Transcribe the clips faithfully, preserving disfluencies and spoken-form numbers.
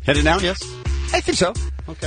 Headed now, yes? I think so. Okay.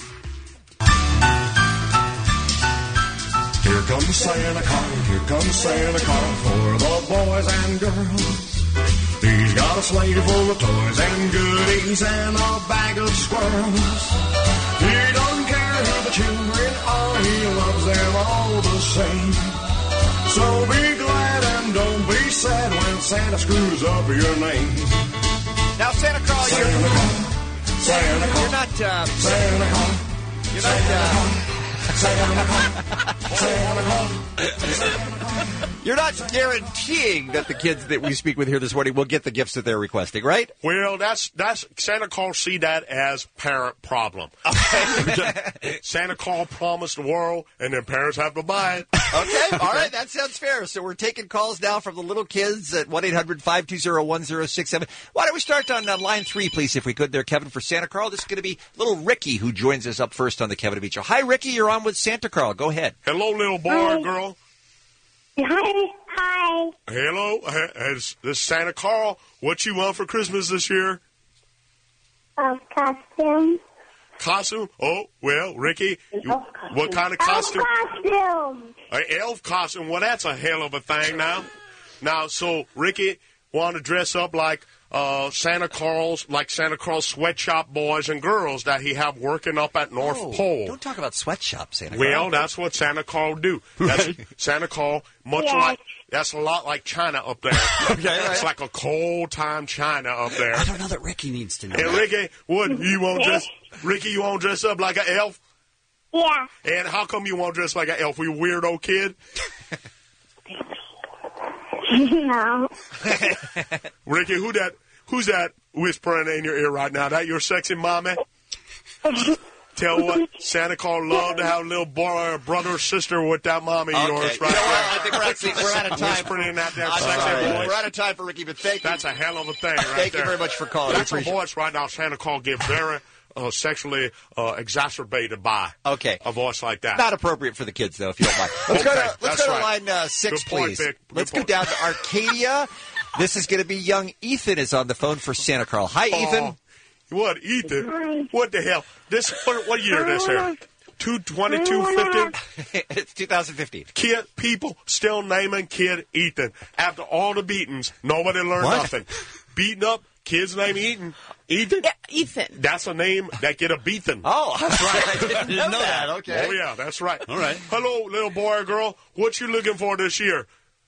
Here comes Santa Claus, here comes Santa Claus for the boys and girls. He's got a sleigh full of toys and goodies and a bag of squirrels. He doesn't care who the children are, he loves them all the same. So be glad and don't be sad when Santa screws up your name. Now, Santa Claus, Santa you're, Claus, Santa Claus, you're not, uh, Santa Claus, you're not, uh, Santa Claus, Santa Claus, Santa Claus. You're not guaranteeing that the kids that we speak with here this morning will get the gifts that they're requesting, right? Well, that's that's Santa Claus see that as parent problem. Okay. Santa Claus promised the world, and then parents have to buy it. Okay, all right, that sounds fair. So we're taking calls now from the little kids at one eight hundred five two zero one zero six seven. Why don't we start on uh, line three, please, if we could there, Kevin, for Santa Carl. This is going to be little Ricky who joins us up first on the Kevin and Beach Show. Hi, Ricky, you're on with Santa Carl. Go ahead. Hello, little boy Hi. or girl. Hi. Hi. Hello, uh, this is Santa Carl. What you want for Christmas this year? Um, costume. Costume? Oh, well, Ricky, you, Elf costume. what kind of Elf costume? costume. An elf costume. Well, that's a hell of a thing now. Now, so Ricky want to dress up like uh, Santa Claus, like Santa Claus sweatshop boys and girls that he have working up at North Oh, Pole. Don't talk about sweatshops, Santa Well, Carl. that's what Santa Claus do. That's Santa Claus, much Yeah. like, that's a lot like China up there. Okay, right. It's like a cold time China up there. I don't know that Ricky needs to know. And Ricky, what, you won't dress, Ricky, you won't dress up like an elf? Yeah. And how come you won't dress like an elf? You weirdo kid? No. Ricky, who that? Who's that whispering in your ear right now? That your sexy mommy? Tell what, Santa Claus love to have a little boy or brother or sister with that mommy of yours right You know what? I there. think we're, actually, we're out of time. Whispering in that there I'm sexy sorry. voice. We're out of time for Ricky, but thank you. That's a hell of a thing right Thank there. you very much for calling. That's We a appreciate it. voice right now Santa Claus get very uh, sexually uh, exacerbated by. Okay. A voice like that. Not appropriate for the kids, though, if you don't mind. Let's go Okay, to, let's that's go to right. line uh, six, Good point, please. Vic. Good Let's point. go down to Arcadia. This is going to be young Ethan is on the phone for Santa Carl. Hi, Ethan. Oh, what, Ethan? Hi. What the hell? This what, what year this here? two twenty-two fifty? It's two thousand fifteen. Kid, people still naming kid Ethan. After all the beatings, nobody learned What? nothing. Beaten up, kids named Ethan. Ethan? Yeah, Ethan. That's a name that get a beaten. Oh, that's right. I didn't know, that. Okay. Oh, yeah, that's right. All right. Hello, little boy or girl. What you looking for this year?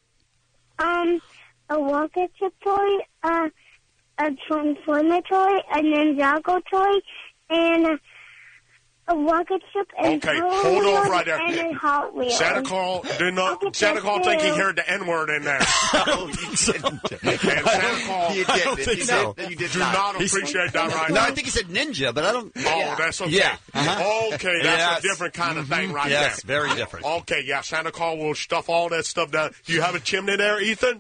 Um, a Wonka chip toy, uh, a Transformer toy, a Ninjago toy, and a, a Wonka chip and Okay, Power hold on Wheels right there. and a Hot Wheels. Santa Claus did not. Okay, Santa Claus think he thank you. heard the N word in there. No, you didn't. And Santa Claus You didn't. think You so. did- You did do not. not appreciate that right No, now. I think he said ninja, but I don't. Oh, that's okay. Yeah. Uh-huh. Okay, that's Yes. a different kind of thing right Yes, there. very different. Okay, yeah, Santa Claus will stuff all that stuff down. You have a chimney there, Ethan?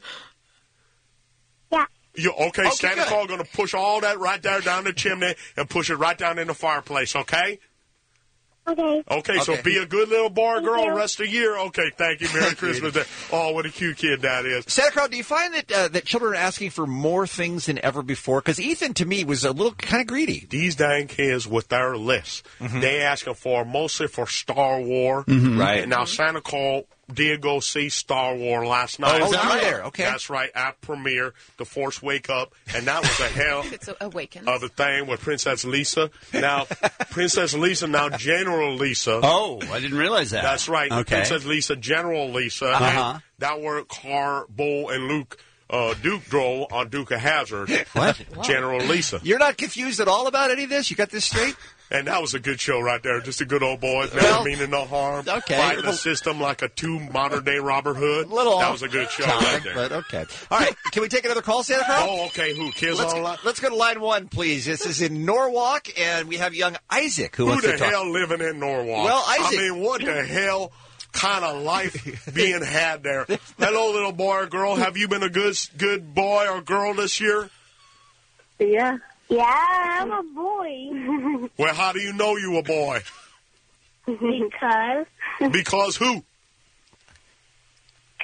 Yeah. You okay? Santa good. Claus going to push all that right there down the chimney and push it right down in the fireplace. Okay? Okay. Okay, so Okay. be a good little boy or Thank girl you. rest of the year. Okay, thank you. Merry Christmas. Oh, what a cute kid that is. Santa Claus, do you find that uh, that children are asking for more things than ever before? Because Ethan, to me, was a little kind of greedy. These dang kids with their lists, they asking for mostly for Star Wars. Right. And now Santa Claus did go see Star Wars last night. Oh, is that right? There, okay. That's right, at premiere, The Force Wake Up, and that was a hell It's Awakens. of a thing with Princess Lisa. Now, Princess Lisa, now General Lisa. Oh, I didn't realize that. That's right, Okay. Princess Lisa, General Lisa. Uh-huh. And that were Car, Bull, and Luke. Uh, Duke drove on Duke of Hazzard. What? General Lisa. You're not confused at all about any of this? You got this straight? And that was a good show right there. Just a good old boy. Never Well, meaning no harm. okay. Fighting the Well- system like a two modern-day Robert Hood. Little that off was a good show topic, right there. but okay. All right, can we take another call, Santa Claus? Oh, okay. Who? Kids Let's, on line? let's go to line one, please. This is in Norwalk, and we have young Isaac who, Who wants the to talk. hell living in Norwalk? Well, Isaac- I mean, what the hell kind of life being had there? Hello, little boy or girl. Have you been a good good boy or girl this year? Yeah. Yeah, I'm a boy. Well, how do you know you a boy? because Because who?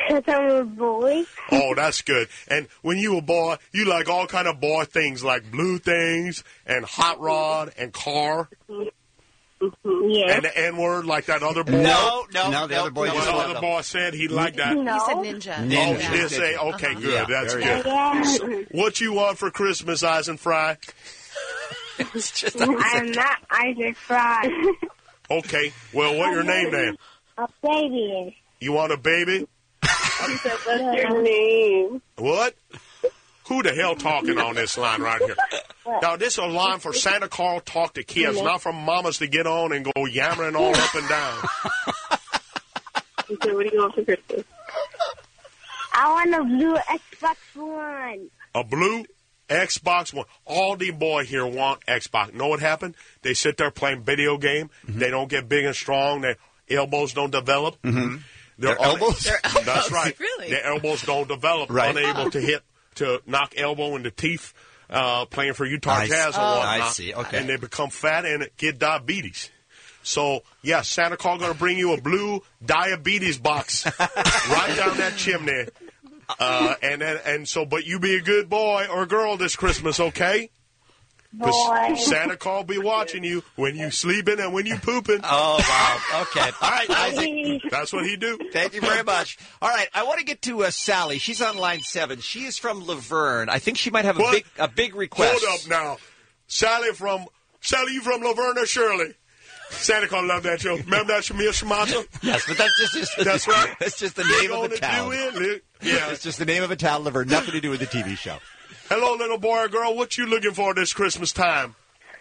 Because I'm a boy. Oh, that's good. And when you were a boy, you like all kind of boy things, like blue things and hot rod and car. Yeah. And the N-word, like that other boy. No, no, No, the no, other boy no, What just no, the went other no. boy said he liked that. No. He said ninja. Oh, Ninja. he did say, okay, good. Yeah, That's very good. Yeah. What you want for Christmas, Eisenfry? It's just I'm not Isaac Fry. Okay. Well, what your name then? A baby. You want a baby? What's your name? What? Who the hell talking on this line right here? Now, this is a line for Santa Claus talk to kids, not for mamas to get on and go yammering all up and down. Okay, what do you want for Christmas? I want a blue Xbox One. A blue Xbox One. All the boy here want Xbox. Know what happened? They sit there playing video game. Mm-hmm. They don't get big and strong. Their elbows don't develop. Mm-hmm. Their, Their elbows? Their elbows, That's right. really? Their elbows don't develop. Right. Unable to hit, to knock elbow in the teeth, uh, playing for Utah I Jazz see. or Oh. whatnot. I see. Okay. And they become fat and get diabetes. So, yeah, Santa Claus going to bring you a blue diabetes box right down that chimney. Uh, and then, and so, but you be a good boy or girl this Christmas, okay? Boy. Santa Claus be watching you when you sleeping and when you pooping. Oh, wow. Okay. All right, Isaac. That's what he do. Thank you very much. All right, I want to get to uh, Sally. She's on line seven. She is from Laverne. I think she might have a What? big a big request. Hold up now. Sally from, Sally, you from Laverne or Shirley? Santa Claus love that show. Remember that Shamir Shamata? Yes, but that's just, just That's right. That's just the name of Gonna the town. do it, li- Yeah. It's just the name of a town, Laverne. Nothing to do with the T V show. Hello, little boy or girl. What you looking for this Christmas time?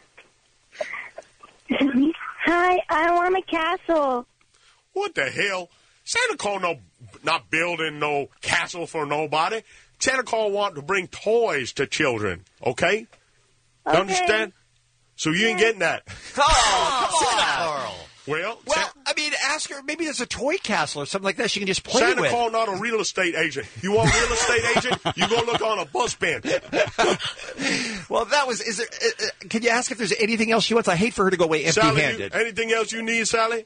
Hi, I want a castle. What the hell? Santa Claus no, not building no castle for nobody. Santa Claus want to bring toys to children, okay? You Okay. understand? So you ain't getting that. Oh, come on, Carl. Well, Well, Sa- I mean, ask her. Maybe there's a toy castle or something like that she can just play Santa with. Claus not a real estate agent. You want a real estate agent? You go look on a bus bin. Well, that was. Is there? Uh, uh, can you ask if there's anything else she wants? I hate for her to go away Sally, empty-handed. you, anything else you need, Sally?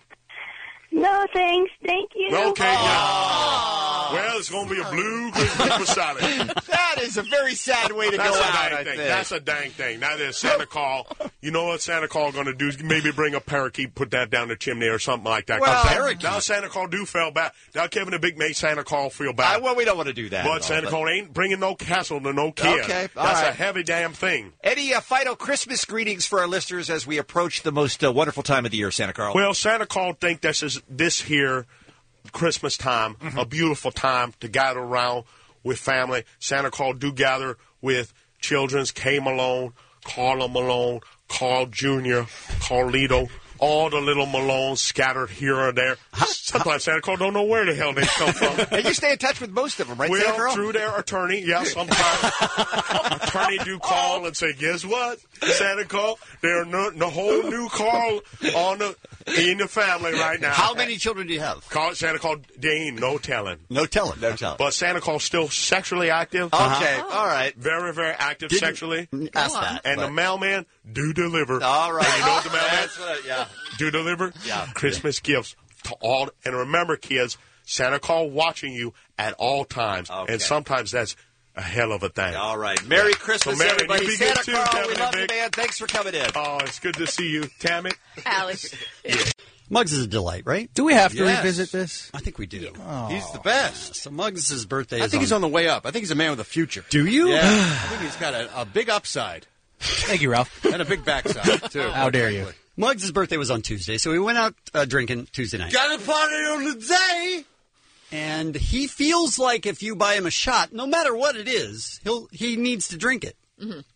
No, thanks. Thank you. Okay. Yeah. Well, it's going to be a blue Christmas for Sally. That is a very sad way to That's go a out. dang I thing. think. That's a dang thing. That is Santa Claus. You know what Santa Claus going to do? Is maybe bring a parakeet, put that down the chimney or something like that. 'Cause Well, that- parakeet. now Santa Claus do feel bad. Now Kevin the Big made Santa Claus feel Uh, bad. well, we don't want to do that. but at all, Santa but- Claus ain't bringing no castle to no kid. Okay, all That's a right. heavy damn thing. Any uh, final Christmas greetings for our listeners as we approach the most uh, wonderful time of the year, Santa Carl? Well, Santa Claus think this is this here Christmas time, Mm-hmm. a beautiful time to gather around with family. Santa Claus do gather with children's K Malone, Carla Malone, Carl Junior, Carlito, all the little Malones scattered here or there. Sometimes Santa Claus don't know where the hell they come from. and you stay in touch with most of them, right, Santa Well, Carl? through their attorney, yeah, sometimes. Attorney do call and say, guess what, Santa Claus? There's no, no whole new Carl on the in the family right now. How many children do you have? Call Santa Claus, there ain't no telling. No telling. No telling. But Santa Claus still sexually active. Okay, all right. Very, very active Didn't sexually. ask Go on. that. And the but- mailman do deliver. All right. You know what the mailman That's what I- yeah. do deliver? Yeah. Christmas gifts to all. And remember, kids, Santa Claus watching you at all times. Okay. And sometimes that's a hell of a thing. All right. Merry Christmas, So, Mary, everybody. you be Santa good too, Carl, Kevin we and love you, Vic. man. Thanks for coming in. Oh, it's good to see you. Tammy? Alex. Muggs is a delight, right? Do we have to Yes. revisit this? I think we do. He's the best. So Muggs' birthday I is think he's on the way up. I think he's a man with a future. Do you? Yeah. I think he's got a, a big upside Thank you, Ralph. and a big backside, too. How dare you? Muggs' birthday was on Tuesday, so we went out uh, drinking Tuesday night. Got a party on the day. And he feels like if you buy him a shot, no matter what it is, he'll he needs to drink it.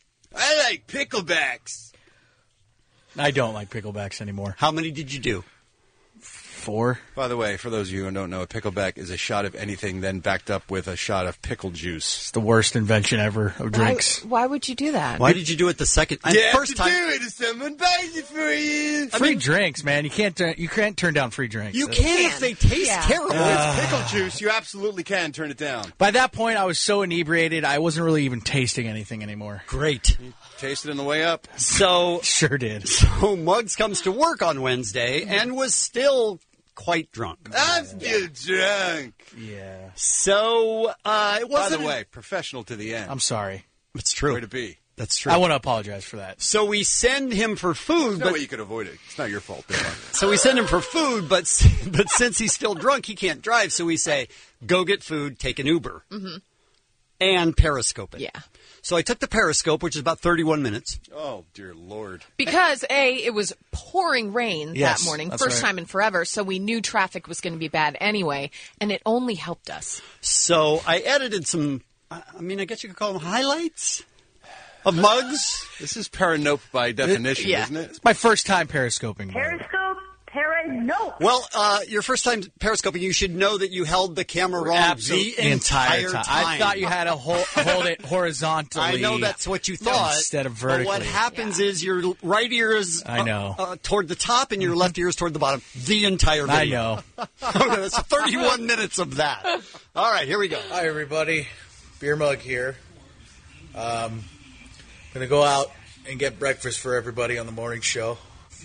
I like picklebacks. I don't like picklebacks anymore. How many did you do? Four. By the way, for those of you who don't know, a pickleback is a shot of anything, then backed up with a shot of pickle juice. It's the worst invention ever of drinks. Why, why would you do that? Why did you do it the second? and first time? it if someone buys it for you. Free drinks, man. You can't turn. You can't turn down free drinks. You Uh, can if they taste Yeah. terrible. It's pickle juice. You absolutely can turn it down. By that point, I was so inebriated, I wasn't really even tasting anything anymore. Great. Taste it on the way up. So, Sure did. so Muggs comes to work on Wednesday and was still quite drunk. I'm still drunk. Yeah. So uh, it By wasn't. the way, professional to the end. I'm sorry. It's true. Way to be. That's true. I want to apologize for that. So we send him for food, There's no but way you could avoid it. It's not your fault. Don't worry. so we send him for food, but but since he's still drunk, he can't drive. So we say, go get food, take an Uber, Mm-hmm. and Periscope it. Yeah. So I took the Periscope, which is about thirty-one minutes. Oh, dear Lord. Because, A, it was pouring rain Yes, that morning, that's first right. time in forever, so we knew traffic was going to be bad anyway, and it only helped us. So I edited some, I I mean, I guess you could call them highlights of mugs. This is paranope by definition, yeah. isn't it? It's my first time periscoping. Periscope, Paranope. Well, uh, your first time Periscoping, you should know that you held the camera wrong Absolutely. the entire time. I thought you had to hold, hold it horizontally. I know that's what you thought. Instead of But what vertically. happens Yeah. is your right ear is I know. Uh, uh, toward the top and your left ear is toward the bottom. The entire I video. know. That's thirty-one minutes of that. All right, here we go. Hi, everybody. Beer Mug here. Um, going to go out and get breakfast for everybody on the morning show.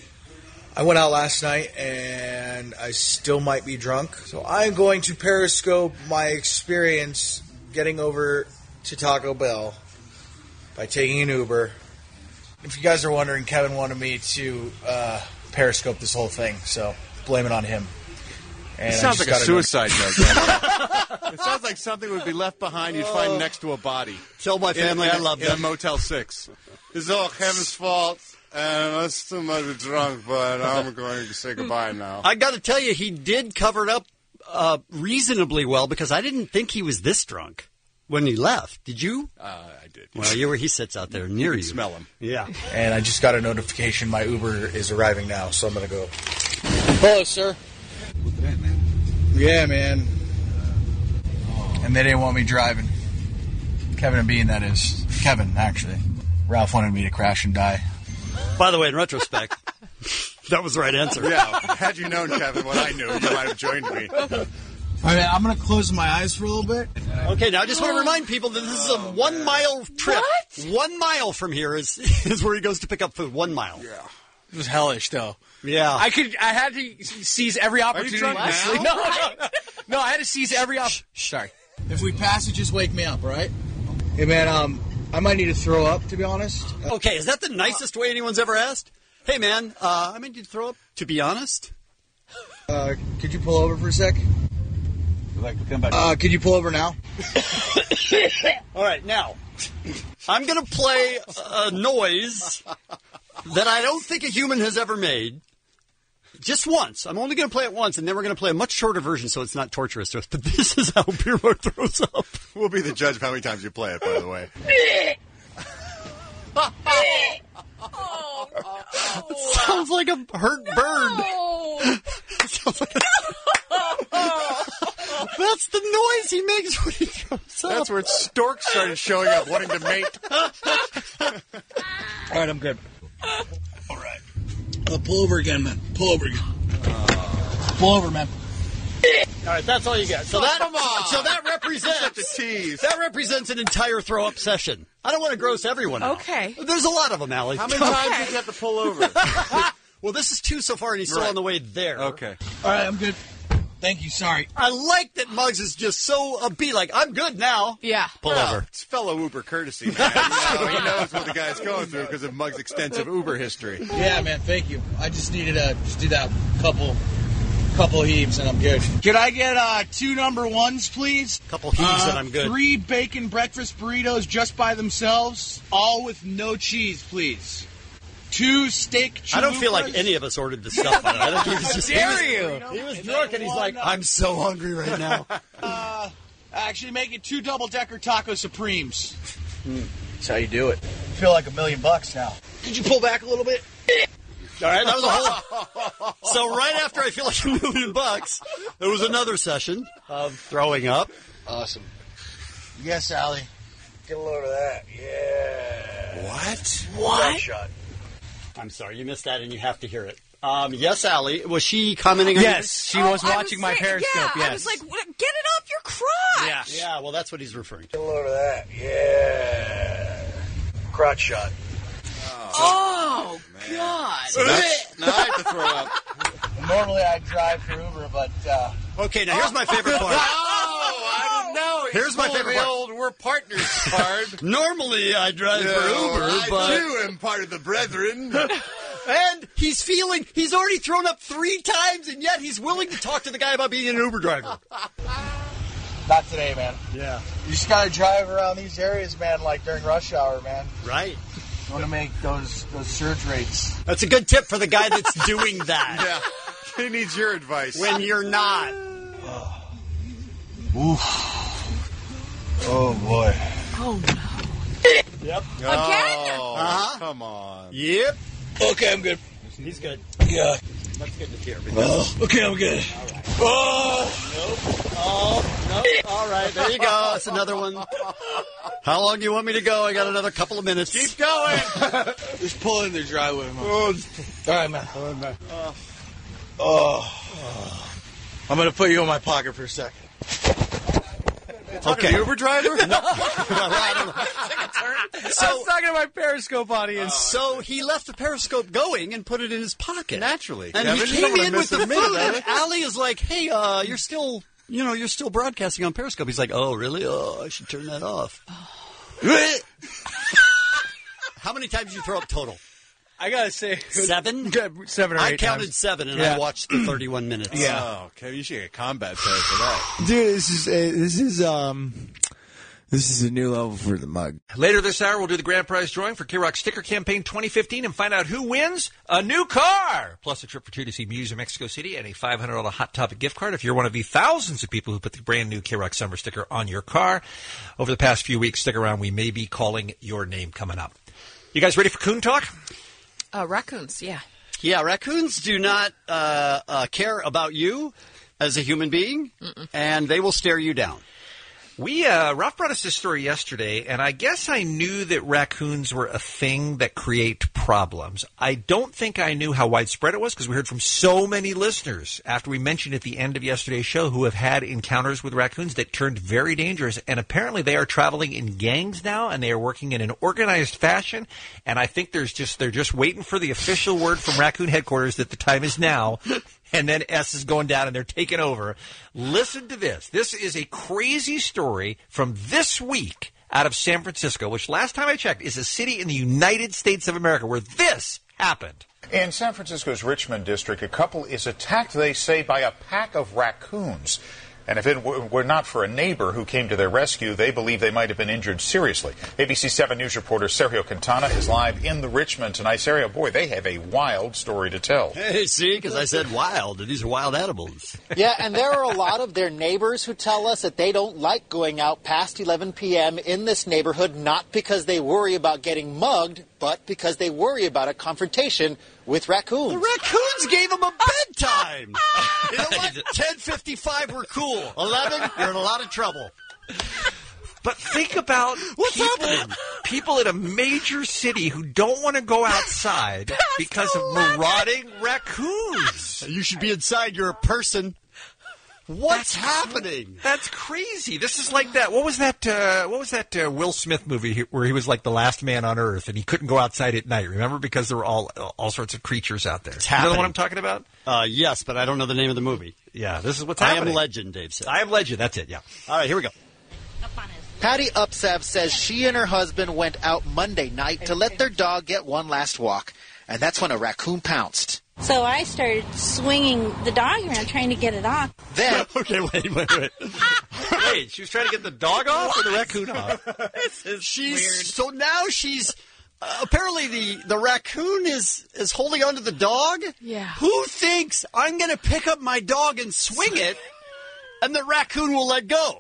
I went out last night, and I still might be drunk. So I'm going to Periscope my experience getting over to Taco Bell by taking an Uber. If you guys are wondering, Kevin wanted me to uh, Periscope this whole thing, so blame it on him. And It I sounds just like a got suicide note. It sounds like something would be left behind you'd find next to a body. Tell my family in, I love in them. a Motel six. It's all Kevin's fault, and I still might be drunk, but I'm going to say goodbye now. I got to tell you, he did cover it up uh, reasonably well because I didn't think he was this drunk when he left. Did you? Uh, I did. Well, you were. He sits out there near You you. can smell him. Yeah. And I just got a notification my Uber is arriving now, so I'm going to go. Hello, sir. Look at that, man. Yeah, man. And they didn't want me driving. Kevin and Bean, that is. Kevin, actually. Ralph wanted me to crash and die. By the way, in retrospect, that was the right answer. Yeah, had you known, Kevin, what I knew, you might have joined me. All right, I'm going to close my eyes for a little bit. Okay, now I just want to remind people that this is a one mile trip. What? One mile from here is is where he goes to pick up food. One mile. Yeah. It was hellish, though. Yeah. I could. I had to seize every opportunity. drunk to now? sleep. No, no, no, no. I had to seize every op. Sorry. If we pass it, just wake me up, all right? Hey, man. Um, I might need to throw up, to be honest. Okay, is that the nicest way anyone's ever asked? Hey, man, uh, I mean, did you throw up? To be honest. Uh, could you pull over for a sec? Would like to come back. Uh, could you pull over now? All right, now, I'm going to play a noise that I don't think a human has ever made. Just once. I'm only going to play it once, and then we're going to play a much shorter version so it's not torturous to us. But this is how Beer Mug throws up. We'll be the judge of how many times you play it, by the way. Oh, It sounds like a hurt bird. no. It sounds like a... That's the noise he makes when he throws up. That's where storks started showing up, wanting to mate. All right, I'm good. All right. Uh, pull over again, man. Pull over again. Pull over, man. All right, that's all you get. So that, come on. so that represents Such a tease. that represents an entire throw up session. I don't want to gross everyone out. Okay. There's a lot of them, Allie. How many times did you have to pull over? Well, this is two so far, and he's still Right. on the way there. Okay. All right, I'm good. Thank you. Sorry. I like that Muggs is just so upbeat. Like, I'm good now. Yeah. Pull Well, over. it's fellow Uber courtesy, man. You know, he knows what the guy's going through because of Mug's extensive Uber history. Yeah, man. Thank you. I just needed to just do that couple, couple heaves, and I'm good. Could I get uh, two number ones, please? Couple heaves Uh, and I'm good. Three bacon breakfast burritos just by themselves, all with no cheese, please. Two steak chalupas. I don't feel like any of us ordered the stuff. I think he was just he dare was, you? He was drunk, and he's like, I'm so hungry right now. Uh, actually, make it two double-decker taco supremes. That's how you do it. I feel like a million bucks now. Could you pull back a little bit? All right, that was a whole. So right after I feel like a million bucks, there was another session of throwing up. Awesome. Yes, Allie. Get a load of that. Yeah. What? What? Shot. I'm sorry, you missed that, and you have to hear it. Um, yes, Allie, was she commenting on Yes, she Oh, was I watching my saying- Periscope. Yeah, yes. I was like, "What- get it off your crotch. Yeah. you? Yeah, well, that's what he's referring to. Get a load of that. Yeah. Crotch shot. Oh, God. That's, now I have to throw up. Normally I drive for Uber, but uh, Okay, now here's my favorite part. Oh, I don't know. He's Here's my pulling favorite the part. old "we're partners" card. Normally I drive for Uber, I but too am part of the brethren. and he's feeling he's already thrown up three times, and yet he's willing to talk to the guy about being an Uber driver. not today, man. Yeah, You just gotta drive around these areas, man, like during rush hour, man. right. You want to make those those surge rates. That's a good tip for the guy that's doing that. Yeah, he needs your advice. When you're not. Oof. Oh boy. Oh, no. Yep. Again? Oh, Uh-huh. come on. Yep. Okay, I'm good. He's good. Yeah. That's good to hear. Oh, okay, I'm good. Oh. Oh, no. All right, there you go. That's another one. How long do you want me to go? I got another couple of minutes. Keep going. Just pull in the driveway, man. All right, man. Oh. I'm gonna put you in my pocket for a second. Okay. Uber driver? No. I don't know. So, I was talking to my Periscope audience. so he left the Periscope going and put it in his pocket. Naturally. And Kevin, he you don't came wanna in miss with a the minute food, of and it. Allie is like, hey, uh, you're still, you know, you're still broadcasting on Periscope. He's like, oh, really? Oh, I should turn that off. How many times did you throw up total? I gotta say, Seven? seven or eight I counted times. seven, and Yeah. I watched the thirty-one minutes. Yeah. Oh, Kevin, you should get a combat pay for that. Dude, this is uh, this is um this is a new level for the mug. Later this hour, we'll do the grand prize drawing for K-Rock Sticker Campaign twenty fifteen and find out who wins a new car, plus a trip for two to see Muse in Mexico City and a five hundred dollars Hot Topic gift card if you're one of the thousands of people who put the brand new K-Rock Summer sticker on your car. Over the past few weeks, stick around. We may be calling your name coming up. You guys ready for Coon Talk? Uh, raccoons, yeah. Yeah, raccoons do not uh, uh, care about you as a human being, Mm-mm. and they will stare you down. We, uh, Ralph brought us this story yesterday, and I guess I knew that raccoons were a thing that create problems. I don't think I knew how widespread it was because we heard from so many listeners after we mentioned at the end of yesterday's show who have had encounters with raccoons that turned very dangerous, and apparently they are traveling in gangs now, and they are working in an organized fashion, and I think there's just, they're just waiting for the official word from raccoon headquarters that the time is now. And then S is going down and they're taking over. Listen to this. This is a crazy story from this week out of San Francisco, which last time I checked is a city in the United States of America where this happened. In San Francisco's Richmond district, a couple is attacked, they say, by a pack of raccoons. And if it were not for a neighbor who came to their rescue, they believe they might have been injured seriously. A B C seven News reporter Sergio Quintana is live in the Richmond tonight. Sergio, boy, they have a wild story to tell. Hey, see, because I said wild, and these are wild animals. Yeah, and there are a lot of their neighbors who tell us that they don't like going out past eleven p.m. in this neighborhood, not because they worry about getting mugged, but because they worry about a confrontation with raccoons. The raccoons gave them a bedtime. You know what? ten fifty-five, we're cool. eleven, you're in a lot of trouble. But think about What's people, happening? people in a major city who don't want to go outside because of marauding raccoons. You should be inside. You're a person. What's That's happening? That's crazy. This is like that. What was that? Uh, what was that uh, Will Smith movie where he was like the last man on Earth and he couldn't go outside at night? Remember, because there were all all sorts of creatures out there. It's You know happening. what I'm talking about? Uh, yes, but I don't know the name of the movie. Yeah, this is what's I happening. Am Legend, Dave said. I Am Legend. That's it. Yeah. All right, here we go. Patty Upsav says she and her husband went out Monday night to let their dog get one last walk, and that's when a raccoon pounced. So I started swinging the dog around, trying to get it off. Then, Okay, wait, wait, wait. Wait, she was trying to get the dog off or the raccoon off? This is she's weird. So now she's uh, apparently the the raccoon is is holding onto the dog. Yeah. Who thinks I'm going to pick up my dog and swing it, and the raccoon will let go?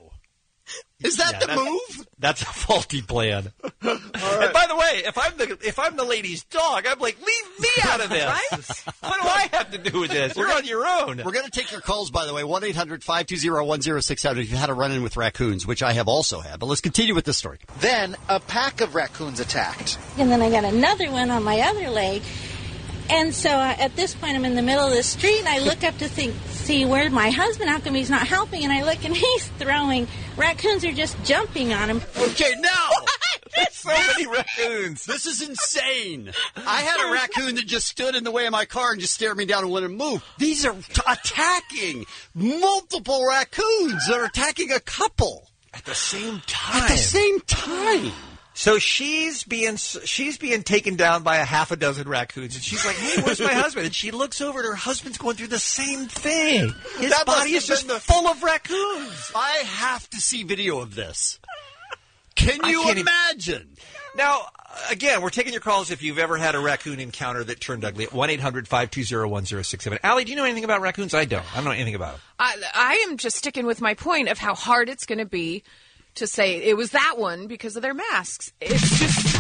Is that Yeah, the that's- move? That's a faulty plan. And by the way, if I'm the if I'm the lady's dog, I'm like, leave me out of this. What do I have to do with this? You're on your own. We're going to take your calls, by the way, one eight hundred five two zero one zero six seven if you've had a run-in with raccoons, which I have also had. But let's continue with this story. then a pack of raccoons attacked. And then I got another one on my other leg. And so uh, at this point, I'm in the middle of the street, and I look up to think, see where's my husband? How come he's not helping? And I look, and he's throwing. Raccoons are just jumping on him. Okay, now, so many raccoons. This is insane. I had a raccoon that just stood in the way of my car and just stared me down and wouldn't move. These are t- attacking multiple raccoons that are attacking a couple. At the same time. At the same time. So she's being she's being taken down by a half a dozen raccoons, and she's like, "Hey, where's my husband?" And she looks over, and her husband's going through the same thing. His That body is must have just been the- full of raccoons. I have to see video of this. Can I you can't even- imagine? Now, again, we're taking your calls if you've ever had a raccoon encounter that turned ugly at one eight hundred five two zero one zero six seven. Allie, do you know anything about raccoons? I don't. I don't know anything about them. I, I am just sticking with my point of how hard it's going to be to say it was that one because of their masks. It's just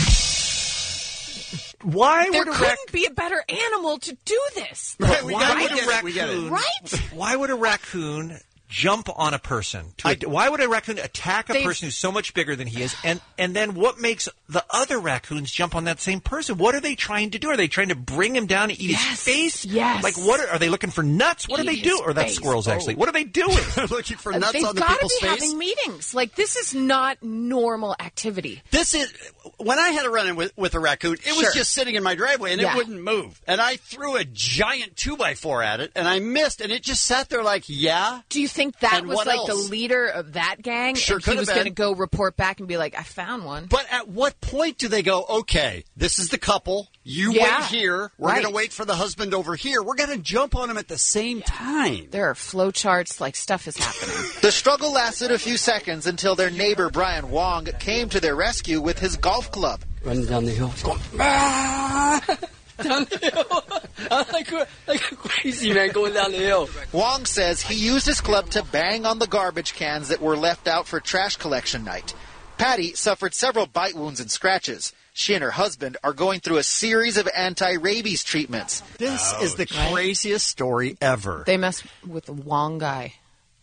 why there would a couldn't rac- be a better animal to do this. Right, we why got- would we get a it, we get it. raccoon? Right? Why would a raccoon jump on a person? To I- a, why would a raccoon attack a They've- person who's so much bigger than he is? And and then what makes the other raccoons jump on that same person? What are they trying to do? Are they trying to bring him down and eat Yes, his face? yes. Like what are, are they looking for nuts? What Eat do they his do? Or that's face. squirrels actually. Oh. What are they doing? Looking for nuts They've on the got to people's be face? having meetings. Like this is not normal activity. This is when I had a run-in with, with a raccoon. It was Sure. just sitting in my driveway and Yeah. it wouldn't move. And I threw a giant two by four at it, and I missed, and it just sat there like, yeah. Do you think that And was what like else? the leader of that gang? Sure and could he have was been. going to go report back and be like, I found one. But at what point do they go, okay, this is the couple. You Yeah. wait here. We're Right. going to wait for the husband over here. We're going to jump on him at the same time. There are flow charts, like stuff is happening. The struggle lasted a few seconds until their neighbor Brian Wong came to their rescue with his golf club. Running down the hill. It's going, ah! Down the hill. I'm like, like a crazy man going down the hill. Wong says he used his club to bang on the garbage cans that were left out for trash collection night. Patty suffered several bite wounds and scratches. She and her husband are going through a series of anti-rabies treatments. This is the craziest story ever. They mess with the Wong guy.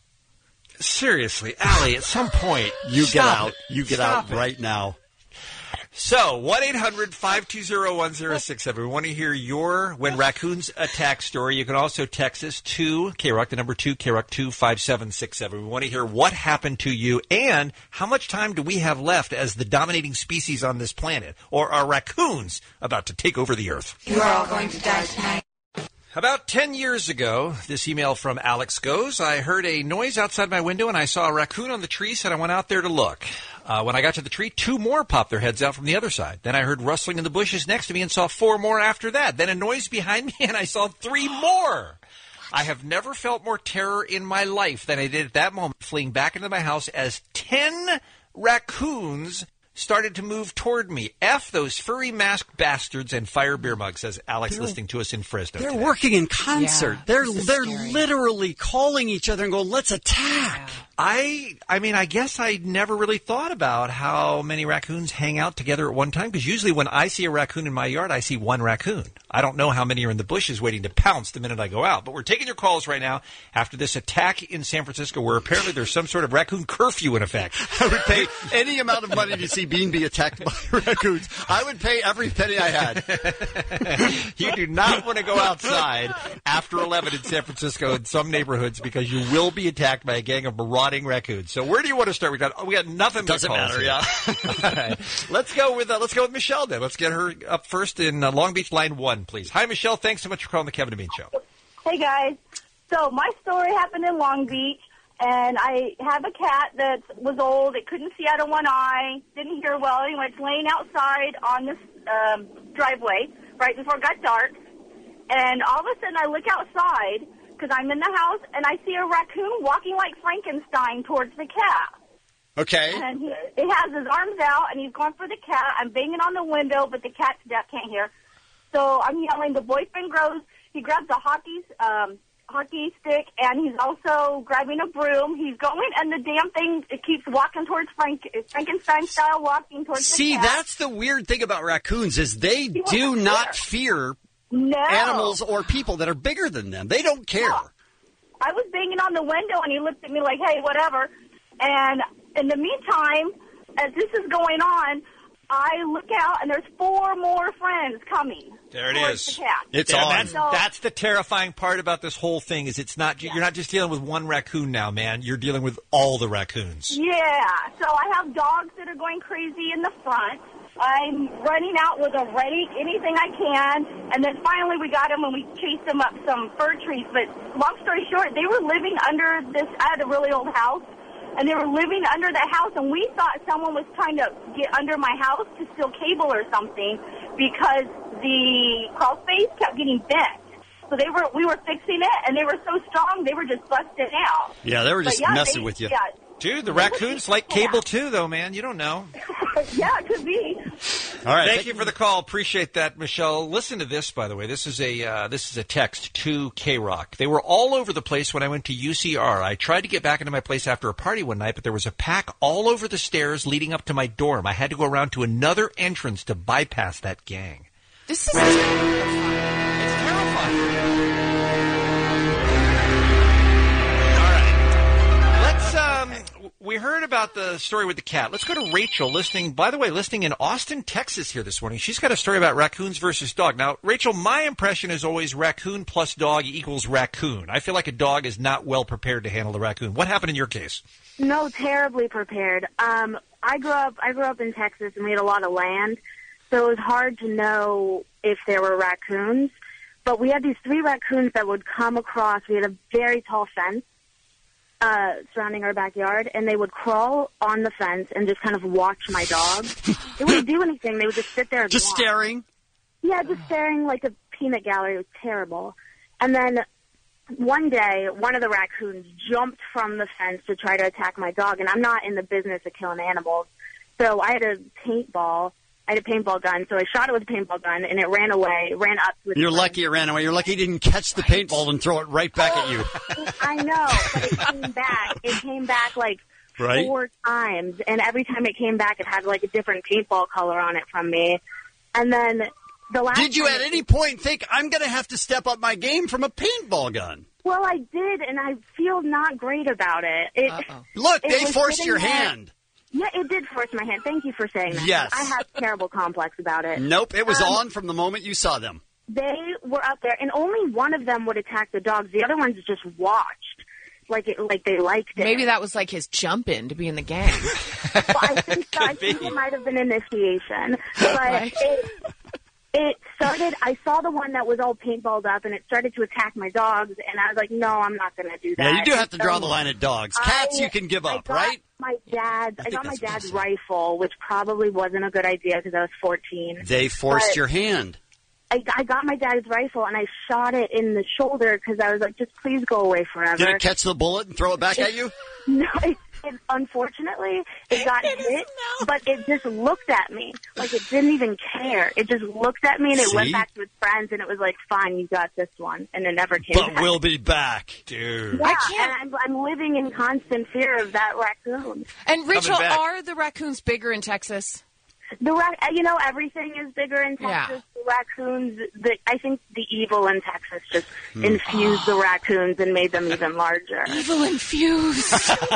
Seriously, Allie, at some point You stop get out. it. You get Stop out it. right now. So, one eight hundred five two zero one zero six seven. We want to hear your When Raccoons Attack story. You can also text us to K R O C, the number two, K R O C two five seven six seven. We want to hear what happened to you and how much time do we have left as the dominating species on this planet? Or are raccoons about to take over the earth? You are all going to die tonight. About ten years ago, this email from Alex goes, I heard a noise outside my window and I saw a raccoon on the tree, so I went out there to look. Uh, when I got to the tree, two more popped their heads out from the other side. Then I heard rustling in the bushes next to me and saw four more after that. Then a noise behind me and I saw three more. I have never felt more terror in my life than I did at that moment, fleeing back into my house as ten raccoons started to move toward me. F those furry masked bastards and fire beer mugs, says Alex, They're- listening to us in Fresno. They're today. working in concert. Yeah, they're this is they're scary. literally calling each other and going, let's attack. I I mean, I guess I never really thought about how many raccoons hang out together at one time, because usually when I see a raccoon in my yard, I see one raccoon. I don't know how many are in the bushes waiting to pounce the minute I go out. But we're taking your calls right now after this attack in San Francisco where apparently there's some sort of raccoon curfew in effect. I would pay any amount of money to see Bean be attacked by raccoons. I would pay every penny I had. You do not want to go outside after eleven in San Francisco in some neighborhoods because you will be attacked by a gang of marauding raccoons. So where do you want to start? We got we got nothing. but Doesn't calls matter, here. yeah. All right. Let's go with uh, let's go with Michelle then. Let's get her up first in uh, Long Beach, line one, please. Hi, Michelle. Thanks so much for calling the Kevin and Bean Show. Hey, guys. So my story happened in Long Beach, and I have a cat that was old. It couldn't see out of one eye, didn't hear well. Anyway, it's laying outside on this um, driveway right before it got dark. And all of a sudden, I look outside because I'm in the house, and I see a raccoon walking like Frankenstein towards the cat. Okay. And he, he has his arms out, and he's going for the cat. I'm banging on the window, but the cat's deaf, can't hear. So I'm yelling. The boyfriend grows. He grabs a hockey um, hockey stick, and he's also grabbing a broom. He's going, and the damn thing it keeps walking towards Frank, Frankenstein style, walking towards See, the cat. that's the weird thing about raccoons is they do not fear No. animals or people that are bigger than them. They don't care. No. I was banging on the window, and he looked at me like, hey, whatever. And in the meantime, as this is going on, I look out, and there's four more friends and it's coming. There it towards is. The cat. It's Yeah, on. That's, that's the terrifying part about this whole thing is it's not you're not just dealing with one raccoon now, man. You're dealing with all the raccoons. Yeah. So I have dogs that are going crazy in the front. I'm running out with a rake, anything I can, and then finally we got them and we chased them up some fir trees. But long story short, they were living under this. I had a really old house, and they were living under the house, and we thought someone was trying to get under my house to steal cable or something because the crawl space kept getting bent. So they were, we were fixing it, and they were so strong they were just busted out. Yeah, they were just But yeah, messing they- with you. Yeah. Dude, the raccoons like cable too, though, man. You don't know. Yeah, it could be. All right, thank you for the call. Appreciate that, Michelle. Listen to this, by the way. This is a uh, this is a text to K-Rock. They were all over the place when I went to U C R. I tried to get back into my place after a party one night, but there was a pack all over the stairs leading up to my dorm. I had to go around to another entrance to bypass that gang. This is terrifying. It's terrifying. Let's um. We heard about the story with the cat. Let's go to Rachel, listening, by the way, listening in Austin, Texas here this morning. She's got a story about raccoons versus dog. Now, Rachel, my impression is always raccoon plus dog equals raccoon. I feel like a dog is not well prepared to handle the raccoon. What happened in your case? No, terribly prepared. Um, I grew up. I grew up in Texas, and we had a lot of land, so it was hard to know if there were raccoons. But we had these three raccoons that would come across. We had a very tall fence uh, surrounding our backyard, and they would crawl on the fence and just kind of watch my dog. They wouldn't do anything. They would just sit there and Just watch. staring? Yeah, just staring like a peanut gallery. It was terrible. And then one day, one of the raccoons jumped from the fence to try to attack my dog, and I'm not in the business of killing animals. So I had a paintball. I had a paintball gun, so I shot it with a paintball gun, and it ran away, ran up to its You're friend. lucky it ran away. You're lucky you didn't catch the paintball and throw it right back at you. I know, but it came back. It came back like Right. four times, and every time it came back, it had like a different paintball color on it from me. And then the last Did you time at it- any point think, I'm going to have to step up my game from a paintball gun? Well, I did, and I feel not great about it. It Look, it they was forced sitting your there- hand. Yeah, it did force my hand. Thank you for saying that. Yes. I have a terrible complex about it. Nope, it was Um, on from the moment you saw them. They were up there, and only one of them would attack the dogs. The other ones just watched, like it, like they liked it. Maybe that was like his jump in to be in the gang. Well, I think so. I think it might have been initiation, but Right. it, it started. I saw the one that was all paintballed up, and it started to attack my dogs, and I was like, "No, I'm not going to do that." Yeah, you do have to And draw so the line at dogs. Cats, I- you can give I up, got right? My dad's. I I, think got my that's what dad's rifle, which probably wasn't a good idea because I was fourteen. They forced But your hand. I, I got my dad's rifle and I shot it in the shoulder because I was like, "Just please go away forever." Did it catch the bullet and throw it back at you? No, it, it, unfortunately, it got hit, but it just looked at me. Like, it didn't even care. It just looked at me, and it See? went back to its friends, and it was like, fine, you got this one. And it never came But back. we'll be back, dude. Yeah, and I'm, I'm living in constant fear of that raccoon. And Rachel, back. are the raccoons bigger in Texas? The ra- you know, everything is bigger in Yeah. Texas. The raccoons, the, I think the evil in Texas just Hmm. infused the raccoons and made them even larger. Evil infused.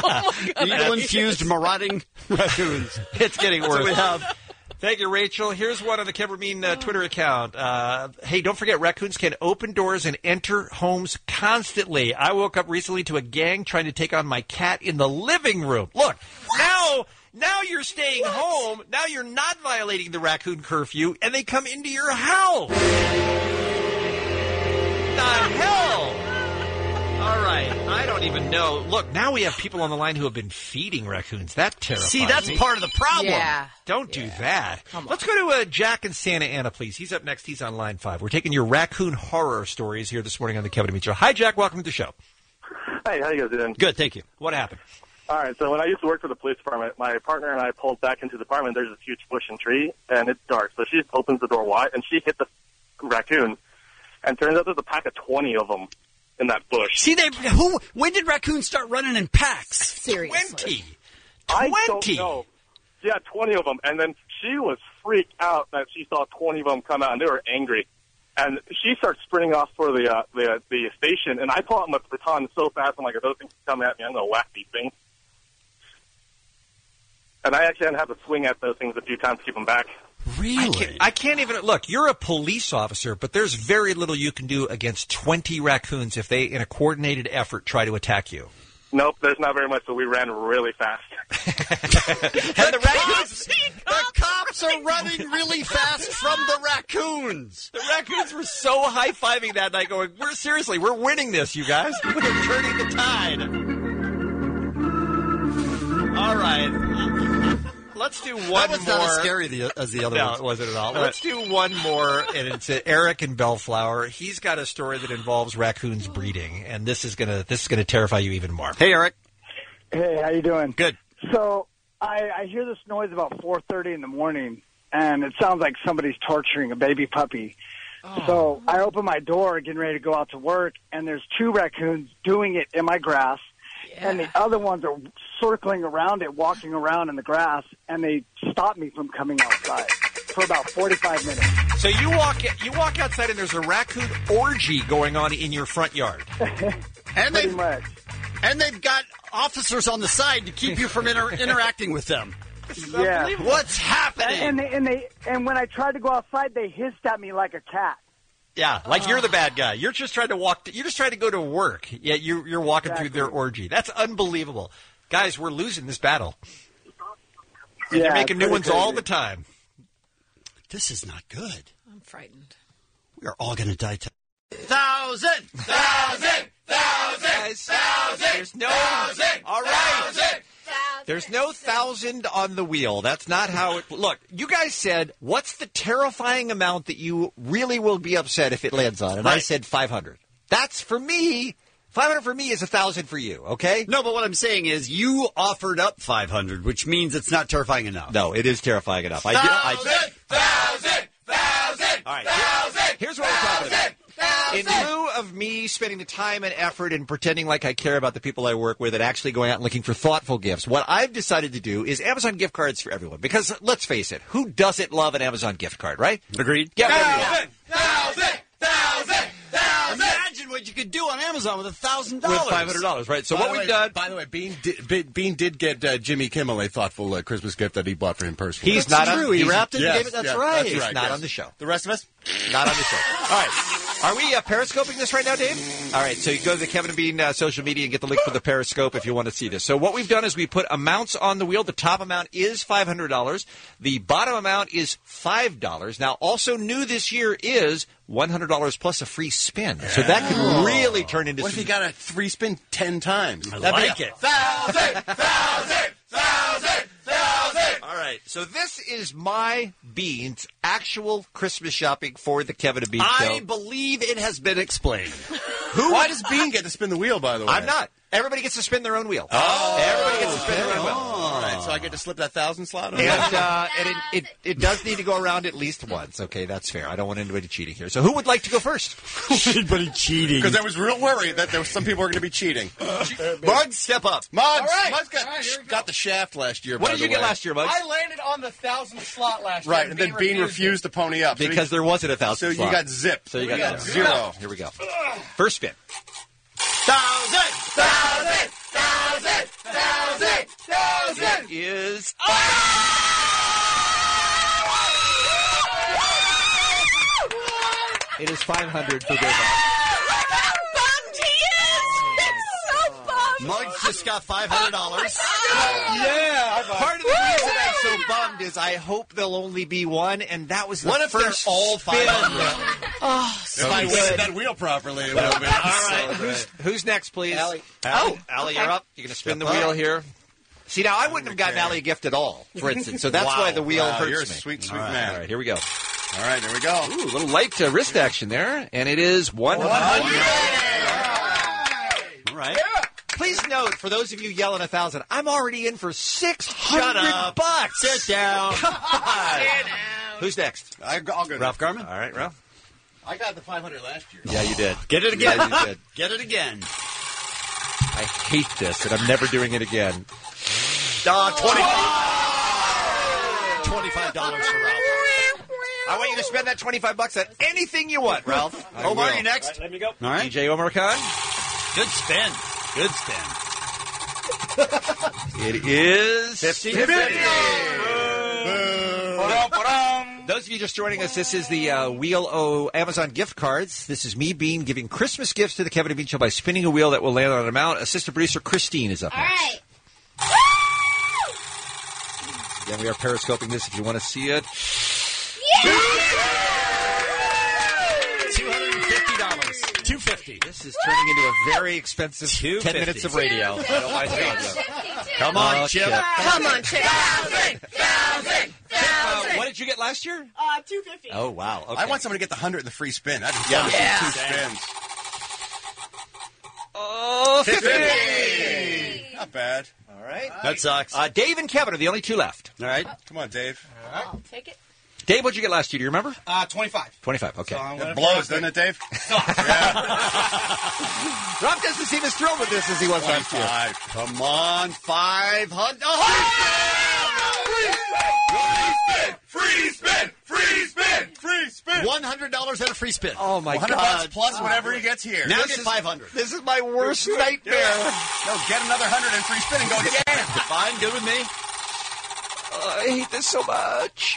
Evil infused marauding raccoons. It's getting That's what worse. we have. Thank you, Rachel. Here's one on the Kevin Mean uh, Twitter account. Uh, hey, don't forget, raccoons can open doors and enter homes constantly. I woke up recently to a gang trying to take on my cat in the living room. Look, now... Now you're staying home. Now you're not violating the raccoon curfew, and they come into your house. The hell? All right. I don't even know. Look, now we have people on the line who have been feeding raccoons. That terrifies See, that's me. part of the problem. Yeah. Don't do that. Let's go to uh, Jack and Santa Ana, please. He's up next. He's on line five. We're taking your raccoon horror stories here this morning on the Kevin and Meat Show. Hi, Jack. Welcome to the show. Hey, how you guys doing? Good, thank you. What happened? All right, so when I used to work for the police department, my partner and I pulled back into the apartment. There's this huge bush and tree, and it's dark. So she opens the door wide, and she hit the raccoon. And turns out there's a pack of twenty of them in that bush. See, they who? When did raccoons start running in packs? Seriously. Twenty. I don't know. Yeah, twenty of them. And then she was freaked out that she saw twenty of them come out, and they were angry. And she starts sprinting off for the uh, the the station, and I pull out my baton so fast. I'm like, if those things come at me, I'm going to whack these things. And I actually had to swing at those things a few times to keep them back. Really? I can't, I can't even look. You're a police officer, but there's very little you can do against twenty raccoons if they, in a coordinated effort, try to attack you. Nope, there's not very much, but we ran really fast. And the raccoons, the cops are running really fast from the raccoons. The raccoons were so high-fiving that night, going, "We're seriously, we're winning this, you guys. We're turning the tide." All right. Let's do one more. That was not as scary the, as the other no, ones. it wasn't at all. all Let's do one more, and it's uh, Eric in Bellflower. He's got a story that involves raccoons breeding, and this is gonna this is gonna terrify you even more. Hey, Eric. Hey, how you doing? Good. So I, I hear this noise about four thirty in the morning, and it sounds like somebody's torturing a baby puppy. Oh. So I open my door, getting ready to go out to work, and there's two raccoons doing it in my grass. Yeah. And the other ones are circling around it, walking around in the grass, and they stop me from coming outside for about forty-five minutes. So you walk you walk outside, and there's a raccoon orgy going on in your front yard. and Pretty they much. And they've got officers on the side to keep you from inter- interacting with them. Yeah. What's happening? And they, and they and when I tried to go outside, they hissed at me like a cat. Yeah, like you're the bad guy. You're just trying to walk. To, you're just trying to go to work. Yet you're you're walking Exactly. through their orgy. That's unbelievable, guys. We're losing this battle. And Yeah, they're making new ones crazy. all the time. This is not good. I'm frightened. We are all going to die. T- Thousand, thousand, thousand, guys. Thousand. There's no. Thousand, all right. Thousand. There's no thousand on the wheel. That's not how it... Look, you guys said, what's the terrifying amount that you really will be upset if it lands on? And right. I said five hundred. That's, for me, five hundred for me is one thousand for you, okay? No, but what I'm saying is you offered up five hundred, which means it's not terrifying enough. No, it is terrifying enough. I did, I, Thousand, thousand, thousand, all right, thousand, here's what we're talking about. In lieu of me spending the time and effort and pretending like I care about the people I work with and actually going out and looking for thoughtful gifts, what I've decided to do is Amazon gift cards for everyone. Because, let's face it, who doesn't love an Amazon gift card, right? Agreed. Yeah, thousand, thousand, thousand, thousand. Imagine what you could do on Amazon with a thousand dollars. With five hundred dollars, right? So By what the we've way- done... By the way, Bean did, Be- Bean did get uh, Jimmy Kimmel a thoughtful uh, Christmas gift that he bought for him personally. He's That's not true. on, He he's- wrapped it and yes, gave it. That's yeah, right. that's He's right, not yes. on the show. The rest of us? Not on the show. All right. Are we uh, periscoping this right now, Dave? All right. So you go to the Kevin and Bean uh, social media and get the link for the Periscope if you want to see this. So what we've done is we put amounts on the wheel. The top amount is five hundred dollars. The bottom amount is five dollars. Now, also new this year is one hundred dollars plus a free spin. So that can really turn into What if some... you got a free spin ten times? I That'd be like a- it. Thousand, thousand, thousand, thousand. All right. So this is my Bean's actual Christmas shopping for the Kevin and Bean I show. believe it has been explained. Who? Why does Bean get to spin the wheel, by the way? I'm not. Everybody gets to spin their own wheel. Oh. Everybody gets to spin their own wheel. All right, so I get to slip that thousand slot on? And, uh, and it, it, it does need to go around at least once. Okay, that's fair. I don't want anybody cheating here. So who would like to go first? Anybody cheating? Because I was real worried that there was some people were going to be cheating. Muggs, step up. Muggs, All right. Muggs got, All right, here we go. got the shaft last year. What by did the you get way. last year, Muggs? I landed on the thousand slot last year. Right, and then Bean refused to pony up. So Because he- there wasn't a thousand So you slot. got zipped. So you got, You got zero. zero. Here we go. First spin. Thousand, Thousand, thousand, thousand, thousand. Is... It is five hundred for Dave. Bummed he is! It's so bummed! Muggs just got five hundred dollars. Yeah. Part of the reason I'm so bummed is I hope there'll only be one, and that was the What if they're first all spin. five hundred? Oh, If so I good. weighted that wheel properly, it would have been. All right. Who's, who's next, please? Allie. Allie, Allie, you're up. You're going to spin the wheel here. See, now I wouldn't have gotten Allie a gift at all, for instance. So that's Wow. why the wheel Wow, hurts you're a me. sweet, sweet all right, man. All right, here we go. All right, there we go. Ooh, a little light uh, wrist action there, and it is one hundred. All right. Please note, for those of you yelling a thousand, I'm already in for six Shut hundred up. bucks. Sit down. Come on. Who's next? I, I'll go. Ralph Garman? All right, Ralph. I got the five hundred last year. Yeah, you did. Get it again. Yeah, you did. Get it again. I hate this, and I'm never doing it again. Uh, twenty-five twenty-five dollars for Ralph. I want you to spend that twenty-five bucks on anything you want, Ralph. Omar, will. you next? Let me go. All right. D J Omar Khan. Good spin. Good spin. It is fifty. fifty. Ba-dum, ba-dum. Those of you just joining us, this is the uh, Wheel O Amazon gift cards. This is me, Bean, giving Christmas gifts to the Kevin and Bean Show by spinning a wheel that will land on an amount. Assistant producer Christine is up All next. right. Again, we are periscoping this if you want to see it. two hundred fifty dollars. two hundred fifty dollars. This is turning into a very expensive ten minutes of radio. I don't mind telling you. Come on, Oh, Chip. Chip. Come on, Chip. Thousand, thousand, Uh, what did you get last year? Uh, two fifty. Oh, wow. Okay. I want someone to get the hundred in the free spin. That'd be Yeah. fun. Yeah. Two spins. Oh, fifty. fifty. Not bad. All right. That sucks. Uh, Dave and Kevin are the only two left. All right. Come on, Dave. I'll take it. Dave, what'd you get last year? Do you remember? Uh, twenty-five. twenty-five. Okay. So I'm It gonna blows, doesn't it, Dave? Rob doesn't seem as thrilled with this as he was last year. Five. Come on, five hundred. Free spin! Free spin! Free spin! One hundred dollars and a free spin. Oh, my one hundred God. bucks plus whatever he gets here. Now This get is- five hundred. This is my worst nightmare. No, get another hundred and free spin and go again. Fine, good with me. Uh, I hate this so much.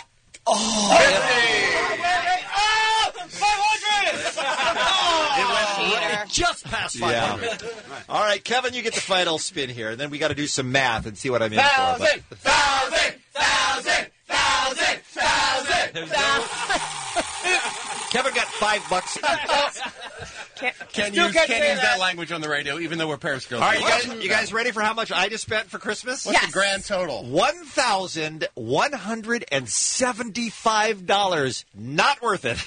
It went just past five hundred. All right, Kevin, you get the final spin here, and then we got to do some math and see what I'm in for. Thousand! But- Thousand! Thousand! Thousand! Thousand! Kevin got five bucks. Can't, Can't Still use, can't can't say use that. that. language on the radio, even though we're periscoping. All right, you guys, you guys ready for how much I just spent for Christmas? What's Yes. the grand total? One thousand one hundred and seventy-five dollars. Not worth it.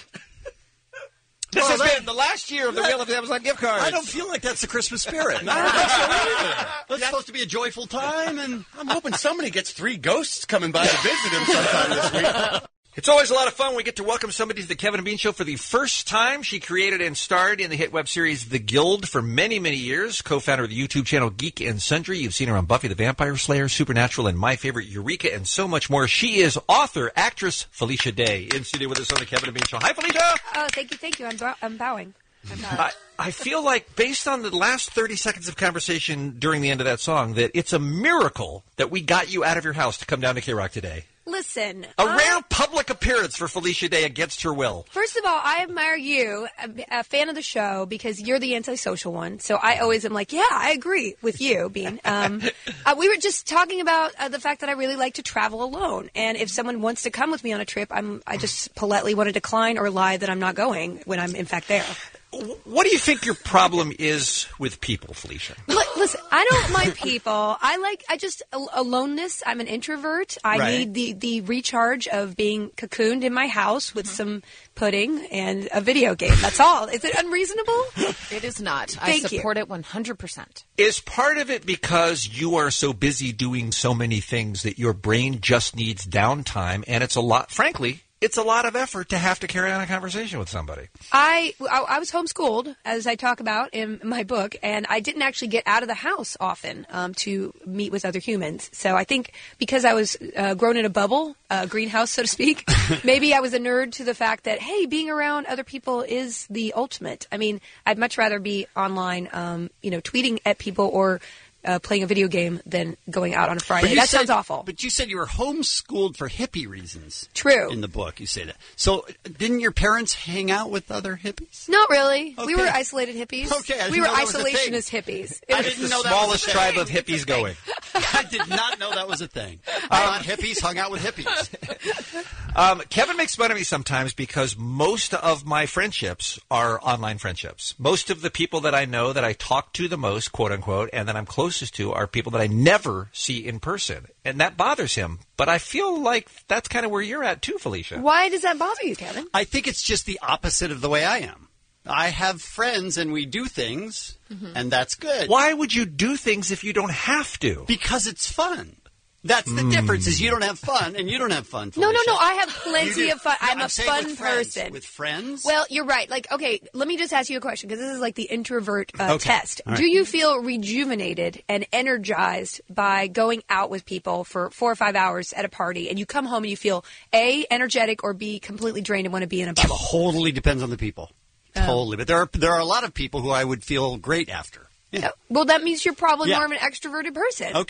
This Well, has that- been the last year of the Wheel of Amazon gift cards. I don't feel like that's the Christmas spirit. I don't think so either. That's supposed to be a joyful time, and I'm hoping somebody gets three ghosts coming by to visit him sometime this week. It's always a lot of fun when we get to welcome somebody to the Kevin and Bean Show for the first time. She created and starred in the hit web series The Guild for many, many years. Co-founder of the YouTube channel Geek and Sundry. You've seen her on Buffy the Vampire Slayer, Supernatural, and My Favorite Eureka, and so much more. She is author, actress Felicia Day, in studio with us on the Kevin and Bean Show. Hi, Felicia! Oh, thank you, thank you. I'm, bow- I'm bowing. I'm bowing. I, I feel like, based on the last thirty seconds of conversation during the end of that song, that it's a miracle that we got you out of your house to come down to K-Rock today. Listen, A I- rare public appearance for Felicia Day against her will. First of all, I admire you, a, a fan of the show, because you're the antisocial one. So I always am like, yeah, I agree with you, Bean. Um, uh, we were just talking about uh, the fact that I really like to travel alone, and if someone wants to come with me on a trip, I'm I just politely want to decline or lie that I'm not going when I'm in fact there. What do you think your problem is with people, Felicia? Look, listen, I don't mind people. I like, I just, al- aloneness. I'm an introvert. I Right. need the, the recharge of being cocooned in my house with some pudding and a video game. That's all. Is it unreasonable? It is not. I Thank you. support it one hundred percent. Is part of it because you are so busy doing so many things that your brain just needs downtime, and it's a lot, frankly, it's a lot of effort to have to carry on a conversation with somebody. I, I I was homeschooled, as I talk about in my book, and I didn't actually get out of the house often um, to meet with other humans. So I think because I was uh, grown in a bubble, a greenhouse, so to speak, maybe I was a nerd to the fact that, hey, being around other people is the ultimate. I mean, I'd much rather be online, um, you know, tweeting at people or uh, playing a video game than going out on a Friday. you That said- sounds awful. But you said you were homeschooled for hippie reasons. True. In the book, you say that. So, didn't your parents hang out with other hippies? Not really. We Okay. were isolated hippies. Okay, I didn't we were know that was a thing. isolationist hippies. It I was didn't the know that was smallest a tribe thing. of hippies going. I did not know that was a thing. I thought hippies hung out with hippies. Um, Kevin makes fun of me sometimes because most of my friendships are online friendships. Most of the people that I know that I talk to the most, quote unquote, and that I'm closest to are people that I never see in person. And that bothers him. But I feel like that's kind of where you're at too, Felicia. Why does that bother you, Kevin? I think it's just the opposite of the way I am. I have friends and we do things, and that's good. Why would you do things if you don't have to? Because it's fun. That's the difference, is you don't have fun, and you don't have fun, No, no, Felicia. no. I have You plenty do- of fun. No, I'm a saying fun with friends. person. With friends? Well, you're right. Like, okay, let me just ask you a question because this is like the introvert uh, Okay. test. All right. Do you feel rejuvenated and energized by going out with people for four or five hours at a party, and you come home and you feel A, energetic, or B, completely drained and want to be in a bubble? Totally depends on the people. Oh. Totally. But there are there are a lot of people who I would feel great after. Yeah. Well, that means you're probably Yeah. more of an extroverted person. Okay.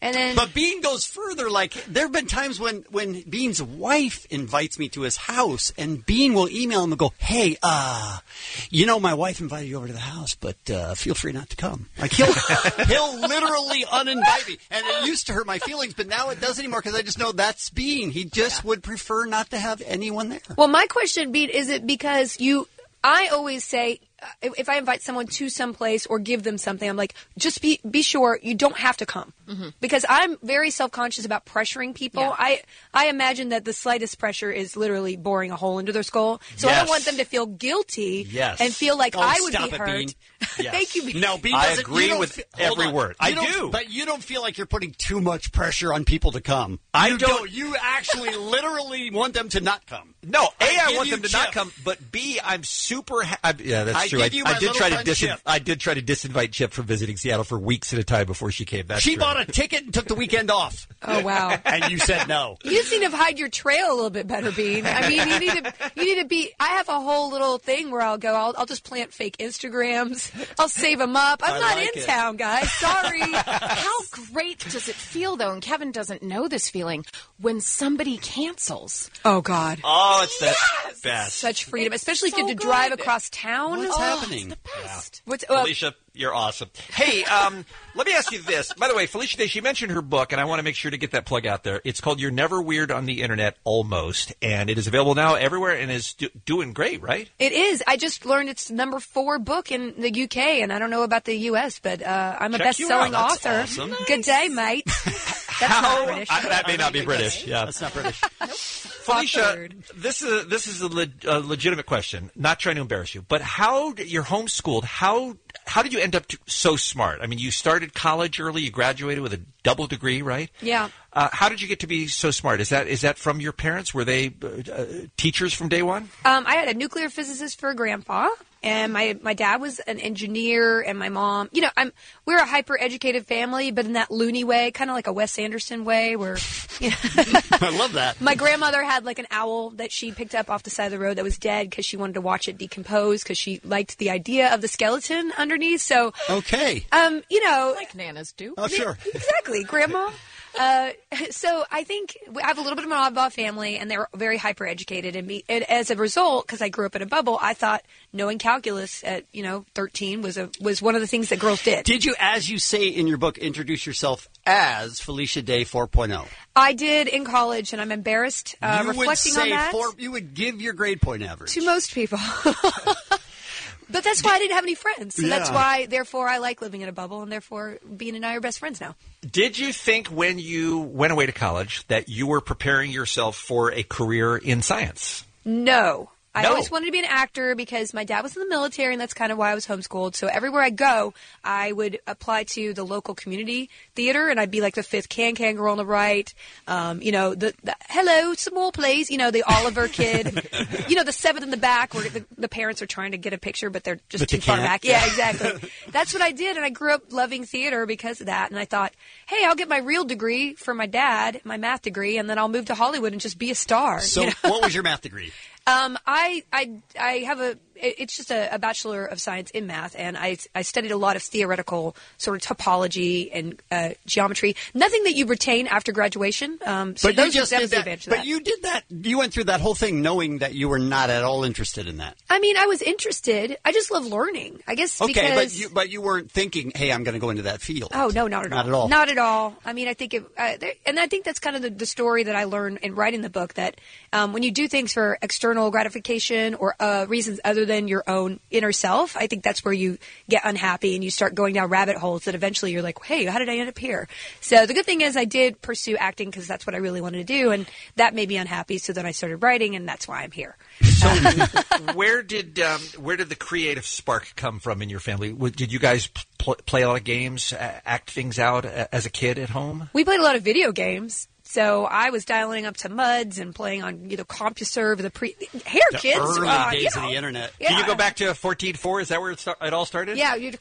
And then, but Bean goes further. Like, there have been times when, when Bean's wife invites me to his house, and Bean will email him and go, hey, uh, you know, my wife invited you over to the house, but uh, feel free not to come. Like, he'll, he'll literally uninvite me. And it used to hurt my feelings, but now it doesn't anymore because I just know that's Bean. He just yeah. would prefer not to have anyone there. Well, my question, Bean, is it because you, I always say, if I invite someone to some place or give them something, I'm like, just be be sure you don't have to come. Mm-hmm. Because I'm very self-conscious about pressuring people. Yeah. I I imagine that the slightest pressure is literally boring a hole into their skull. So yes. I don't want them to feel guilty yes. and feel like oh, I would stop be it, hurt. Bean. Yes. Thank you, Bean. No, Bean I doesn't. agree with fe- every on. word. You I don't- do. But you don't feel like you're putting too much pressure on people to come. I you don't- You actually literally want them to not come. No, A, I, I want give them to you not Chip. come, but B, I'm super ha- I, yeah, that's I true. give you my I did little try to friend dis- Chip. I did try to disinvite Chip from visiting Seattle for weeks at a time before she came. That's she true. bought a ticket and took the weekend off. Oh, wow. And you said no. You just need to hide your trail a little bit better, Bean. I mean, you need to you need to be. I have a whole little thing where I'll go. I'll, I'll just plant fake Instagrams. I'll save them up. I'm I not like in it. town, guys. Sorry. How great does it feel, though, and Kevin doesn't know this feeling, when somebody cancels? Oh, God. Oh, it's the Yes! best. Such freedom, It's especially so if you have to drive good. across town. What's Oh, happening? It's the best. What's, well, Felicia, you're awesome. Hey, um, let me ask you this. By the way, Felicia Day, she mentioned her book, and I want to make sure to get that plug out there. It's called You're Never Weird on the Internet, Almost, and it is available now everywhere and is do- doing great, right? It is. I just learned it's number four book in the U K, and I don't know about the U S, but uh, I'm a Check you best-selling out. That's author. awesome. Good day, mate. That's How- not British. I- that may not be British. Yeah, That's not British. Felicia, Awkward. this is a, this is a, le- a legitimate question. Not trying to embarrass you, but how d- you're homeschooled? How how did you end up to, so smart? I mean, you started college early. You graduated with a double degree, right? Yeah. Uh, how did you get to be so smart? Is that is that from your parents? Were they uh, uh, teachers from day one? Um, I had a nuclear physicist for a grandpa, and my, my dad was an engineer, and my mom, you know, I'm we're a hyper educated family, but in that loony way, kind of like a Wes Anderson way, where you know, I love that. my grandmother had like an owl that she picked up off the side of the road that was dead because she wanted to watch it decompose because she liked the idea of the skeleton underneath. So, Okay. um, you know, Like nanas do. Oh, sure. exactly, Grandma. Uh, so I think I have a little bit of an oddball family, and they're very hyper educated. And, me, and as a result, because I grew up in a bubble, I thought knowing calculus at you know thirteen was a was one of the things that girls did. Did you, as you say in your book, introduce yourself as Felicia Day four point oh? I did in college, and I'm embarrassed uh, you would reflecting say on that. four, you would give your grade point average. To most people. But that's why I didn't have any friends. So that's Yeah. why, therefore, I like living in a bubble, and therefore, Bean and I are best friends now. Did you think when you went away to college that you were preparing yourself for a career in science? No. I No. always wanted to be an actor because my dad was in the military, and that's kind of why I was homeschooled. So everywhere I go, I would apply to the local community theater, and I'd be like the fifth can-can girl on the right. Um, you know, the, the hello, small please. You know, the Oliver kid. You know, the seventh in the back where the, the parents are trying to get a picture, but they're just But too they far can't. back. Yeah, exactly. That's what I did, and I grew up loving theater because of that. And I thought, hey, I'll get my real degree from my dad, my math degree, and then I'll move to Hollywood and just be a star. So, you know? what was your math degree? Um, I, I, I have a, it- it's just a, a Bachelor of Science in math, and I, I studied a lot of theoretical sort of topology and uh, geometry. Nothing that you retain after graduation. Um, so But those you just that did was the that. advantage of But that. you did that. You went through that whole thing knowing that you were not at all interested in that. I mean, I was interested. I just love learning. I guess Okay, because. but you but you weren't thinking, "Hey, I'm going to go into that field." Oh no, not at all. Not at all. Not at all. I mean, I think, it, uh, there, and I think that's kind of the, the story that I learned in writing the book. That um, when you do things for external gratification or uh, reasons other than your own inner self, I think that's where you get unhappy and you start going down rabbit holes. That eventually you're like, "Hey, how did I end up here?" So the good thing is, I did pursue acting because that's what I really wanted to do, and that made me unhappy. So then I started writing, and that's why I'm here. where did um, where did the creative spark come from in your family? W- Did you guys pl- play a lot of games, uh, act things out uh, as a kid at home? We played a lot of video games. So I was dialing up to MUDs and playing on you know CompuServe, the pre hair The kids. early uh, days you of know. the internet. Can you Yeah. go back to fourteen four? Is that where it, start, it all started? Yeah, you'd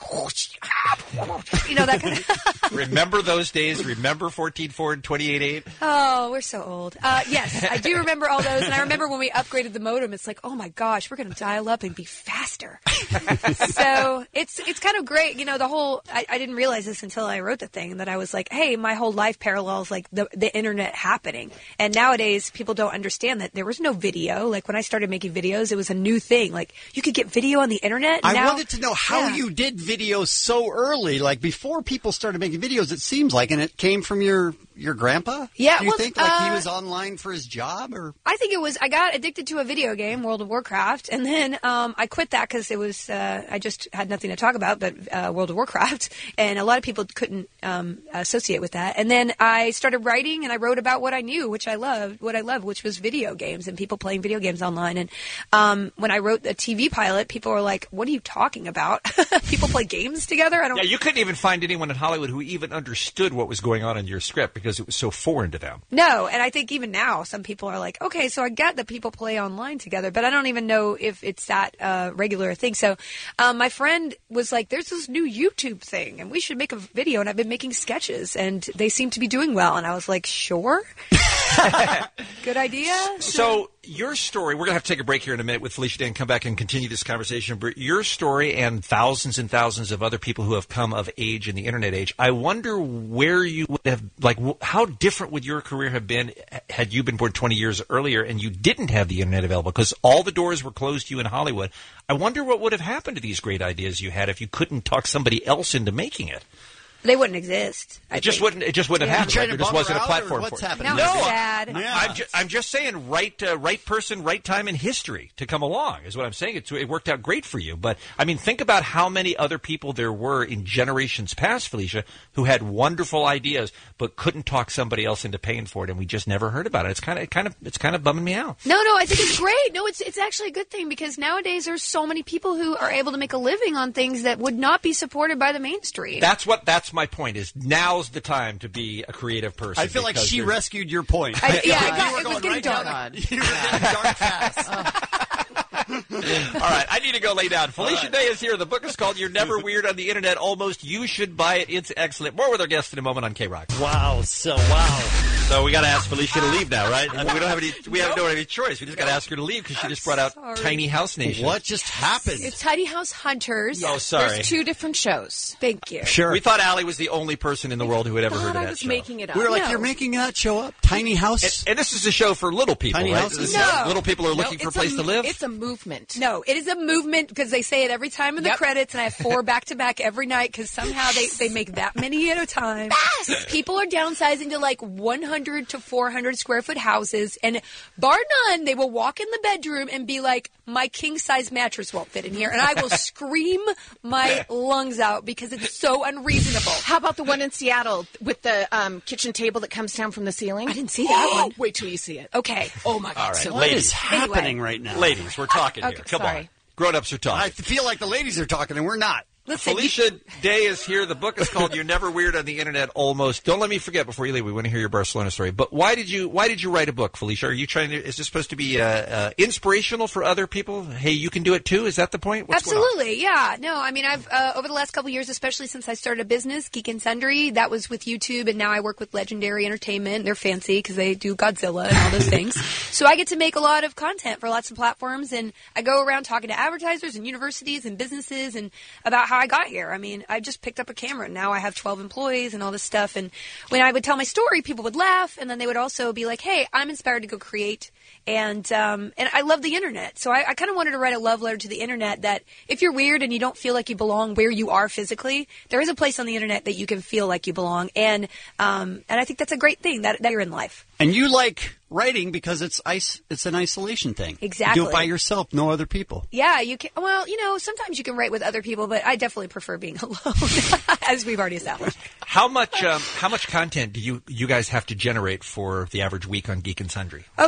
you know that kind of. Remember those days? Remember fourteen four and twenty-eight eight? Oh, we're so old. Uh, yes, I do remember all those, and I remember when we upgraded the modem. It's like, oh my gosh, we're going to dial up and be faster. So it's it's kind of great, you know. The whole I, I didn't realize this until I wrote the thing that I was like, hey, my whole life parallels like the the internet happening. And nowadays, people don't understand that there was no video. Like when I started making videos, it was a new thing. Like you could get video on the internet. I now, wanted to know how yeah. you did video so early, like before people started making videos. It seems like, and it came from your your grandpa. Yeah, do you well, think like he uh, was online for his job, or I think it was, I got addicted to a video game, World of Warcraft, and then um, I quit that because it was, uh, I just had nothing to talk about but uh, World of Warcraft, and a lot of people couldn't um, associate with that. And then I started writing, and I wrote about what I knew, which I loved, what I loved, which was video games and people playing video games online. And um, when I wrote the T V pilot, people were like, what are you talking about? People play games together? I don't Yeah, you couldn't even find anyone in Hollywood who even understood what was going on in your script because it was so foreign to them. No, and I think even now some people are like, okay, so I get that people play online together, but I don't even know if it's that uh, regular thing. So um, my friend was like, there's this new YouTube thing, and we should make a video, and I've been making sketches, and they seem to be doing well. And I was like, sure. Good idea. So your story, we're going to have to take a break here in a minute with Felicia Day and come back and continue this conversation. But your story and thousands and thousands of other people who have come of age in the internet age, I wonder where you would have, like, how different would your career have been had you been born twenty years earlier and you didn't have the internet available because all the doors were closed to you in Hollywood. I wonder what would have happened to these great ideas you had if you couldn't talk somebody else into making it. They wouldn't exist. I It just think. wouldn't. It just wouldn't Yeah. have happened. You Right? trying There to just bum wasn't her a out, platform or what's for it. happening? No, No, it's I- sad. I'm, ju- I'm just saying, right, uh, right person, right time in history to come along is what I'm saying. It's, it worked out great for you. But I mean, think about how many other people there were in generations past, Felicia, who had wonderful ideas but couldn't talk somebody else into paying for it, and we just never heard about it. It's kind of, kind of, it's kind of bumming me out. No, no, I think it's great. No, it's it's actually a good thing because nowadays there's so many people who are able to make a living on things that would not be supported by the mainstream. That's what. That's my point. Is now's the time to be a creative person. I feel like because she there's- rescued your point. I, yeah, You I got, were it was going getting right dark. down the- You were getting dark fast. All right, I need to go lay down. Felicia Day is here. The book is called You're Never Weird on the Internet. Almost You Should Buy It. It's excellent. More with our guest in a moment on K-Rock. Wow, so wow. So we got to ask Felicia to leave now, right? I mean, we don't have any. We have no any choice. We just got to ask her to leave because she just brought out Sorry. Tiny House Nation. What just happened? It's Tiny House Hunters. Oh, sorry. There's two different shows. Thank you. Sure. We thought Allie was the only person in the world who had ever heard Thought of I that was show. making it up. we were like, No. you're making that show up? Tiny House? And, and this is a show for little people, Tiny right? houses? This is- No. Little people are No, looking for a it's place a- to live. It's a movement. No, it is a movement because they say it every time in the Yep. credits, and I have four back to back every night because somehow they, they make that many at a time. People are downsizing to like one hundred to four hundred square foot houses, and bar none, they will walk in the bedroom and be like, my king size mattress won't fit in here, and I will scream my lungs out because it's so unreasonable. How about the one in Seattle with the um, kitchen table that comes down from the ceiling? I didn't see that one. Wait till you see it. Okay. Oh my God. All right, so what ladies. is happening right now? Ladies, we're talking Okay, here. Come sorry. on. Grown-ups are talking. I feel like the ladies are talking and we're not. Listen, Felicia Day is here. The book is called "You're Never Weird on the Internet." Almost. Don't let me forget before you leave. We want to hear your Barcelona story. But why did you why did you write a book, Felicia? Are you trying to? Is this supposed to be uh, uh, inspirational for other people? Hey, you can do it too. Is that the point? What's going on? Absolutely, yeah. No, I mean, I've uh, over the last couple of years, especially since I started a business, Geek and Sundry. That was with YouTube, and now I work with Legendary Entertainment. They're fancy because they do Godzilla and all those things. So I get to make a lot of content for lots of platforms, and I go around talking to advertisers and universities and businesses and about how I got here. I mean, I just picked up a camera, and now I have twelve employees and all this stuff. And when I would tell my story, people would laugh, and then they would also be like, "Hey, I'm inspired to go create." And um, and I love the internet, so I, I kind of wanted to write a love letter to the internet that if you're weird and you don't feel like you belong where you are physically, there is a place on the internet that you can feel like you belong, and um, and I think that's a great thing that, that you're in life. And you like writing because it's ice. It's an isolation thing. Exactly. You do it by yourself, no other people. Yeah, you can. Well, you know, sometimes you can write with other people, but I definitely prefer being alone, as we've already established. How much um, how much content do you you guys have to generate for the average week on Geek and Sundry? Oh gosh, we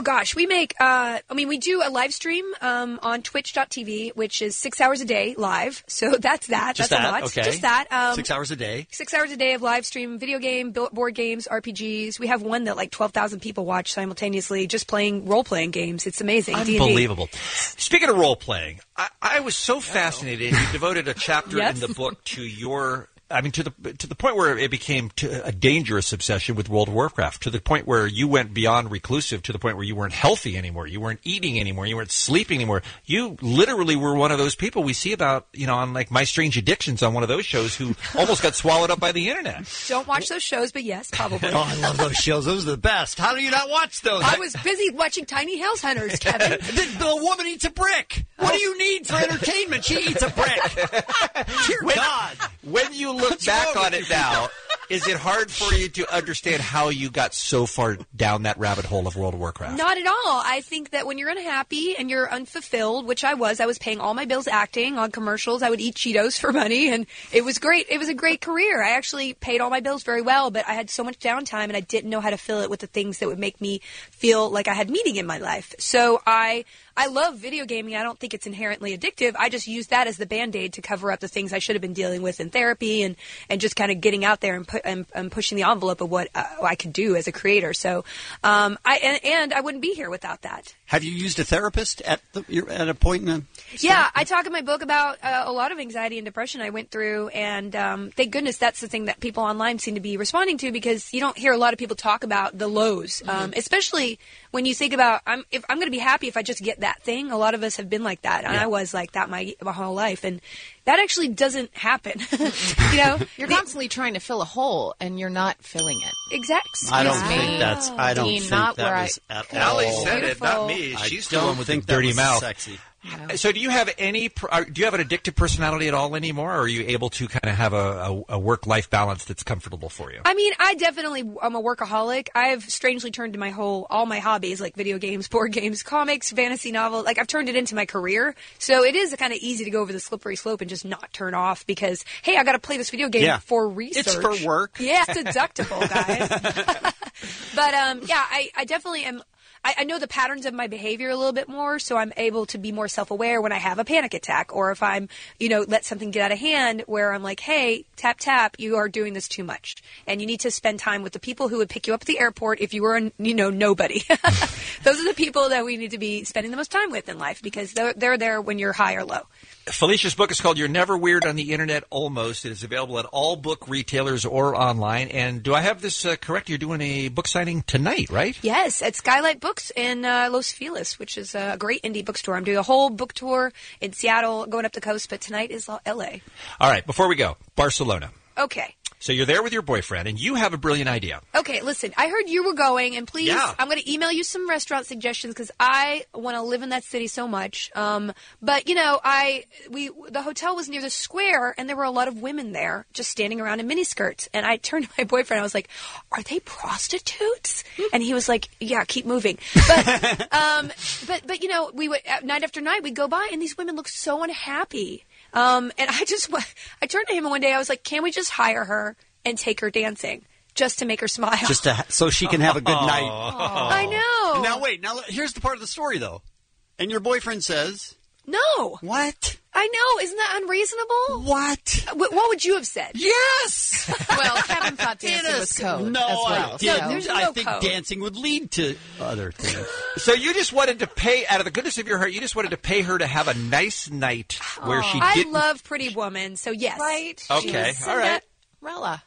We make, uh, I mean, we do a live stream um, on twitch dot t v, which is six hours a day live. So that's that. Just that's that, a lot. okay. Just that. Um, Six hours a day. Six hours a day of live stream, video game, bo- board games, R P Gs. We have one that like twelve thousand people watch simultaneously just playing role-playing games. It's amazing. D and D. Unbelievable. Speaking of role-playing, I, I was so fascinated. You devoted a chapter Yes. in the book to your... I mean, to the to the point where it became to a dangerous obsession with World of Warcraft, to the point where you went beyond reclusive, to the point where you weren't healthy anymore, you weren't eating anymore, you weren't sleeping anymore. You literally were one of those people we see about, you know, on like My Strange Addictions on one of those shows who almost got swallowed up by the internet. Don't watch those shows, but yes, probably. Oh, I love those shows. Those are the best. How do you not watch those? I was busy watching Tiny House Hunters, Kevin. the, the woman eats a brick. What do you need for entertainment? She eats a brick. Dear When- God. When you look What's back wrong on with it you? now, is it hard for you to understand how you got so far down that rabbit hole of World of Warcraft? Not at all. I think that when you're unhappy and you're unfulfilled, which I was, I was paying all my bills acting on commercials. I would eat Cheetos for money, and it was great. It was a great career. I actually paid all my bills very well, but I had so much downtime, and I didn't know how to fill it with the things that would make me feel like I had meaning in my life. So I... I love video gaming. I don't think it's inherently addictive. I just use that as the Band-Aid to cover up the things I should have been dealing with in therapy and, and just kind of getting out there and, put, and, and pushing the envelope of what uh, I could do as a creator. So, um, I and, and I wouldn't be here without that. Have you used a therapist at the, you're at a point in the Yeah, I talk in my book about uh, a lot of anxiety and depression I went through, and um, thank goodness that's the thing that people online seem to be responding to, because you don't hear a lot of people talk about the lows, um, especially when you think about I'm if I'm going to be happy if I just get that thing. A lot of us have been like that, and Yeah. I was like that my my whole life, and that actually doesn't happen. you know, You're constantly trying to fill a hole, and you're not filling it. Exactly. I don't think that's. I don't Dean, think not that where I- was at all. Allie said it, not me. I She's the don't one with the think that dirty was mouth. Sexy. So, do you have any? pr- are- Do you have an addictive personality at all anymore? Or are you able to kind of have a, a, a work-life balance that's comfortable for you? I mean, I definitely I'm a workaholic. I've strangely turned to my whole all my hobbies like video games, board games, comics, fantasy novel. Like I've turned it into my career. So it is kind of easy to go over the slippery slope and just not turn off because hey, I got to play this video game Yeah. for research. It's for work. Yeah, it's deductible, guys. But um, yeah, I, I definitely am. I, I know the patterns of my behavior a little bit more, so I'm able to be more self-aware when I have a panic attack, or if I'm, you know, let something get out of hand, where I'm like, hey, tap tap, you are doing this too much, and you need to spend time with the people who would pick you up at the airport if you were, a, you know, nobody. Those are the people that we need to be spending the most time with in life because they're, they're there when you're high or low. Felicia's book is called You're Never Weird on the Internet Almost. It is available at all book retailers or online. And do I have this uh, correct? You're doing a book signing tonight, right? Yes, at Skylight Books in uh, Los Feliz, which is a great indie bookstore. I'm doing a whole book tour in Seattle, going up the coast, but tonight is L A. All right, before we go, Barcelona. Okay. So you're there with your boyfriend, and you have a brilliant idea. Okay, listen, I heard you were going, and please, Yeah. I'm going to email you some restaurant suggestions because I want to live in that city so much. Um, but, you know, I we the hotel was near the square, and there were a lot of women there just standing around in miniskirts. And I turned to my boyfriend, I was like, are they prostitutes? And he was like, yeah, keep moving. But, um, but, but you know, we would, night after night, we'd go by, and these women looked so unhappy. Um, and I just, I turned to him one day. I was like, "Can we just hire her and take her dancing just to make her smile, Just to, ha- so she can have a good night." I know. Now wait. Now here's the part of the story, though. And your boyfriend says, No. What? I know. Isn't that unreasonable? What? What, what would you have said? Yes. Well, Kevin thought dancing was code No, as well. I didn't. No, there's I no think code. dancing would lead to other things. So you just wanted to pay, out of the goodness of your heart, you just wanted to pay her to have a nice night where she I didn't... love Pretty Woman, so yes. Right? Okay, She was all right. Cinderella.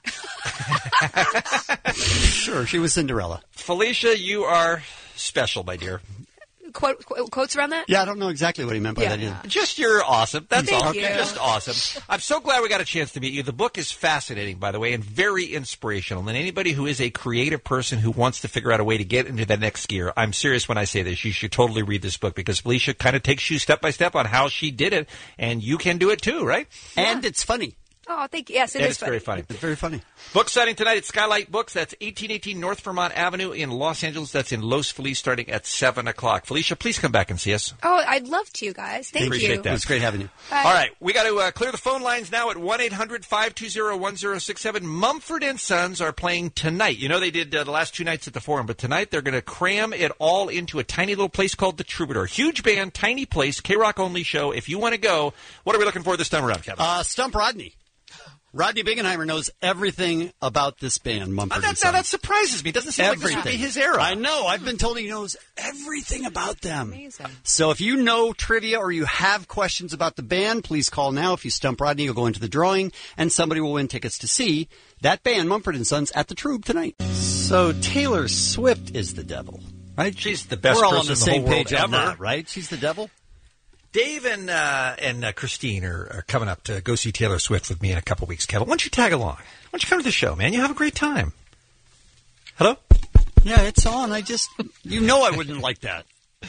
Sure, she was Cinderella. Felicia, you are special, my dear. Quote, qu- quotes around that? Yeah, I don't know exactly what he meant by Yeah. that either. Just you're awesome. That's Thank all. you. Just awesome. I'm so glad we got a chance to meet you. The book is fascinating, by the way, and very inspirational. And anybody who is a creative person who wants to figure out a way to get into the next gear, I'm serious when I say this. You should totally read this book because Felicia kind of takes you step by step on how she did it, and you can do it too, right? And it's funny. Oh, thank you. Yes, it and is it's funny. very funny. It's very funny. Book signing tonight at Skylight Books. That's eighteen eighteen North Vermont Avenue in Los Angeles. That's in Los Feliz starting at seven o'clock. Felicia, please come back and see us. Oh, I'd love to, guys. Thank Appreciate you. that. It's great having you. Bye. All right, we got to uh, clear the phone lines now at one eight hundred five two zero one zero six seven. Mumford and Sons are playing tonight. You know they did uh, the last two nights at the Forum, but tonight they're going to cram it all into a tiny little place called the Troubadour. Huge band, tiny place, K-Rock only show. If you want to go, what are we looking for this time around, Kevin? Uh, Stump Rodney. Rodney Bingenheimer knows everything about this band, Mumford Oh, that, and Sons. now that surprises me. Doesn't seem everything. like this would be his era. I know. I've been told he knows everything about them. Amazing. So if you know trivia or you have questions about the band, please call now. If you stump Rodney, you'll go into the drawing, and somebody will win tickets to see that band, Mumford and Sons, at the Troob tonight. So Taylor Swift is the devil, right? She's the best We're all on person the in the same whole world page on ever. that, right? She's the devil? Dave and uh, and uh, Christine are, are coming up to go see Taylor Swift with me in a couple weeks. Kevin, why don't you tag along? Why don't you come to the show, man? You have a great time. Hello? Yeah, it's on. I just, you know I wouldn't like that.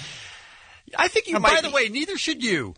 I think you and might by the be- way, neither should you.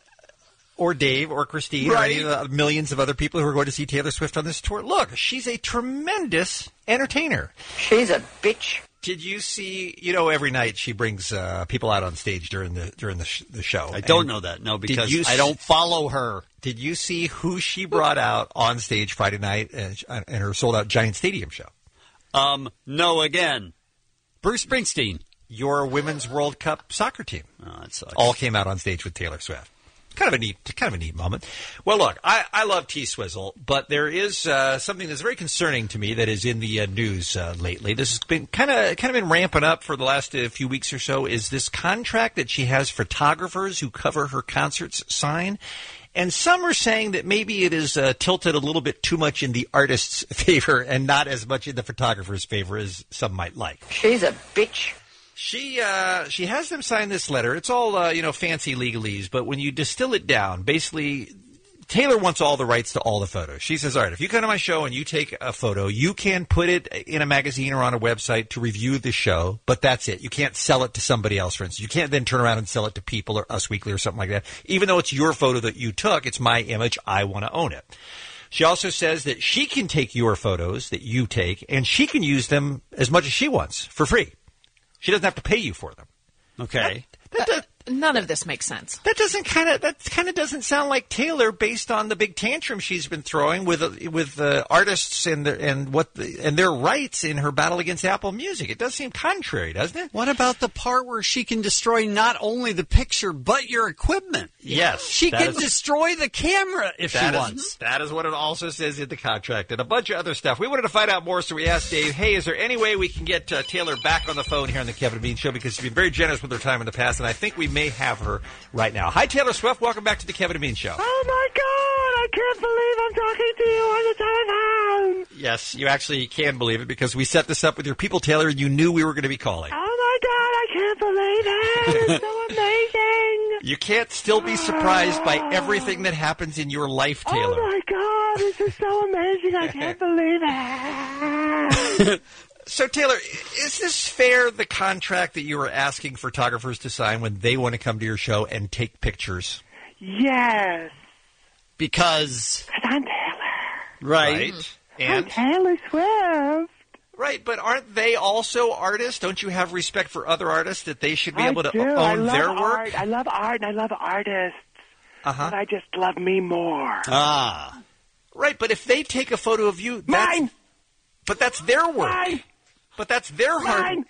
Or Dave or Christine or Right. any of the millions of other people who are going to see Taylor Swift on this tour. Look, she's a tremendous entertainer. She's a bitch. Did you see? You know, every night she brings uh, people out on stage during the during the, sh- the show. I don't And know that, no, did because you I don't follow her. Did you see who she brought out on stage Friday night and, and her sold out Giant Stadium show? Um, no, again, Bruce Springsteen. Your Women's World Cup soccer team. Oh, that sucks. All came out on stage with Taylor Swift. Kind of a neat, kind of a neat moment. Well, look, I, I love T-Swizzle, but there is uh, something that's very concerning to me that is in the uh, news uh, lately. This has been kind of, kind of been ramping up for the last uh, few weeks or so. Is this contract that she has photographers who cover her concerts sign? And some are saying that maybe it is uh, tilted a little bit too much in the artist's favor and not as much in the photographer's favor as some might like. She's a bitch. She uh, she has them sign this letter. It's all uh, you know, fancy legalese, but when you distill it down, basically, Taylor wants all the rights to all the photos. She says, all right, if you come to my show and you take a photo, you can put it in a magazine or on a website to review the show, but that's it. You can't sell it to somebody else, for instance. You can't then turn around and sell it to People or Us Weekly or something like that. Even though it's your photo that you took, it's my image. I want to own it. She also says that she can take your photos that you take, and she can use them as much as she wants for free. She doesn't have to pay you for them. Okay. That, that, None of this makes sense. that doesn't kind of that kind of doesn't sound like Taylor, based on the big tantrum she's been throwing with uh, with uh, artists and their, and what the, and their rights in her battle against Apple Music. It does seem contrary, doesn't it? What about the part where she can destroy not only the picture, but your equipment? Yes, She that can is- destroy the camera if she That is- wants. that is what it also says in the contract, and a bunch of other stuff. We wanted to find out more, so we asked Dave, hey, is there any way we can get uh, Taylor back on the phone here on the Kevin and Bean Show? Because she's been very generous with her time in the past, and I think we may have her right now. Hi, Taylor Swift. Welcome back to the Kevin and Bean Show. Oh my God! I can't believe I'm talking to you on the telephone. Yes, you actually can believe it because we set this up with your people, Taylor, and you knew we were going to be calling. Oh my God! I can't believe it. It's so amazing. You can't still be surprised by everything that happens in your life, Taylor. Oh my God! This is so amazing. I can't believe it. So, Taylor, is this fair, the contract that you were asking photographers to sign when they want to come to your show and take pictures? Yes. Because, Because I'm Taylor. right. Right. I'm And Taylor Swift. right, but aren't they also artists? Don't you have respect for other artists that they should be I able to do. own I love their art. work? I love art and I love artists. Uh-huh. But I just love me more. Ah. Right, but if they take a photo of you, that's, Mine. but that's their work. Mine. But that's their hard. Mine.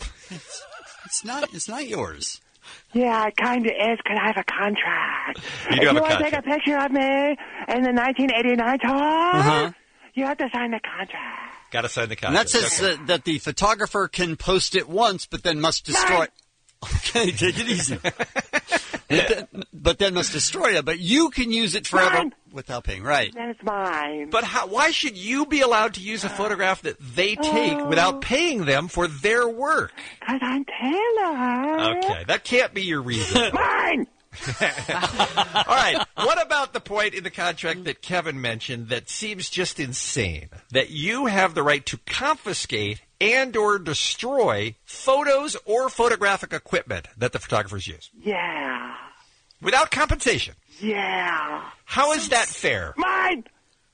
It's not, it's not yours. Yeah, it kind of is because I have a contract. You do if have you a want to take a contract. picture of me in the nineteen eighty-nine tour, Uh-huh. you have to sign the contract. Got to sign the And contract. that says Okay. uh, that the photographer can post it once, but then must destroy. Okay, take it easy. but, then, but then must destroy it. But you can use it forever Mine. without paying. Right. Then it's mine. But how, why should you be allowed to use a photograph that they take without paying them for their work? Because I'm Taylor. Okay, that can't be your reason. Mine. All right, what about the point in the contract that Kevin mentioned that seems just insane? That you have the right to confiscate and or destroy photos or photographic equipment that the photographers use Yeah. without compensation. Yeah. How is that fair? Mine.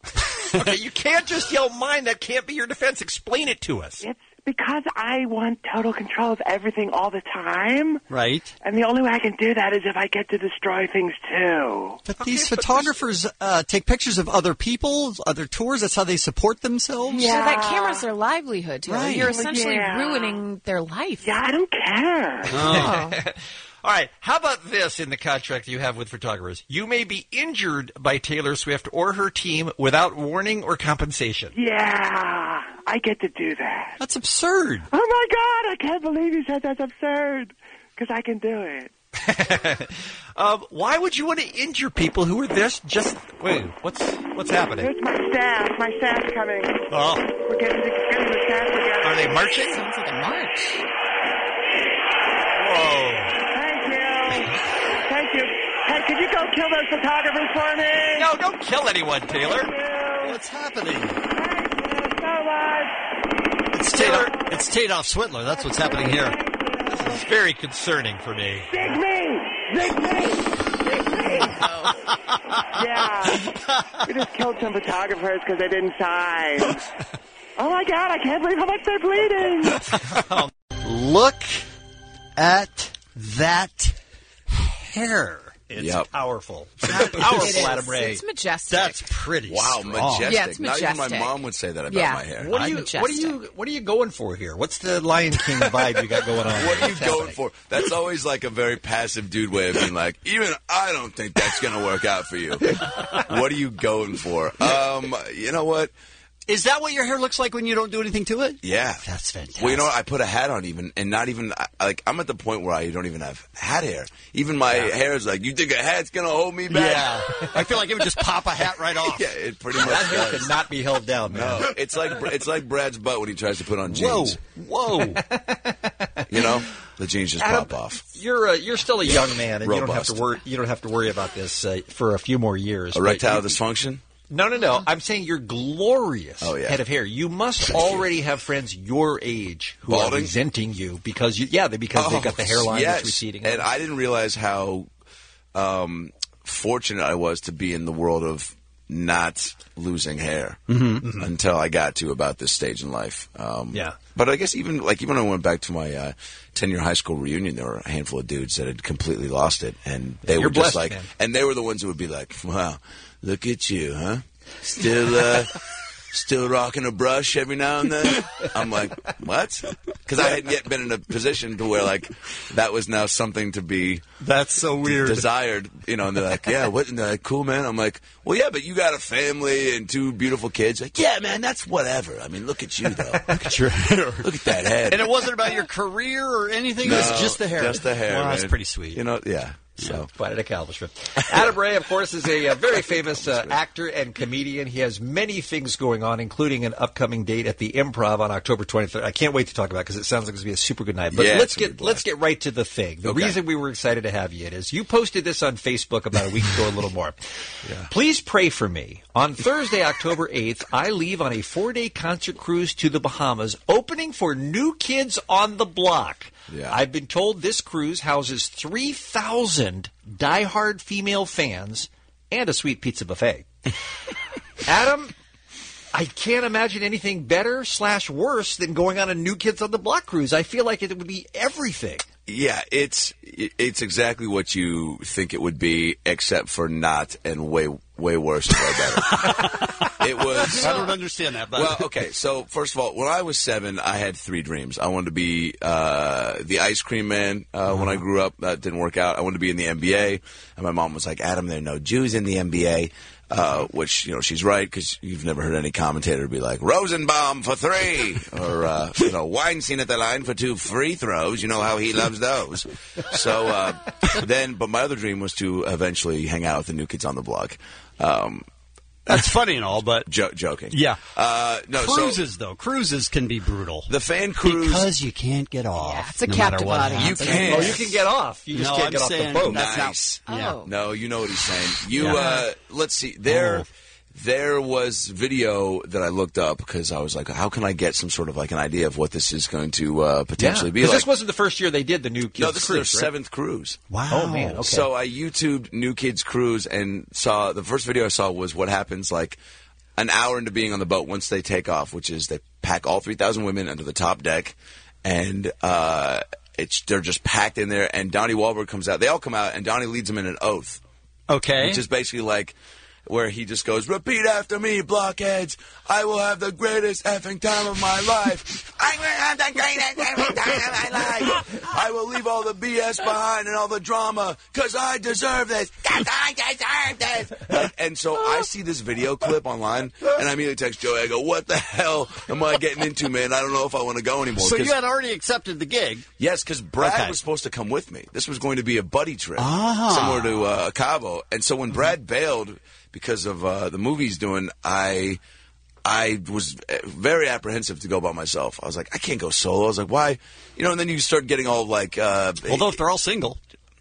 Okay, you can't just yell mine. That can't be your defense. Explain it to us. It's because I want total control of everything all the time. Right. And the only way I can do that is if I get to destroy things too. But these photographers uh, take pictures of other people, other tours. That's how they support themselves. So that camera's their livelihood, Taylor. Right. You're essentially Yeah. ruining their life. Yeah, I don't care. Oh. All right, how about this in the contract you have with photographers? You may be injured by Taylor Swift or her team without warning or compensation. Yeah, I get to do that. That's absurd. Oh, my God, I can't believe you said that's absurd. Because I can do it. um, why would you want to injure people who are this just... Wait, what's what's happening? Here's my staff. My staff's coming. Oh. We're getting the, getting the staff together. Are they marching? Sounds like a march. Whoa. Thank you. Thank you. Hey, could you go kill those photographers for me? No, don't kill anyone, Taylor. What's happening? Thank you so much. It's Taylor. It's Tadoff Switler. That's what's happening here. This is very concerning for me. Dig me! Dig me! Dig me! Yeah. We just killed some photographers because they didn't sign. Oh, my God, I can't believe how much they're bleeding. Look at that hair. It's Yep. powerful. That Powerful, is- Adam Ray. It's majestic. That's pretty Wow, strong. majestic. Yeah, it's Not even my majestic. mom would say that about Yeah. my hair. What are you? Majestic. What are you? What are you going for here? What's the Lion King vibe you got going on? What are you What's going happening? for? That's always like a very passive dude way of being like, even I don't think that's going to work out for you. What are you going for? Um, you know what? Is that what your hair looks like when you don't do anything to it? Yeah. That's fantastic. Well, you know what? I put a hat on even, and not even, I- like, I'm at the point where I don't even have hat hair. Even my hair is like, you think a hat's going to hold me back? Yeah. I feel like it would just pop a hat right off. Yeah, it pretty much That hair does. could not be held down, man. No, it's like it's like Brad's butt when he tries to put on Whoa. jeans. Whoa. You know, the jeans just Adam, pop off. You're uh, you're still a young man, and you don't have Robust. to worry. You don't have to worry about this uh, for a few more years. but Erectile you- dysfunction? No, no, no. I'm saying you're glorious Oh, yeah. head of hair. You must already have friends your age who are Balding? resenting you because you, yeah, they, because they've got the hairline yes. that's receding. And I didn't realize how um, fortunate I was to be in the world of not losing hair Mhm. until I got to about this stage in life. Um, Yeah. But I guess even like even when I went back to my uh, ten-year high school reunion, there were a handful of dudes that had completely lost it, and they You're were just blessed, like, man. and they were the ones who would be like, "Wow, look at you, huh? Still, uh, still rocking a brush every now and then." I'm like, what? Because I hadn't yet been in a position to where like that was now something to be That's so weird. desired, you know. And they're like, "Yeah, what? And they're like, cool, man." I'm like, "Well, yeah, but you got a family and two beautiful kids." Like, yeah, man, that's whatever. I mean, look at you though. Look at your hair. Look at that head. And it wasn't about your career or anything. No, it was just the hair. Just the hair. Well, that's man. pretty sweet. You know, yeah. So Quite an accomplishment. Adam Ray, of course, is a, uh very famous uh, actor and comedian. He has many things going on, including an upcoming date at the Improv on October twenty-third. I can't wait to talk about it because it sounds like it's going to be a super good night. But Yeah, let's it's gonna be get let's get right to the thing. The Okay. reason we were excited to have you in is you posted this on Facebook about a week ago, a little more. Please pray for me. On Thursday, October eighth, I leave on a four-day concert cruise to the Bahamas, opening for New Kids on the Block. Yeah. I've been told this cruise houses three thousand diehard female fans and a sweet pizza buffet. Adam, I can't imagine anything better slash worse than going on a New Kids on the Block cruise. I feel like it would be everything. yeah, it's it's exactly what you think it would be, except for not and way way worse and way better. It was. I don't understand that. But Well, okay. So first of all, when I was seven, I had three dreams. I wanted to be uh, the ice cream man uh, when I grew up. That didn't work out. I wanted to be in the N B A, and my mom was like, "Adam, there are no Jews in the N B A." Uh, which, you know, she's right, because you've never heard any commentator be like, Rosenbaum for three, or, uh, you know, Weinstein at the line for two free throws. You know how he loves those. So uh, then, but my other dream was to eventually hang out with the New Kids on the Block. Um, that's funny and all, but jo- joking. yeah. Uh, no, so- Cruises though, cruises can be brutal. The fan cruise, because you can't get off. Yeah, it's a no matter captive what audience. happens. You can. Oh, you can get off. You just No, can't I'm get off saying the boat. that's not- nice. Yeah. Oh. No, you know what he's saying. You, Yeah. uh, let's see. There, Oh. there was video that I looked up because I was like, how can I get some sort of like an idea of what this is going to uh, potentially be 'Cause like? this wasn't the first year they did the New Kids no, this cruise, is their right? seventh cruise. Wow. Oh, man. Okay. So I YouTubed New Kids Cruise and saw the first video I saw was what happens like. an hour into being on the boat, once they take off, which is they pack all three thousand women under the top deck, and uh, it's they're just packed in there. And Donnie Wahlberg comes out. They all come out, and Donnie leads them in an oath. Okay. Which is basically like where he just goes, repeat after me, blockheads. I will have the greatest effing time of my life. I will have the greatest effing time of my life. I will leave all the B S behind and all the drama because I deserve this. Because I deserve this. And, and so I see this video clip online, and I immediately text Joey. I go, what the hell am I getting into, man? I don't know if I want to go anymore. So you had already accepted the gig. Yes, because Brad Okay. was supposed to come with me. This was going to be a buddy trip, Ah. similar to uh, Cabo. And so when Brad bailed because of uh, the movie he's doing, I I was very apprehensive to go by myself. I was like, I can't go solo. I was like, why? You know, and then you start getting all like... Uh, Although if they're all single.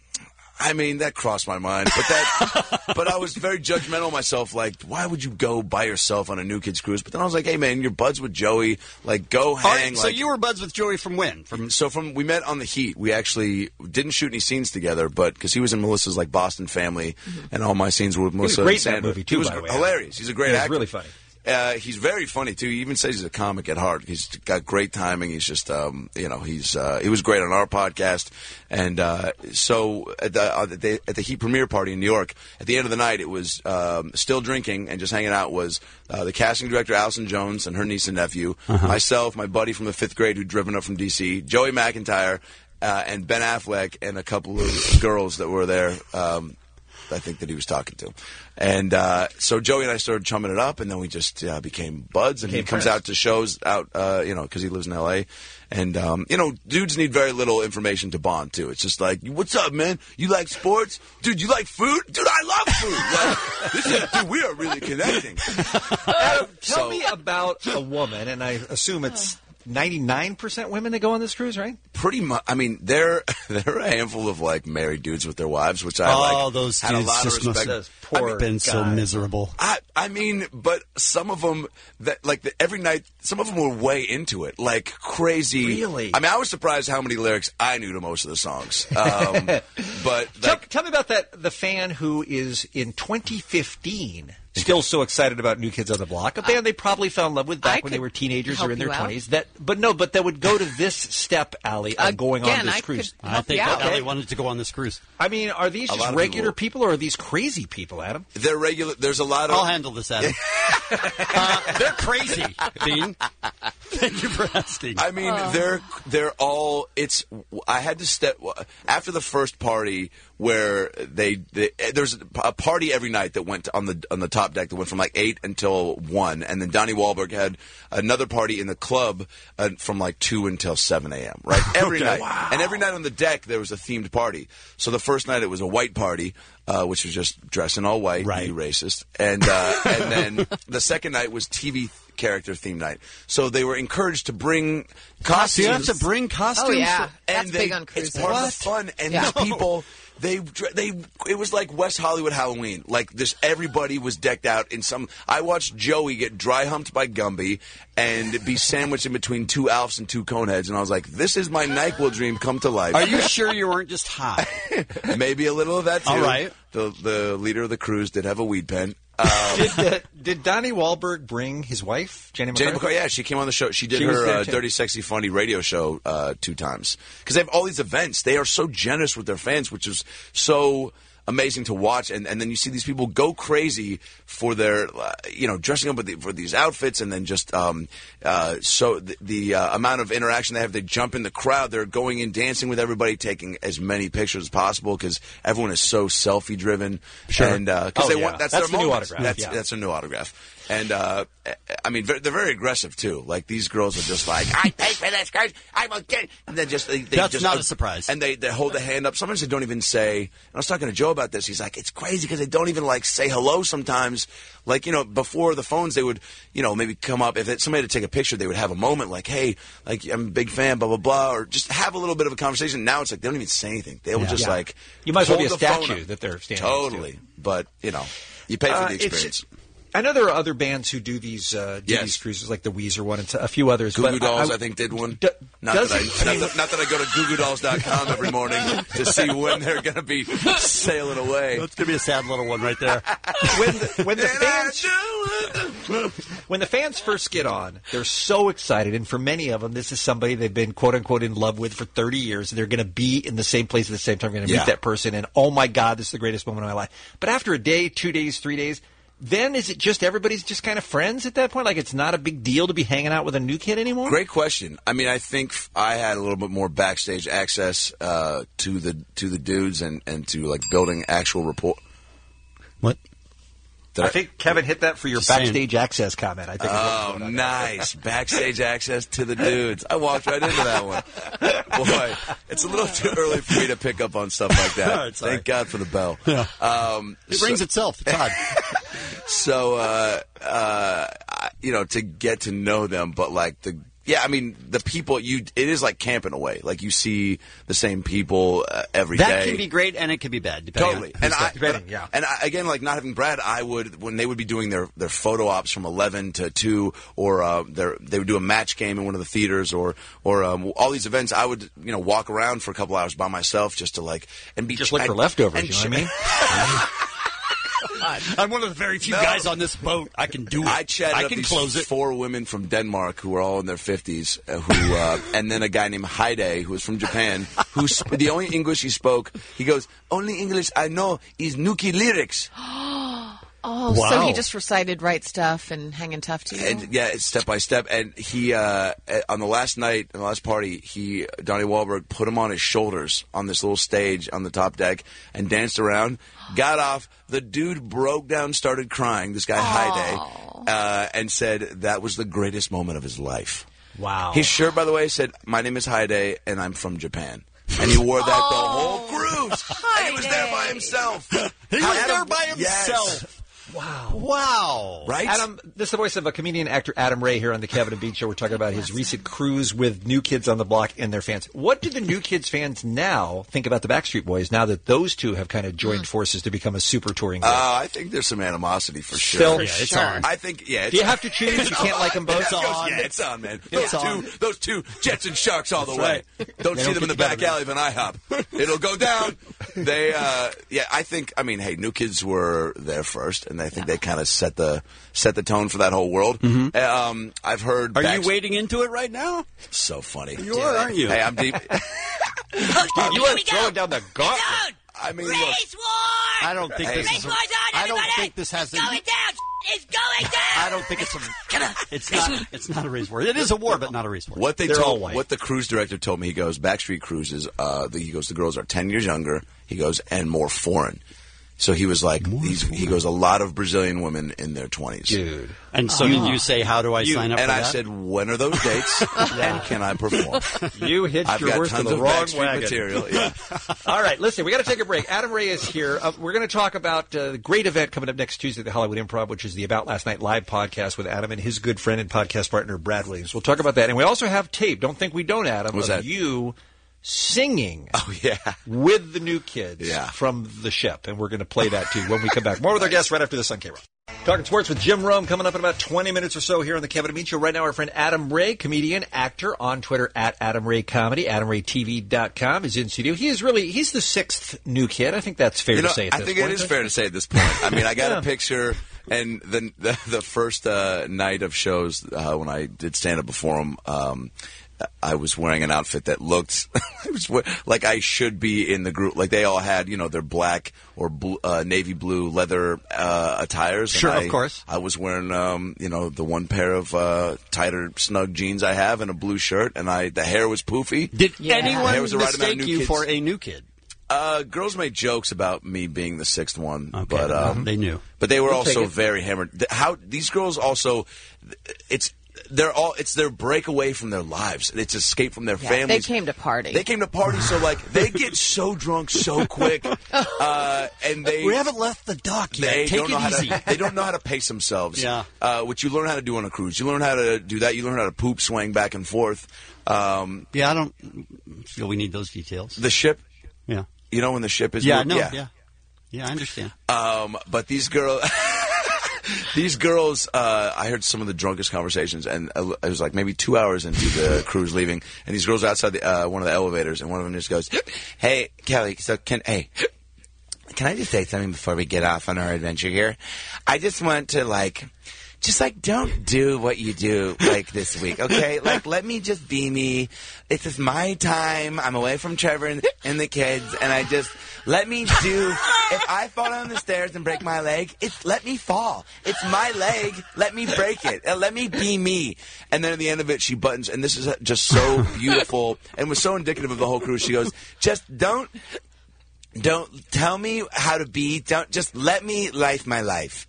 I mean, that crossed my mind. But that, but I was very judgmental of myself. Like, why would you go by yourself on a New Kids cruise? But then I was like, hey, man, you're buds with Joey. Like, go All right, hang. so like, you were buds with Joey from when? From So from we met on The Heat. We actually didn't shoot any scenes together, but because he was in Melissa's like Boston Family, and all my scenes were with was Melissa. great and in that Sandra. movie, too, He was by the way. hilarious. He's a great Yeah, he's actor. really funny. Uh, he's very funny too. He even says he's a comic at heart. He's got great timing. He's just, um, you know, he's uh, he was great on our podcast. And uh, so at the, uh, at the at the Heat premiere party in New York, at the end of the night, it was um, still drinking and just hanging out. Was uh, the casting director Allison Jones and her niece and nephew, Uh-huh. myself, my buddy from the fifth grade who'd driven up from D C, Joey McIntyre, uh, and Ben Affleck, and a couple of girls that were there. Um, I think that he was talking to. And uh, so Joey and I started chumming it up, and then we just uh, became buds. And Became he comes friends. out to shows out, uh, you know, because he lives in L A. And, um, you know, dudes need very little information to bond, too. It's just like, what's up, man? You like sports? Dude, you like food? Dude, I love food. Like, this is, dude, we are really connecting. Adam, tell So- me about a woman, and I assume it's ninety-nine percent women that go on this cruise, right? Pretty much. I mean, there there are a handful of like married dudes with their wives, which I oh, like. those had dudes a lot just of respect. must I have mean, been so guys. miserable. I I mean, but some of them that like the, every night, some of them were way into it, like crazy. Really? I mean, I was surprised how many lyrics I knew to most of the songs. Um, but Tell, like, tell me about that. The fan who is in twenty fifteen still so excited about New Kids on the Block, a band they probably fell in love with back I when they could were teenagers or help in their you out. twenties. That, but no, but that would go to this step, Allie, of going on Again, this I cruise. could I help think you that out. Ellie wanted to go on this cruise. I mean, are these A just lot of regular people- people, or are these crazy people, Adam? they're regular. There's a lot of. I'll handle this, Adam. uh, they're crazy, Dean. Thank you for asking. I mean, they're they're all. It's. I had to step after the first party where they, they there's a party every night that went on the on the top deck that went from like eight until one, and then Donnie Wahlberg had another party in the club uh, from like two until seven a.m. Right every Okay. night, Wow. and every night on the deck there was a themed party. So the first night it was a white party. Uh, which was just dressing all white, Right. you racist, and uh, and then the second night was T V character theme night. So they were encouraged to bring costumes. you have to bring costumes? Oh, yeah. for- That's and big they- on cruises. It's part of What? the fun, and Yeah. these people. They they it was like West Hollywood Halloween. Like this, everybody was decked out in some. I watched Joey get dry humped by Gumby and be sandwiched in between two Alfs and two Coneheads, and I was like, "This is my NyQuil dream come to life." Are you sure you weren't just high? Maybe a little of that too. All right. The the leader of the cruise did have a weed pen. Um, Did, uh, did Donnie Wahlberg bring his wife, Jenny Jenny McCarthy? McCarthy, yeah, she came on the show. She did She was her there, uh, too. Dirty, Sexy, Funny radio show uh, two times because they have all these events. They are so generous with their fans, which is so amazing to watch. And, and then you see these people go crazy for their, uh, you know, dressing up with the, for these outfits, and then just um, uh, so the, the uh, amount of interaction they have. They jump in the crowd. They're going in, dancing with everybody, taking as many pictures as possible because everyone is so selfie driven. Sure. And because Oh, they yeah. want that's, That's their the new moment. autograph. That's Yeah. that's their new autograph. And uh, I mean, they're very aggressive too. Like these girls are just like, I pay for this, guys. I will get. And they just they, they That's just, not a surprise. And they, they hold the hand up. Sometimes they don't even say. And I was talking to Joe about this. He's like, it's crazy because they don't even like say hello. Sometimes, like you know, before the phones, they would you know maybe come up if it, somebody had to take a picture, they would have a moment like, hey, like I'm a big fan, blah blah blah, or just have a little bit of a conversation. Now it's like they don't even say anything. They will Yeah. just Yeah. like You might as well be hold a the phone statue up. that they're standing next to. Totally, but you know, you pay for Uh, the it's- experience. I know there are other bands who do these uh, do Yes. these cruises, like the Weezer one and t- a few others. Goo Goo but Dolls, I, I, think, did one. D- not, does that I, it? not, that, not that I go to goo goo dolls dot com every morning to see when they're going to be sailing away. That's going to be a sad little one right there. when the, when the fans when the fans first get on, they're so excited, and for many of them, this is somebody they've been quote unquote in love with for thirty years. They're going to be in the same place at the same time. They're going to Yeah. meet that person, and oh my God, this is the greatest moment of my life. But after a day, two days, three days. Then is it just everybody's just kind of friends at that point? Like it's not a big deal to be hanging out with a new kid anymore? Great question. I mean, I think f- I had a little bit more backstage access uh, to the to the dudes and, and to like building actual rapport. What? I think Kevin hit that for your Just saying. backstage access comment. I think. Oh, nice. Backstage access to the dudes. I walked right into that one. Boy, it's a little too early for me to pick up on stuff like that. It's all right. Thank God for the bell. Yeah. Um, It rings itself. It's odd. So, uh, uh, I- you know, to get to know them, but like the, yeah, I mean, the people, you, it is like camping away. Like you see the same people uh, every day. That can be great and it can be bad. depending Totally. on And who's I, there. but- and I, again, like not having Brad, I would, when they would be doing their, their photo ops from eleven to two, or uh, their, they would do a match game in one of the theaters, or, or um, all these events, I would, you know, walk around for a couple hours by myself just to like, and be Just look for and- leftovers, and you know what I mean? I'm one of the very few No. guys on this boat. I can do it. I chatted I up can these close it. four women from Denmark who were all in their fifties, uh, who, uh, and then a guy named Heide who was from Japan, who sp- the only English he spoke, he goes, only English I know is Nuki lyrics. Oh, Wow. so he just recited Right Stuff and Hanging Tough to you? And yeah, it's step by step. And he, uh, on the last night, on the last party, he, Donnie Wahlberg put him on his shoulders on this little stage on the top deck and danced around, got off. The dude broke down, started crying, this guy Heide, uh, and said that was the greatest moment of his life. Wow. His shirt, by the way, said, my name is Heide and I'm from Japan. And he wore that the whole cruise. And he was there by himself. He was there by Yes. himself. Wow. Wow. Right? Adam, this is the voice of a comedian actor, Adam Ray, here on the Kevin and Bean Show. We're talking about his recent cruise with New Kids on the Block and their fans. What do the New Kids fans now think about the Backstreet Boys now that those two have kind of joined forces to become a super touring group? Uh, I think there's some animosity for sure. Still? For Yeah, it's sure. on. I think, yeah. It's Do you have to choose? You can't like them both? It's It's on. on. Yeah, it's on, man. It's Those on. two, those two Jets and Sharks all the That's way. right. Don't They see don't them in the get back together, alley of an IHOP. It'll go down. They, uh, yeah, I think. I mean, hey, New Kids were there first, and I think they kind of set the set the tone for that whole world. Um, I've heard. Are back- you wading into it right now? So funny. You are, aren't you? Hey, I'm deep. Dude, you are throwing down the gauntlet. I mean, look. I don't think Hey. this is. A, I don't think this has. It's going down. It's going down. I don't think it's a. It's not. It's not a race war. It is a war, but not a race war. What they They're all told, white. what the cruise director told me, he goes, Backstreet Cruises, uh, the, he goes, the girls are ten years younger, he goes, and more foreign. So he was like, he's, he goes, a lot of Brazilian women in their twenties. Dude. And so did you say, how do I You- sign up and for I that? said, when are those dates? And can I perform? You hitched I've your got horse to tons the of wrong Backstreet wagon. material. Yeah. All right, listen, we got to take a break. Adam Ray is here. Uh, we're going to talk about uh, the great event coming up next Tuesday at the Hollywood Improv, which is the About Last Night live podcast with Adam and his good friend and podcast partner, Brad Williams. We'll talk about that. And we also have tape. Don't think we don't, Adam. What's of that? You singing Oh, yeah. with the New Kids Yeah. from the ship. And we're going to play that, too, when we come back. More with our guests right after this on K-Rock. Talking sports with Jim Rome coming up in about twenty minutes or so here on the Kevin and Bean Show. Right now, our friend Adam Ray, comedian, actor, on Twitter at Adam Ray Comedy, Adam Ray T V dot com, is in studio. He is really, he's the sixth new kid. I think that's fair You know, to say at I this think point. it is fair to say at this point. I mean, I got Yeah. a picture, and the the, the first uh, night of shows uh, when I did stand up before him, um, I was wearing an outfit that looked I was we- like I should be in the group. Like they all had, you know, their black or blue, uh, navy blue leather uh, attires. and Sure, I- of course. I was wearing, um, you know, the one pair of uh, tighter, snug jeans I have and a blue shirt, and I the hair was poofy. Did The hair anyone was the right amount of mistake New you Kids. for a new kid? Uh, girls made jokes about me being the sixth one, Okay, but well, um, they knew. But they were We'll take also it. very hammered. The- How these girls also, it's they're all it's their breakaway from their lives. It's escape from their Yeah, families. they came to party. They came to party, so like they get so drunk so quick, uh, and they We haven't left the dock yet. they Take don't know it how easy. to they don't know how to pace themselves. Yeah. uh, which you learn how to do on a cruise. You learn how to do that. You learn how to poop, swing back and forth. Um, Yeah, I don't feel we need those details. the ship, Yeah. you know, when the ship is Yeah, moved- no, yeah. Yeah, I understand. Um, but these girls, these girls, uh, I heard some of the drunkest conversations, and it was like maybe two hours into the cruise leaving, and these girls are outside the, uh, one of the elevators, and one of them just goes, "Hey, Kelly, so can hey." Can I just say something before we get off on our adventure here? I just want to, like, just, like, don't do what you do, like, this week, okay? Like, let me just be me. This is my time. I'm away from Trevor and, and the kids, and I just, let me do, if I fall down the stairs and break my leg, it's, let me fall. It's my leg. Let me break it. Uh, Let me be me. And then at the end of it, she buttons, and this is just so beautiful, and was so indicative of the whole cruise. She goes, just don't, Don't tell me how to be. Don't just let me life my life.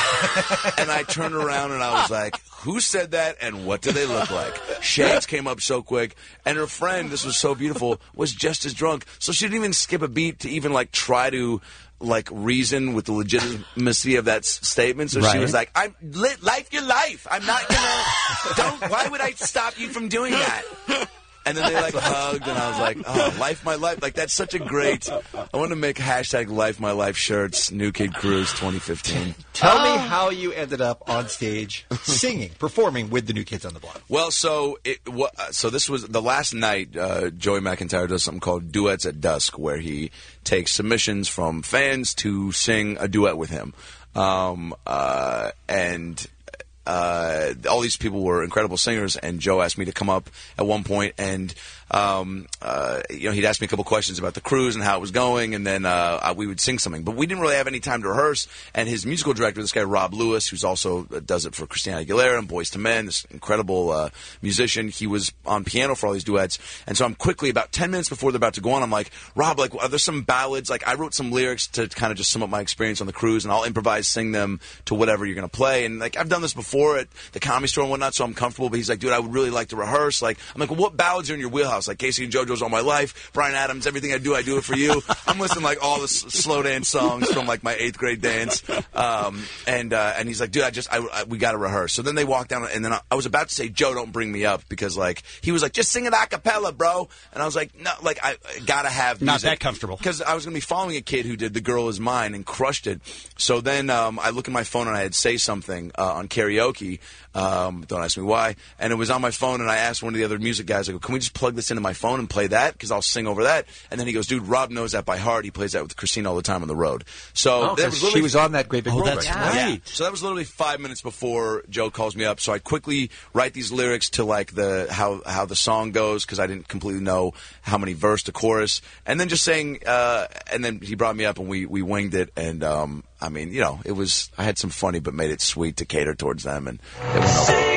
And I turned around and I was like, who said that and what do they look like? Shades came up so quick. And her friend, this was so beautiful, was just as drunk. So she didn't even skip a beat to even like try to like reason with the legitimacy of that s- statement. So Right. she was like, I'm lit, life your life. I'm not gonna, don't, why would I stop you from doing that? And then they, like, hugged, and I was like, oh, life my life. Like, that's such a great... I want to make hashtag life my life shirts, New Kid Cruise twenty fifteen. Tell me how you ended up on stage singing, performing with the New Kids on the Block. Well, so it, wa- so this was the last night. Uh, Joey McIntyre does something called Duets at Dusk, where he takes submissions from fans to sing a duet with him. Um, uh, and... Uh, all these people were incredible singers, and Joe asked me to come up at one point, and um, uh, you know, he'd ask me a couple questions about the cruise and how it was going, and then uh, we would sing something. But we didn't really have any time to rehearse. And his musical director, this guy Rob Lewis, who's also uh, does it for Christina Aguilera and Boyz two Men, this incredible uh, musician, he was on piano for all these duets. And so I'm quickly, about ten minutes before they're about to go on, I'm like, Rob, like, are there some ballads? Like, I wrote some lyrics to kind of just sum up my experience on the cruise, and I'll improvise, sing them to whatever you're going to play. And like, I've done this before at the Comedy Store and whatnot, so I'm comfortable. But he's like, dude, I would really like to rehearse. Like, I'm like, well, what ballads are in your wheelhouse? Like Casey and JoJo's All My Life, Bryan Adams, Everything I Do, I Do It For You. I'm listening like all the s- slow dance songs from like my eighth grade dance. Um, and uh, and he's like, dude, I just, I, I we got to rehearse. So then they walked down, and then I, I was about to say, Joe, don't bring me up, because like he was like, just sing it a cappella, bro. And I was like, no, like I, I gotta have music. Not that comfortable. Because I was gonna be following a kid who did The Girl Is Mine and crushed it. So then um, I look at my phone and I had Say Something uh, on karaoke. Um, don't ask me why. And it was on my phone, and I asked one of the other music guys, I go, can we just plug this into my phone and play that? Because I'll sing over that. And then he goes, dude, Rob knows that by heart. He plays that with Christina all the time on the road. So Oh, that 'cause was literally- she was on that Great Big Oh, World that's record. right. Yeah. Yeah. So that was literally five minutes before Joe calls me up. So I quickly write these lyrics to like the how how the song goes, because I didn't completely know how many verse to chorus, and then just saying. Uh, and then he brought me up, and we we winged it. And um, I mean, you know, it was I had some funny, but made it sweet to cater towards them, and it went over.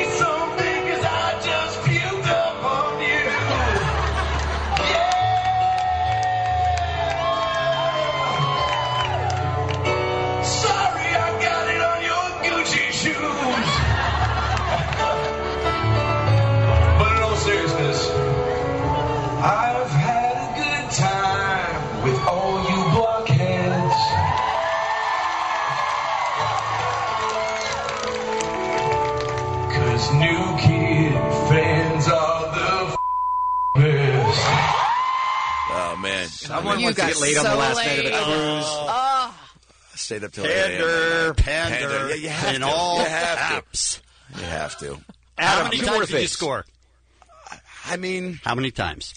I've had a good time with all you blockheads. Cause New Kid fans are the f- best. Oh man, Someone wants to get laid on the last night of the cruise. I stayed up till Pander, eight a.m. pander, Yeah, you have in to. all you have caps. to. You have to. How many two times more did you things. score? I mean, how many times?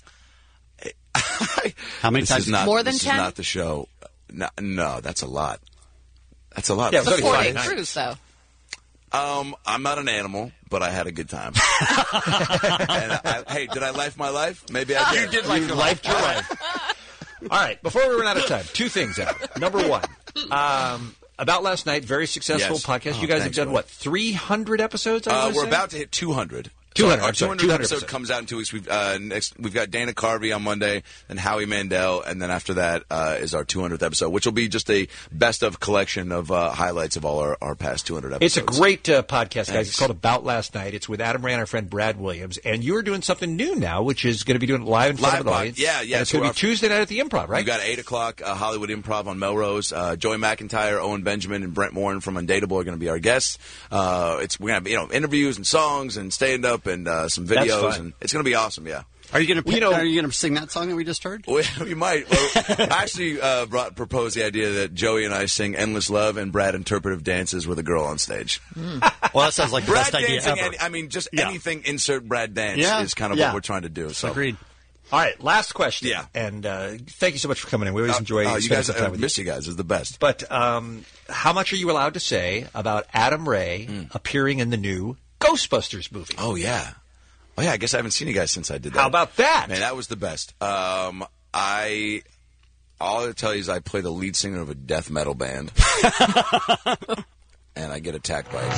How many this times? Is not, More than this ten? is not the show. No, no, that's a lot. That's a lot. It's a four-day cruise, though. Um, I'm not an animal, but I had a good time. and I, hey, did I life my life? Maybe I did. You did life your life. Your life. All right. Before we run out of time, two things, Adam. Number one, um, About Last Night, very successful Yes. podcast. Oh, you guys thanks, have done, buddy. what, three hundred episodes? I Uh, wanna we're say? about to hit two hundred. two hundred. So our I'm sorry, two hundred two hundred episode episodes. comes out in two weeks. We've uh, next we've got Dana Carvey on Monday, then Howie Mandel, and then after that uh, is our two hundredth episode, which will be just a best of collection of uh, highlights of all our, our past two hundred episodes. It's a great uh, podcast, guys. Thanks. It's called About Last Night. It's with Adam Ray and our friend Brad Williams. And you're doing something new now, which is going to be doing it live in front Live of an live. audience. Yeah, yeah. And it's So going to our- be Tuesday night at the Improv, right? We've got eight o'clock uh, Hollywood Improv on Melrose. Uh, Joey McIntyre, Owen Benjamin, and Brent Morin from Undateable are going to be our guests. Uh, it's we're going to have you know interviews and songs and stand up and uh, some That's videos, fun. and it's going to be awesome. Yeah. Are you going to You know- Are you going to sing that song that we just heard? We, we might. Well, I actually uh, brought, proposed the idea that Joey and I sing "Endless Love" and Brad interpretive dances with a girl on stage. Well, that sounds like the Brad best idea dancing. ever. Any, I mean, just Yeah. anything. Insert Brad dance Yeah. is kind of Yeah. what we're trying to do. So Agreed. All right, last question. Yeah. And uh, thank you so much for coming in. We always Uh, enjoy oh, you spending guys. some I time with you. miss you guys. It's the best. But um, how much are you allowed to say about Adam Ray appearing in the new Ghostbusters movie? Oh yeah. Oh yeah. I guess I haven't seen you guys since I did that. How about that? Man, that was the best. Um, I. All I'll tell you is I play the lead singer of a death metal band, and I get attacked by.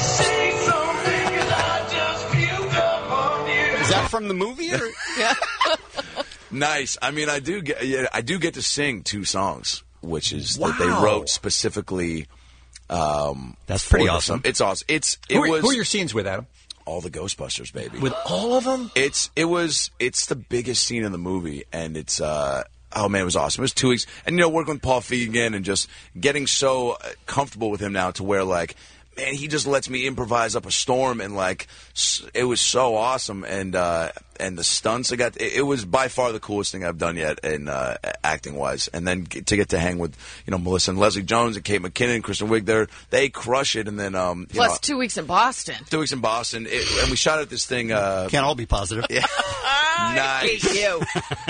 Is that from the movie? Or? Yeah. Nice. I mean, I do get. Yeah, I do get to sing two songs, which is that they Wow. wrote specifically. Um, That's pretty for awesome. some- It's awesome. It's it Who are, was who are your scenes with, Adam? all the Ghostbusters, baby. With all of them? It's it was it's the biggest scene in the movie, and it's uh oh man, it was awesome. It was two weeks, and you know, working with Paul Feig again, and just getting so uh, comfortable with him now to where like, man, he just lets me improvise up a storm, and like s- it was so awesome, and uh and the stunts I got, it, it was by far the coolest thing I've done yet in uh, acting wise, and then get, to get to hang with you know Melissa and Leslie Jones and Kate McKinnon and Kristen Wiig, they they crush it, and then um you Plus know, two weeks in Boston. two weeks in Boston, it, and we shot at this thing. Uh, Can't all be positive. Yeah. Nice. you.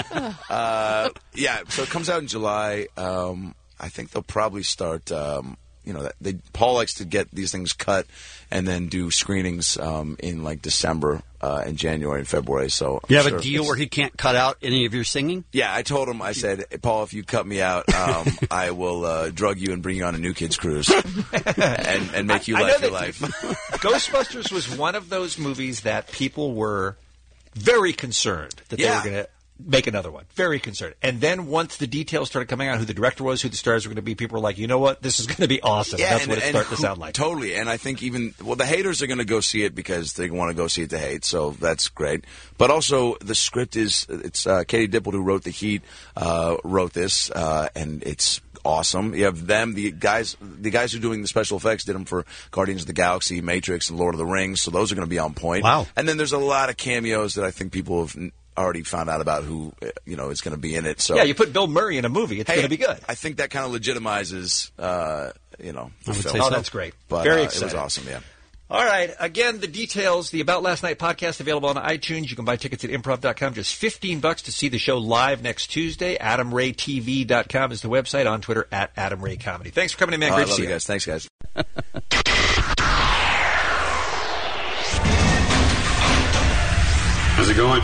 uh, yeah, so it comes out in July. Um, I think they'll probably start. Um, you know, they Paul likes to get these things cut and then do screenings um, in like December uh, and January and February. So You have I'm a sure deal it's- where he can't cut out any of your singing? Yeah, I told him. I said, Paul, if you cut me out, um, I will uh, drug you and bring you on a New Kids cruise and, and make you I- I live know your that- life. Ghostbusters was one of those movies that people were very concerned that they Yeah. were going to make another one. Very concerned. And then once the details started coming out, who the director was, who the stars were going to be, people were like, you know what? This is going to be awesome. That's what it started to who- sound like. Totally. And I think even, well, the haters are going to go see it because they want to go see it to hate. So that's great. But also, the script is, it's uh, Katie Dippold, who wrote The Heat, uh, wrote this, uh, and it's awesome. You have them, the guys, the guys who are doing the special effects did them for Guardians of the Galaxy, Matrix, and Lord of the Rings. So those are going to be on point. Wow. And then there's a lot of cameos that I think people have n- already found out about who, uh, you know, is going to be in it. So Yeah, you put Bill Murray in a movie, it's Hey, going to be good. I think that kind of legitimizes, uh, you know, the I would film. say Oh, so. that's great. But, Very uh, exciting. It was awesome, yeah. All right. Again, the details, the About Last Night podcast available on iTunes. You can buy tickets at improv dot com. Just fifteen bucks to see the show live next Tuesday. adam ray t v dot com is the website. On Twitter, at Adam Ray Comedy. Thanks for coming in, man. Oh, Great I to love see you you. guys. Thanks, guys. How's it going?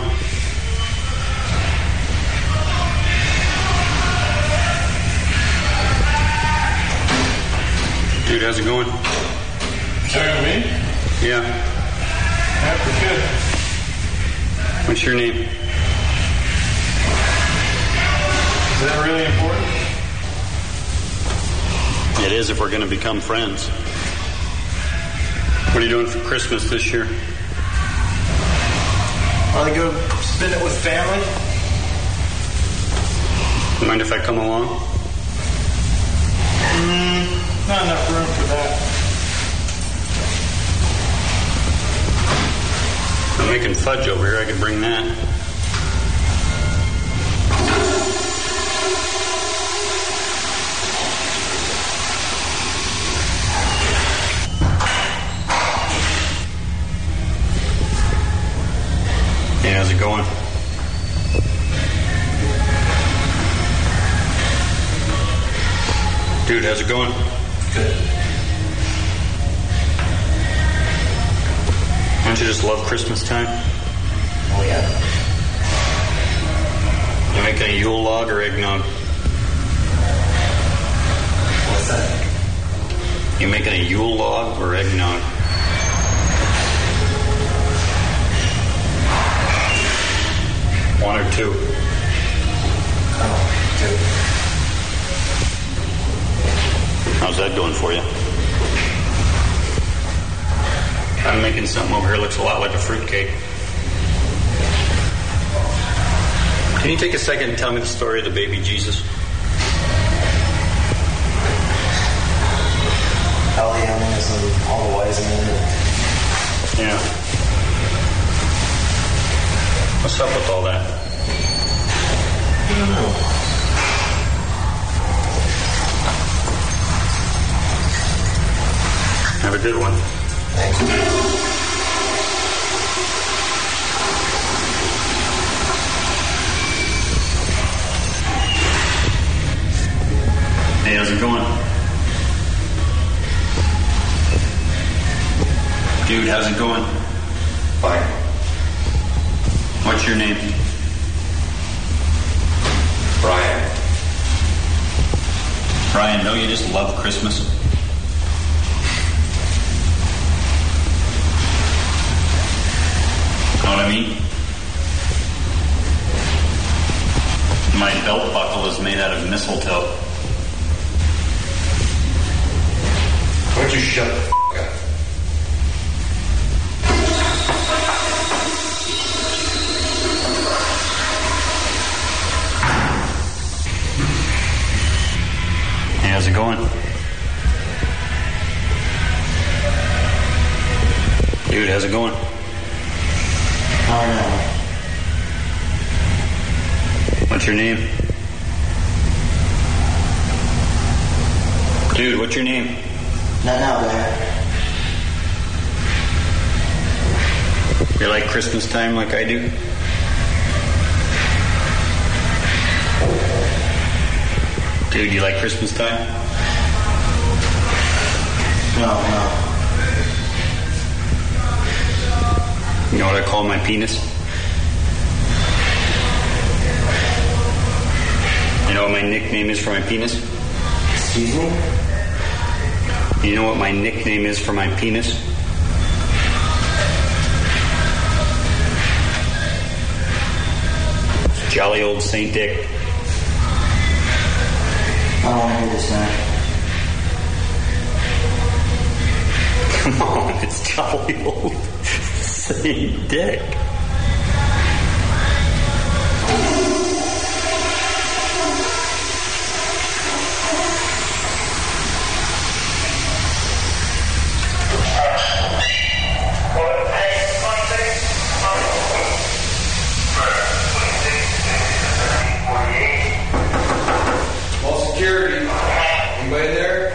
Dude, how's it going? Sorry, me? Yeah. Yeah, pretty good. What's your name? Is that really important? It is if we're going to become friends. What are you doing for Christmas this year? Want to go spend it with family? Mind if I come along? Mm, not enough room for that. I'm making fudge over here. I could bring that. Hey, how's it going? Dude, how's it going? Good. Don't you just love Christmas time? Oh, yeah. You making a Yule log or eggnog? What's that? You making a Yule log or eggnog? One or two? Oh, two. How's that going for you? I'm making something over here that looks a lot like a fruitcake. Can you take a second and tell me the story of the baby Jesus? All the animals and all the wise men. Yeah. What's up with all that? I don't know. Have a good one. Thank you. Hey, how's it going? Dude, how's it going? Fine. What's your name? Brian. Brian, don't you just love Christmas? Know what I mean? My belt buckle is made out of mistletoe. Why don't you shut the f*** up? Hey, how's it going? Dude, how's it going? I don't know. What's your name? Dude, what's your name? Not now, man. You like Christmas time like I do? Dude, you like Christmas time? No, no. You know what I call my penis? You know what my nickname is for my penis? Excuse me? You know what my nickname is for my penis? Jolly old Saint Dick. I don't want to hear this, man. Come on, it's jolly old Saint Dick. All security. Anybody there?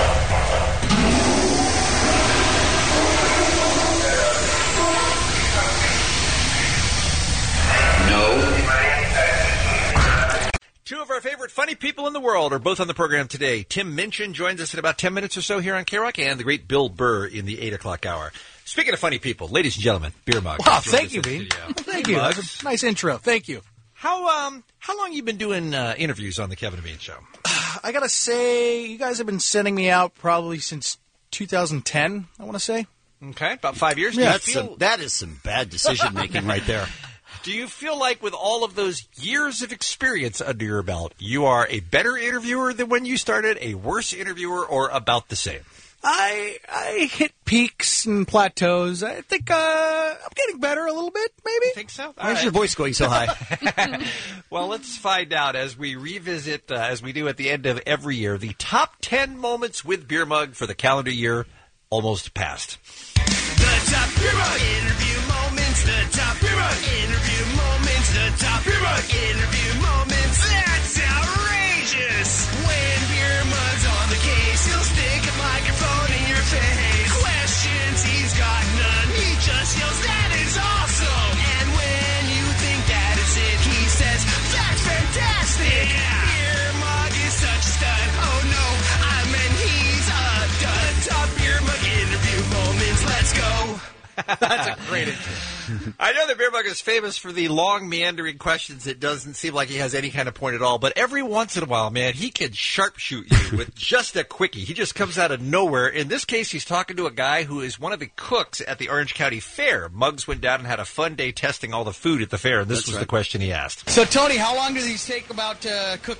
Two of our favorite funny people in the world are both on the program today. Tim Minchin joins us in about ten minutes or so here on K-Rock, and the great Bill Burr in the eight o'clock hour. Speaking of funny people, ladies and gentlemen, Beer Mug. Wow, joins thank us you, in the Bean. studio. Thank Hey, you. Mug. That's a nice intro. Thank you. How um how long you been doing uh, interviews on the Kevin and Bean Show? I gotta say, you guys have been sending me out probably since two thousand ten, I want to say. Okay, about five years. Yeah, Do you That's feel, some, that is some bad decision making right there. do you feel like with all of those years of experience under your belt, you are a better interviewer than when you started, a worse interviewer, or about the same? I I hit peaks and plateaus. I think uh, I'm getting better a little bit, maybe. Think so? Why is your voice going so high? Well, let's find out as we revisit, uh, as we do at the end of every year, the top ten moments with Beer Mug for the calendar year almost past. The top Beer Mug interview moments. The top Beer Mug interview moments. The top Beer Mug interview moments. That's outrageous. When Beer Mug's on the case, he'll stick a microphone in your face. Questions he's got none. He just yells, "That is awesome!" And when you think that is it, he says, "That's fantastic!" Yeah. Beer Mug is such a stud. Oh no, I meant he's a dud. Top Beer Mug interview moments. Let's go. That's a great intro. I know that Beer Mug is famous for the long, meandering questions. It doesn't seem like he has any kind of point at all. But every once in a while, man, he can sharpshoot you with just a quickie. He just comes out of nowhere. In this case, he's talking to a guy who is one of the cooks at the Orange County Fair. Muggs went down and had a fun day testing all the food at the fair, and this That's was right. the question he asked. So, Tony, how long do these take about to cook up?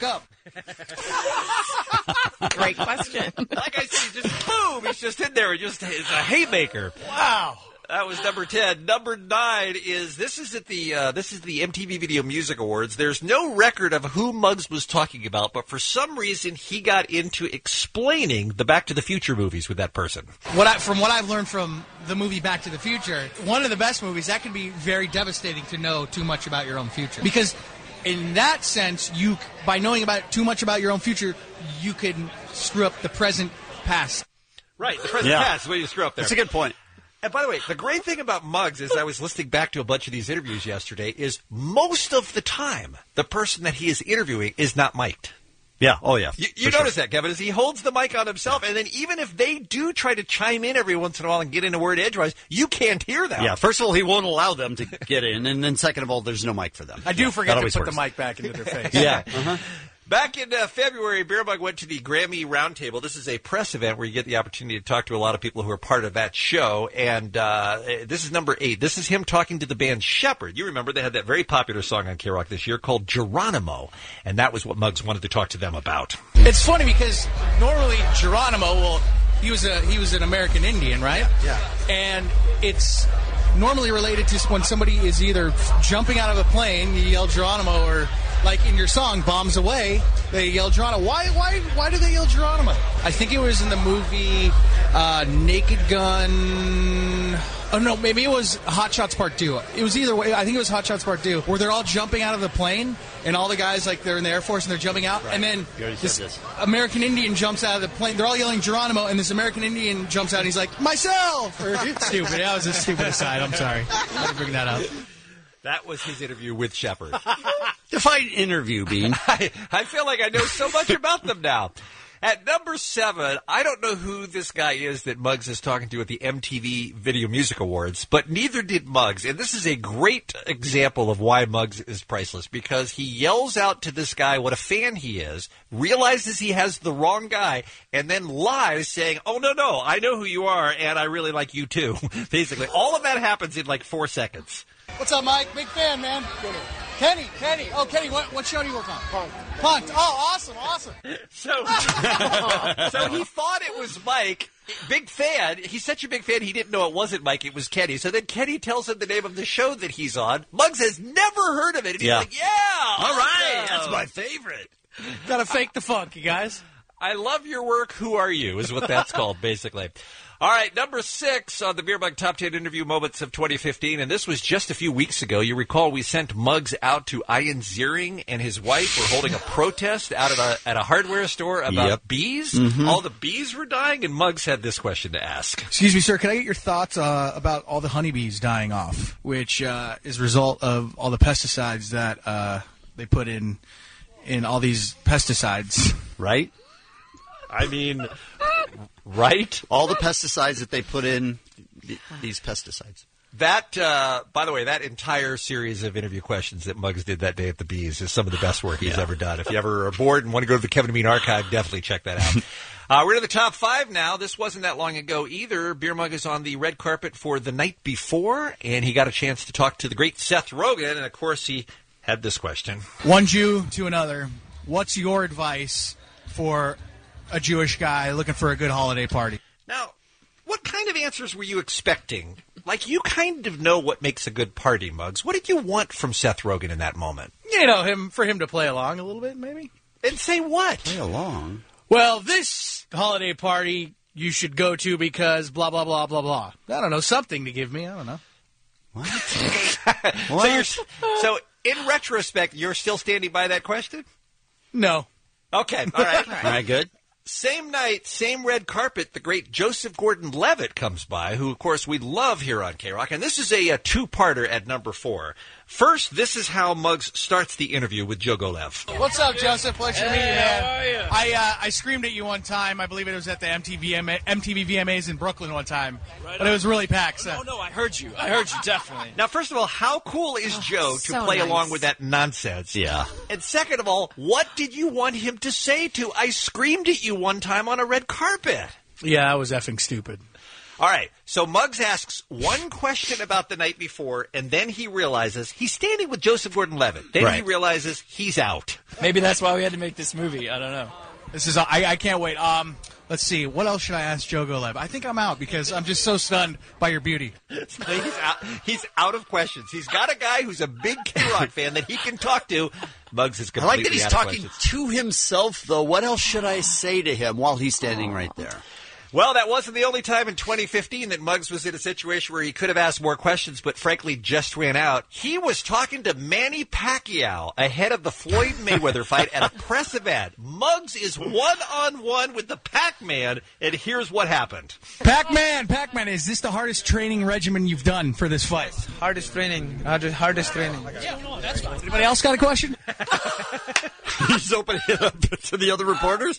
Great question. Like I said, just boom, he's just in there. Just it's a haymaker. Wow. That was number ten. Number nine is this is at the uh, this is the M T V Video Music Awards. There's no record of who Muggs was talking about, but for some reason he got into explaining the Back to the Future movies with that person. What I, from what I've learned from the movie Back to the Future, one of the best movies, that can be very devastating to know too much about your own future. Because in that sense, you by knowing about too much about your own future, you can screw up the present past. Right, the present Yeah. past is what you screw up there. That's a good point. And by the way, the great thing about Muggs, as I was listening back to a bunch of these interviews yesterday, is most of the time, the person that he is interviewing is not mic'd. Yeah. Oh, yeah. You, you For notice sure. that, Kevin, is he holds the mic on himself, and then even if they do try to chime in every once in a while and get in a word edgewise, you can't hear them. Yeah, first of all, he won't allow them to get in, and then second of all, there's no mic for them. I do Yeah, forget that to always put works. the mic back into their face. Yeah. Uh-huh. Back in uh, February, Beer Mug went to the Grammy Roundtable. This is a press event where you get the opportunity to talk to a lot of people who are part of that show. And uh, this is number eight. This is him talking to the band Shepherd. You remember they had that very popular song on K-Rock this year called Geronimo. And that was what Muggs wanted to talk to them about. It's funny because normally Geronimo, well, he was a he was an American Indian, right? Yeah. And it's normally related to when somebody is either jumping out of a plane, you yell Geronimo, or like in your song "Bombs Away," they yell Geronimo. Why? Why? Why do they yell Geronimo? I think it was in the movie uh, Naked Gun. Oh no, maybe it was Hot Shots Part Two. It was either way. I think it was Hot Shots Part Two, where they're all jumping out of the plane, and all the guys like they're in the Air Force and they're jumping out, Right. and then You already this, said this. American Indian jumps out of the plane. They're all yelling Geronimo, and this American Indian jumps out, and he's like, "Myself!" Or, stupid. That was a stupid aside. I'm sorry. I had to bring that up. That was his interview with Shepherd. Define interview, Bean. I, I feel like I know so much about them now. At number seven, I don't know who this guy is that Muggs is talking to at the M T V Video Music Awards, but neither did Muggs. And this is a great example of why Muggs is priceless, because he yells out to this guy what a fan he is, realizes he has the wrong guy, and then lies saying, oh, no, no, I know who you are, and I really like you too. Basically, all of that happens in like four seconds. What's up, Mike? Big fan, man. Kenny, Kenny. Oh, Kenny, what, what show do you work on? Punk'd. Punk'd. Oh, awesome, awesome. So, so he thought it was Mike. Big fan. He's such a big fan, he didn't know it wasn't Mike, it was Kenny. So then Kenny tells him the name of the show that he's on. Muggs has never heard of it. And he's Yeah. like, yeah, All right, awesome. that's my favorite. Gotta fake the funk, you guys. I love your work. Who are you? Is what that's called, basically. All right, number six on the Beer Mug Top ten Interview Moments of twenty fifteen, and this was just a few weeks ago. You recall we sent Muggs out to Ian Ziering and his wife were holding a protest out at a, at a hardware store about Yep. bees. Mhm. All the bees were dying, and Muggs had this question to ask. Excuse me, sir. Can I get your thoughts uh, about all the honeybees dying off, which uh, is a result of all the pesticides that uh, they put in in all these pesticides? Right? I mean, right? All the pesticides that they put in, th- these pesticides. That, uh, by the way, that entire series of interview questions that Muggs did that day at the Bees is some of the best work he's Yeah. ever done. If you ever are bored and want to go to the Kevin and Bean archive, definitely check that out. uh, we're to the top five now. This wasn't that long ago either. Beer Mug is on the red carpet for The Night Before, and he got a chance to talk to the great Seth Rogen, and of course he had this question. One Jew to another. What's your advice for a Jewish guy looking for a good holiday party? Now, what kind of answers were you expecting? Like, you kind of know what makes a good party, Muggs. What did you want from Seth Rogen in that moment? You know, him for him to play along a little bit, maybe. And say what? Play along. Well, this holiday party you should go to because blah blah blah blah blah. I don't know, something to give me. I don't know. What? So, you're, so, in retrospect, you're still standing by that question? No. Okay, all right. All right, good. Same night, same red carpet, the great Joseph Gordon-Levitt comes by, who, of course, we love here on K-Rock. And this is a, a two-parter at number four. First, this is how Muggs starts the interview with Joe Golev. What's up, Joseph? Pleasure to meet you, man. how are you? I uh, I screamed at you one time. I believe it was at the M T V V M As in Brooklyn one time, Right but it on. was really packed. So. No, no, I heard you. I heard you, definitely. Now, first of all, how cool is Joe to so play nice. along with that nonsense? Yeah. And second of all, what did you want him to say to I screamed at you one time on a red carpet? Yeah, I was effing stupid. All right, so Muggs asks one question about the night before, and then he realizes he's standing with Joseph Gordon-Levitt. Then Right. he realizes he's out. Maybe that's why we had to make this movie. I don't know. This is I, I can't wait. Um, let's see. What else should I ask Joe Goleb? I think I'm out because I'm just so stunned by your beauty. he's, out, he's out of questions. He's got a guy who's a big K-Rock fan that he can talk to. Muggs is I completely like that he's out of talking questions. to himself, though. What else should I say to him while he's standing right there? Well, that wasn't the only time in twenty fifteen that Muggs was in a situation where he could have asked more questions, but frankly just ran out. He was talking to Manny Pacquiao ahead of the Floyd Mayweather fight at a press event. Muggs is one-on-one with the Pac-Man, and here's what happened. Pac-Man, Pac-Man, is this the hardest training regimen you've done for this fight? Hardest training. Hardest, hardest training. Yeah, no, that's fine. Anybody else got a question? He's opening it up to the other reporters.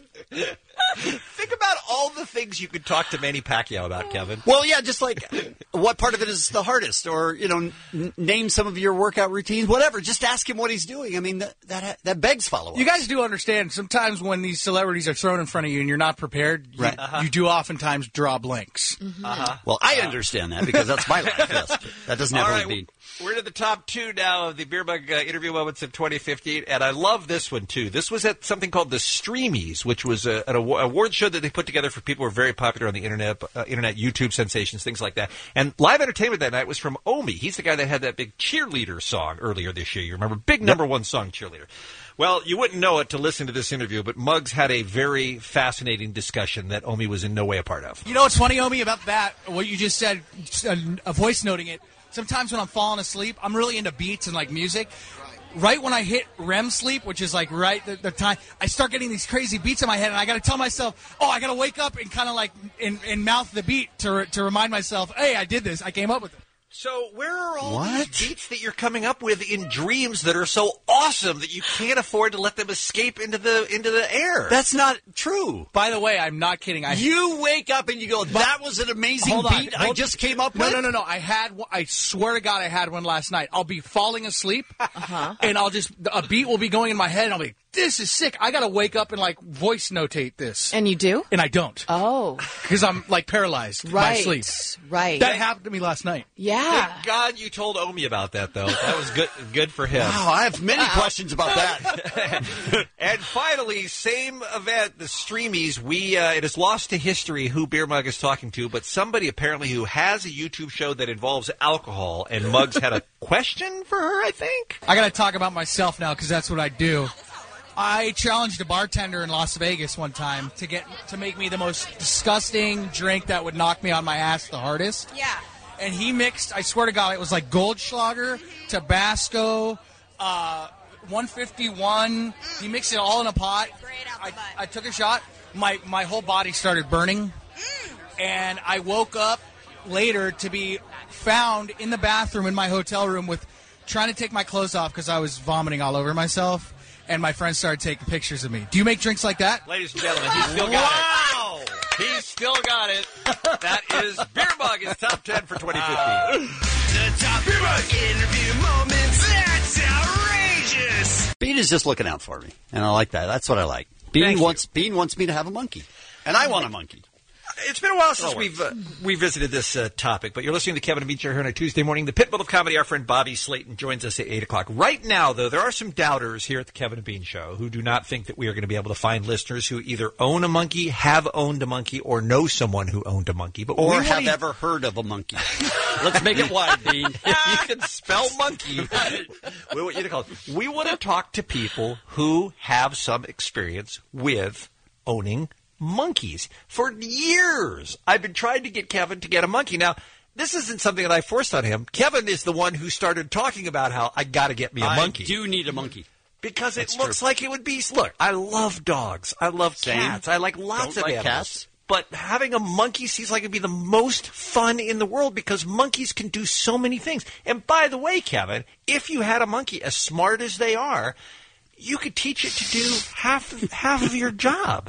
Think about all the things you could talk to Manny Pacquiao about, Kevin. Well, yeah, just like what part of it is the hardest, or you know, n- name some of your workout routines, whatever. Just ask him what he's doing. I mean, that that, that begs follow-up. You guys do understand sometimes when these celebrities are thrown in front of you and you're not prepared, you, Right. Uh-huh. you do oftentimes draw blanks. Uh-huh. Well, I understand that because that's my life. Yes, that doesn't have All to right, be. we're to the top two now of the Beer Mug uh, interview moments of twenty fifteen, and I love this one, too. This was at something called the Streamies, which was a, an awa- award show that they put together for people who are very popular on the internet, uh, internet, YouTube sensations, things like that. And live entertainment that night was from Omi. He's the guy that had that big Cheerleader song earlier this year. You remember? Big number one song, Cheerleader. Well, you wouldn't know it to listen to this interview, but Muggs had a very fascinating discussion that Omi was in no way a part of. You know what's funny, Omi, about that, what you just said, uh, a voice noting it, sometimes when I'm falling asleep, I'm really into beats and like music. Right when I hit R E M sleep, which is like right the, the time, I start getting these crazy beats in my head, and I got to tell myself, oh, I got to wake up and kind of like in, in mouth the beat to to remind myself, hey, I did this. I came up with it. So where are all What? these beats that you're coming up with in dreams that are so awesome that you can't afford to let them escape into the into the air? That's not true. By the way, I'm not kidding. I You wake up and you go, "That was an amazing Hold on, beat I hold- just came up no, with." No, no, no, I had. one- I swear to God, I had one last night. I'll be falling asleep, Uh-huh. and I'll just a beat will be going in my head, and I'll be, "This is sick. I got to wake up and like voice notate this." And you do? And I don't. Oh. Because I'm like paralyzed by Right. sleep. Right. That happened to me last night. Yeah. Thank God you told Omi about that, though. That was good good for him. Wow, I have many questions about that. And finally, same event, the Streamies. We uh, it is lost to history who Beer Mug is talking to, but somebody apparently who has a YouTube show that involves alcohol, and Muggs had a question for her, I think. I got to talk about myself now because that's what I do. I challenged a bartender in Las Vegas one time to get to make me the most disgusting drink that would knock me on my ass the hardest. Yeah. And he mixed, I swear to God, it was like Goldschlager, Tabasco, uh, one fifty-one. He mixed it all in a pot. I, I took a shot. My my whole body started burning. And I woke up later to be found in the bathroom in my hotel room with trying to take my clothes off because I was vomiting all over myself. And my friends started taking pictures of me. Do you make drinks like that? Ladies and gentlemen, he's still got Wow. it. He's still got it. That is Beer Mug is top ten for twenty fifteen. The top Beer Mug interview moments. That's outrageous. Bean is just looking out for me, and I like that. That's what I like. Bean Thank you. wants Bean wants me to have a monkey, and I want a monkey. It's been a while since Oh, we've uh, revisited this uh, topic, but you're listening to the Kevin and Bean Show here on a Tuesday morning. The Pitbull of Comedy, our friend Bobby Slayton, joins us at eight o'clock. Right now, though, there are some doubters here at the Kevin and Bean Show who do not think that we are going to be able to find listeners who either own a monkey, have owned a monkey, or know someone who owned a monkey. But we Or wanna- have ever heard of a monkey. Let's make it wide, Bean. you can spell monkey. We want you to call it. We want to talk to people who have some experience with owning monkeys. For years, I've been trying to get Kevin to get a monkey. Now, this isn't something that I forced on him. Kevin is the one who started talking about how I got to get me a I monkey. do need a monkey. Because That's it looks true. like it would be. Look, I love dogs. I love Same. cats. I like lots Don't of like animals. cats? But having a monkey seems like it'd be the most fun in the world because monkeys can do so many things. And by the way, Kevin, if you had a monkey as smart as they are, you could teach it to do half half of your job.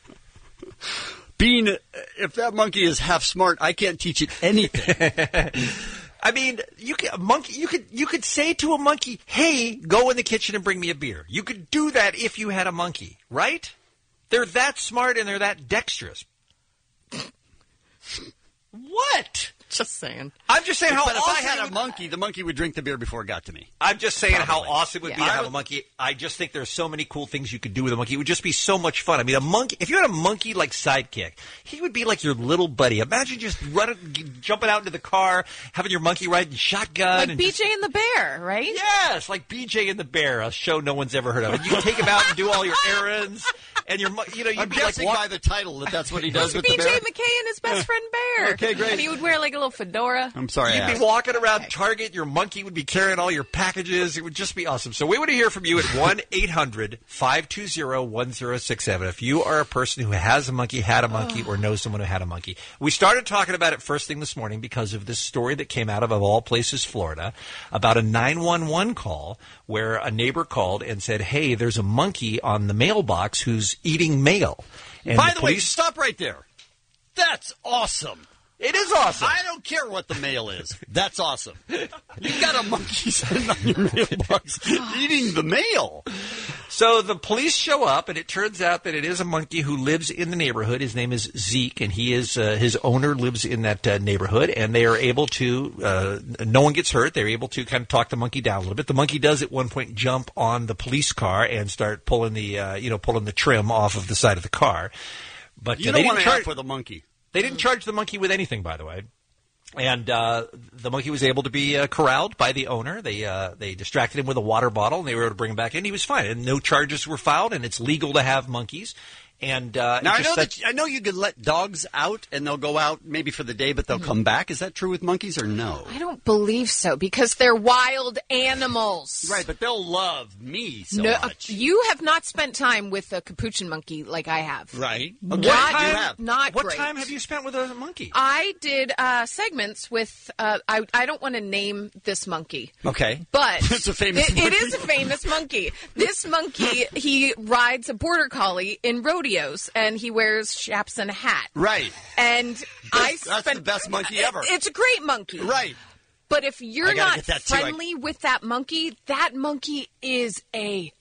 Bean, if that monkey is half smart, I can't teach it anything. I mean, you could a monkey. You could you could say to a monkey, "Hey, go in the kitchen and bring me a beer." You could do that if you had a monkey, right? They're that smart and they're that dexterous. What? Just saying. I'm just saying how But if awesome I had it a would- monkey, the monkey would drink the beer before it got to me. I'm just saying how Probably. awesome it would be Yeah. to have a monkey. I just think there's so many cool things you could do with a monkey. It would just be so much fun. I mean, a monkey. If you had a monkey like sidekick, he would be like your little buddy. Imagine just running, jumping out into the car, having your monkey riding shotgun. Like and B just- J and the Bear, right? Yes, like B J and the Bear, a show no one's ever heard of. And you take him out and do all your errands, and your, mo- you know, you'd I'm be like guessing walk- by the title that that's what he does with B the J bear. McKay and his best friend Bear. Okay, great. And he would wear like a little fedora. I'm sorry. I You'd be asked. walking around Target. Your monkey would be carrying all your packages. It would just be awesome. So we want to hear from you at one eight hundred five two zero one zero six seven. If you are a person who has a monkey, had a monkey, or knows someone who had a monkey. We started talking about it first thing this morning because of this story that came out of, of all places, Florida, about a nine one one call where a neighbor called and said, hey, there's a monkey on the mailbox who's eating mail. And By the, way, police- stop right there. That's awesome. It is awesome. I don't care what the mail is. That's awesome. You got a monkey sitting on your mailbox eating the mail. So the police show up, and it turns out that it is a monkey who lives in the neighborhood. His name is Zeke, and he is uh, his owner lives in that uh, neighborhood. And they are able to. Uh, no one gets hurt. They're able to kind of talk the monkey down a little bit. The monkey does at one point jump on the police car and start pulling the uh, you know pulling the trim off of the side of the car. But You uh, don't they want didn't to charge have with a monkey. They didn't charge the monkey with anything, by the way. And uh, the monkey was able to be uh, corralled by the owner. They uh, they distracted him with a water bottle, and they were able to bring him back in. He was fine, and no charges were filed, and it's legal to have monkeys. And uh, Now it I just know set- that I know you could let dogs out and they'll go out maybe for the day, but they'll come back. Is that true with monkeys or no? I don't believe so because they're wild animals. Right, but they'll love me so no, much. You have not spent time with a capuchin monkey like I have. Right. Not, Okay, you have. not what great. time have you spent with a monkey? I did uh, segments with. Uh, I I don't want to name this monkey. Okay. But It's a famous it, it monkey. is a famous monkey. This monkey, he rides a border collie in rodeos, and he wears chaps and a hat. Right. And I That's spent, the best monkey ever. It's a great monkey. Right. But if I you're gotta not get that too. I- friendly with that monkey, that monkey is a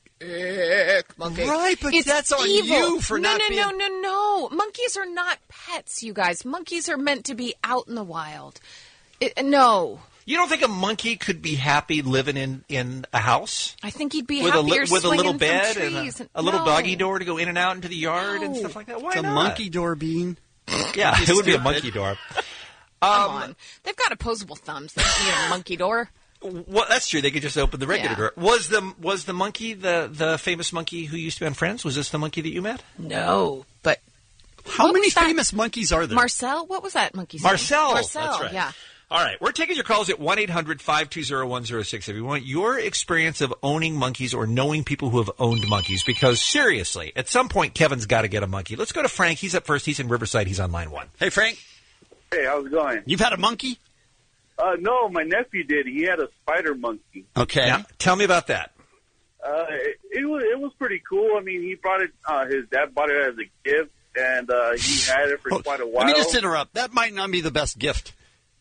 ick monkey. Right, but It's that's on evil. you for no, not no, being- No, no, no, Monkeys are not pets, you guys. Monkeys are meant to be out in the wild. It, no. You don't think a monkey could be happy living in, in a house? I think he'd be with a, happier li- with a little swinging bed from and trees. a, a little No. doggy door to go in and out into the yard and No. stuff like that. Why It's a not? monkey door bean. Yeah, it would be a monkey door. Come Um, on. They've got opposable thumbs. They don't need a monkey door. Well, that's true. They could just open the regular Yeah. door. Was the was the monkey the the famous monkey who used to be on Friends? Was this the monkey that you met? No, but How What many was that? famous monkeys are there? Marcel? What was that monkey's Marcel. name? Marcel. That's right. Yeah. All right, we're taking your calls at one eight hundred five two zero one zero six. If you want your experience of owning monkeys or knowing people who have owned monkeys, because seriously, at some point, Kevin's got to get a monkey. Let's go to Frank. He's up first. He's in Riverside. He's on line one. Hey, Frank. Hey, how's it going? You've had a monkey? Uh, no, my nephew did. He had a spider monkey. Okay. Now, tell me about that. Uh, it, it was it was pretty cool. I mean, he brought it. Uh, his dad bought it as a gift, and uh, he had it for Oh, quite a while. Let me just interrupt. That might not be the best gift.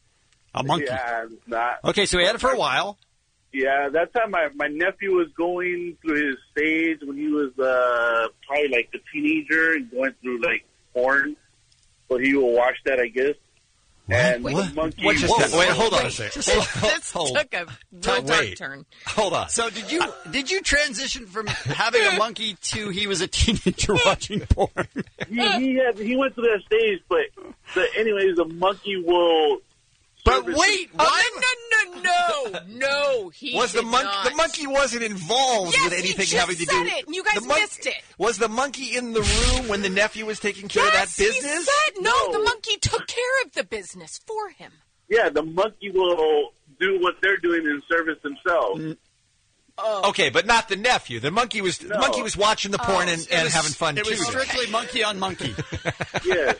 A monkey. Yeah, it's not. Okay, so he had it for a while. Yeah, that time my my nephew was going through his stage when he was uh, probably like a teenager and going through like porn. So he will watch that, I guess. And Wait, the monkey. what just Whoa, happened? Wait, hold on a wait. second. Just- Hold- This hold- took a real Time- dark wait. turn. Hold on. So did you did you transition from having a monkey to he was a teenager watching porn? he he, had, he went to that stage, but but anyways, the monkey will. But service- wait, Oh, no, no, no, no, no. He was the did monkey? not. The monkey wasn't involved Yes, with he anything just having to said do. it, and you guys the mon- missed it. Was the monkey in the room when the nephew was taking care Yes, of that business? he said no, No. The monkey took care of the business for him. Yeah, the monkey will do what they're doing and service themselves. Oh. Okay, but not the nephew. The monkey was the No. monkey was watching the porn Oh, and, It and was- having fun It too. was strictly monkey on monkey. Yeah.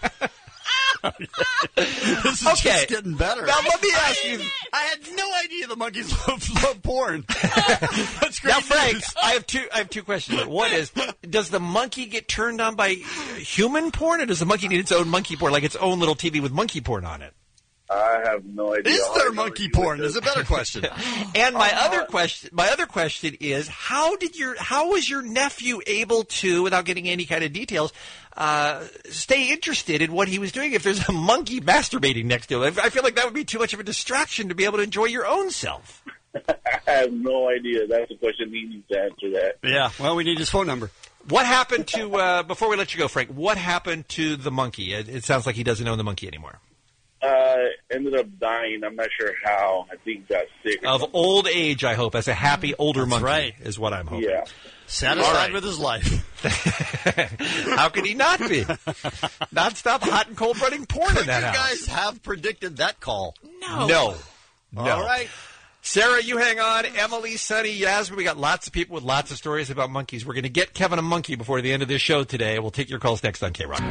This is Okay. just getting better. Now let me ask you. I had no idea the monkeys love, love porn. That's great Now, Frank, news. I have two. I have two questions. One is: does the monkey get turned on by human porn, or does the monkey need its own monkey porn, like its own little T V with monkey porn on it? I have no idea. Is All there I know monkey he porn? was Is a better question. And my other question, my other question is, how did your, how was your nephew able to, without getting any kind of details, uh, stay interested in what he was doing? If there's a monkey masturbating next to him, I feel like that would be too much of a distraction to be able to enjoy your own self. I have no idea. That's the question. He needs to answer that. Yeah. Well, we need his phone number. What happened to, uh, before we let you go, Frank, what happened to the monkey? It, it sounds like he doesn't own the monkey anymore. Uh, ended up dying. I'm not sure how. I think he got sick. Of old age, I hope, as a happy older monkey, right. is what I'm hoping. Yeah. Satisfied right. with his life. How could he not be? Non-stop hot and cold running porn in that you house. guys have predicted that call. No. No. No. All right. Sarah, you hang on. Emily, Sunny, Yasmin, we got lots of people with lots of stories about monkeys. We're going to get Kevin a monkey before the end of this show today. We'll take your calls next on K-Rock.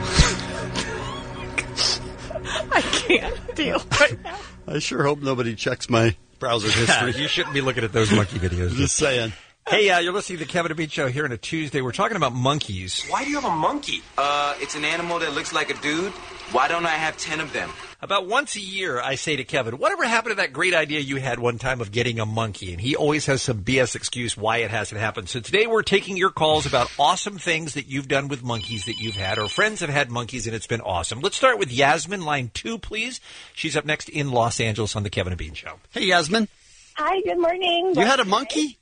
I can't deal right now. I sure hope nobody checks my browser history. You shouldn't be looking at those monkey videos. Just saying. Hey, uh, you're listening to the Kevin and Bean Show here on a Tuesday. We're talking about monkeys. Why do you have a monkey? Uh, it's an animal that looks like a dude. Why don't I have ten of them? About once a year, I say to Kevin, whatever happened to that great idea you had one time of getting a monkey? And he always has some B S excuse why it hasn't happened. So today we're taking your calls about awesome things that you've done with monkeys that you've had, or friends have had monkeys and it's been awesome. Let's start with Yasmin, line two, please. She's up next in Los Angeles on the Kevin and Bean Show. Hey, Yasmin. Hi, good morning. You had a monkey?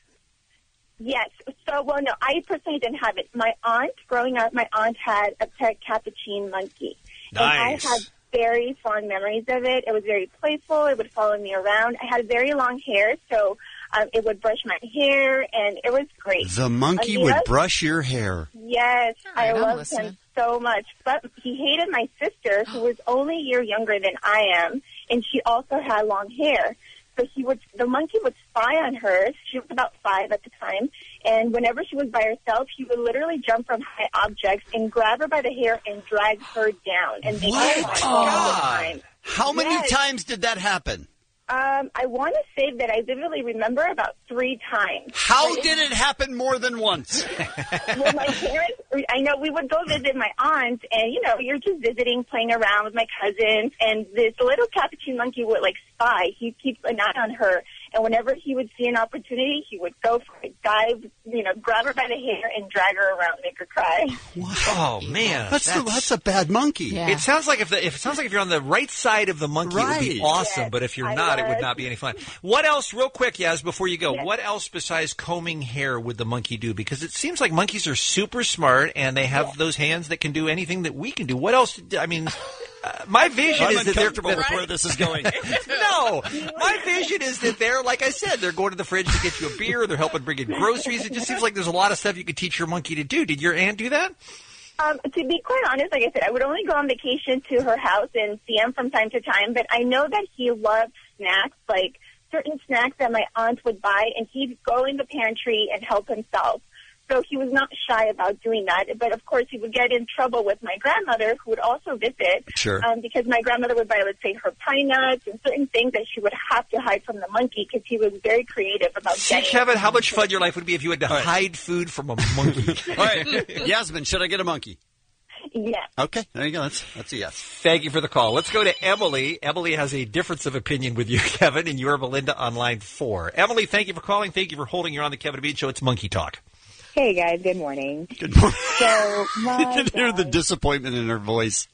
Yes. So, well, no, I personally didn't have it. My aunt, growing up, my aunt had a pet capuchin monkey. Nice. And I had very fond memories of it. It was very playful. It would follow me around. I had very long hair, so um, it would brush my hair, and it was great. The monkey Um, would yes, brush your hair. Yes, right, I I'm loved listening. him so much. But he hated my sister, who was only a year younger than I am, and she also had long hair. So he would, the monkey would spy on her. She was about five at the time. And whenever she was by herself, he would literally jump from high objects and grab her by the hair and drag her down. And they What? all all the God. time. How many Yes. times did that happen? Um, I want to say that I vividly remember about three times. How But did it happen more than once? Well, my parents, I know we would go visit my aunt, and, you know, you're just visiting, playing around with my cousins, and this little capuchin monkey would, like, spy. He'd keep an eye on her, and whenever he would see an opportunity, he would go for it, dive, you know, grab her by the hair and drag her around, make her cry. Oh, man. That's, the, that's a bad monkey. Yeah. It sounds like if, the, if it sounds like if you're on the right side of the monkey, it would be Right. awesome. Yes, but if you're I not, it would was. not be any fun. What else, real quick, Yaz, before you go? Yes. What else besides combing hair would the monkey do? Because it seems like monkeys are super smart and they have those hands that can do anything that we can do. What else? I mean, uh, my vision I'm is that they're uncomfortable with where this is going. no, my vision is that they're, like I said, they're going to the fridge to get you a beer. They're helping bring in groceries. It just seems like there's a lot of stuff you could teach your monkey to do. Did your aunt do that? Um, to be quite honest, like I said, I would only go on vacation to her house and see him from time to time, but I know that he loved snacks, like certain snacks that my aunt would buy, and he'd go in the pantry and help himself. So he was not shy about doing that, but of course he would get in trouble with my grandmother, who would also visit, Sure. um, because my grandmother would buy, let's say, her pine nuts and certain things that she would have to hide from the monkey because he was very creative about See, getting Kevin, how much fun your life would be if you had to All right. hide food from a monkey. All right. Yasmin, should I get a monkey? Yes. Okay, there you go. That's, that's a yes. Thank you for the call. Let's go to Emily. Emily has a difference of opinion with you, Kevin, and you're Melinda on line four. Emily, thank you for calling. Thank you for holding. You're on the Kevin and Bean Show. It's Monkey Talk. Hey guys, good morning. Good morning. So my You can hear the disappointment in her voice.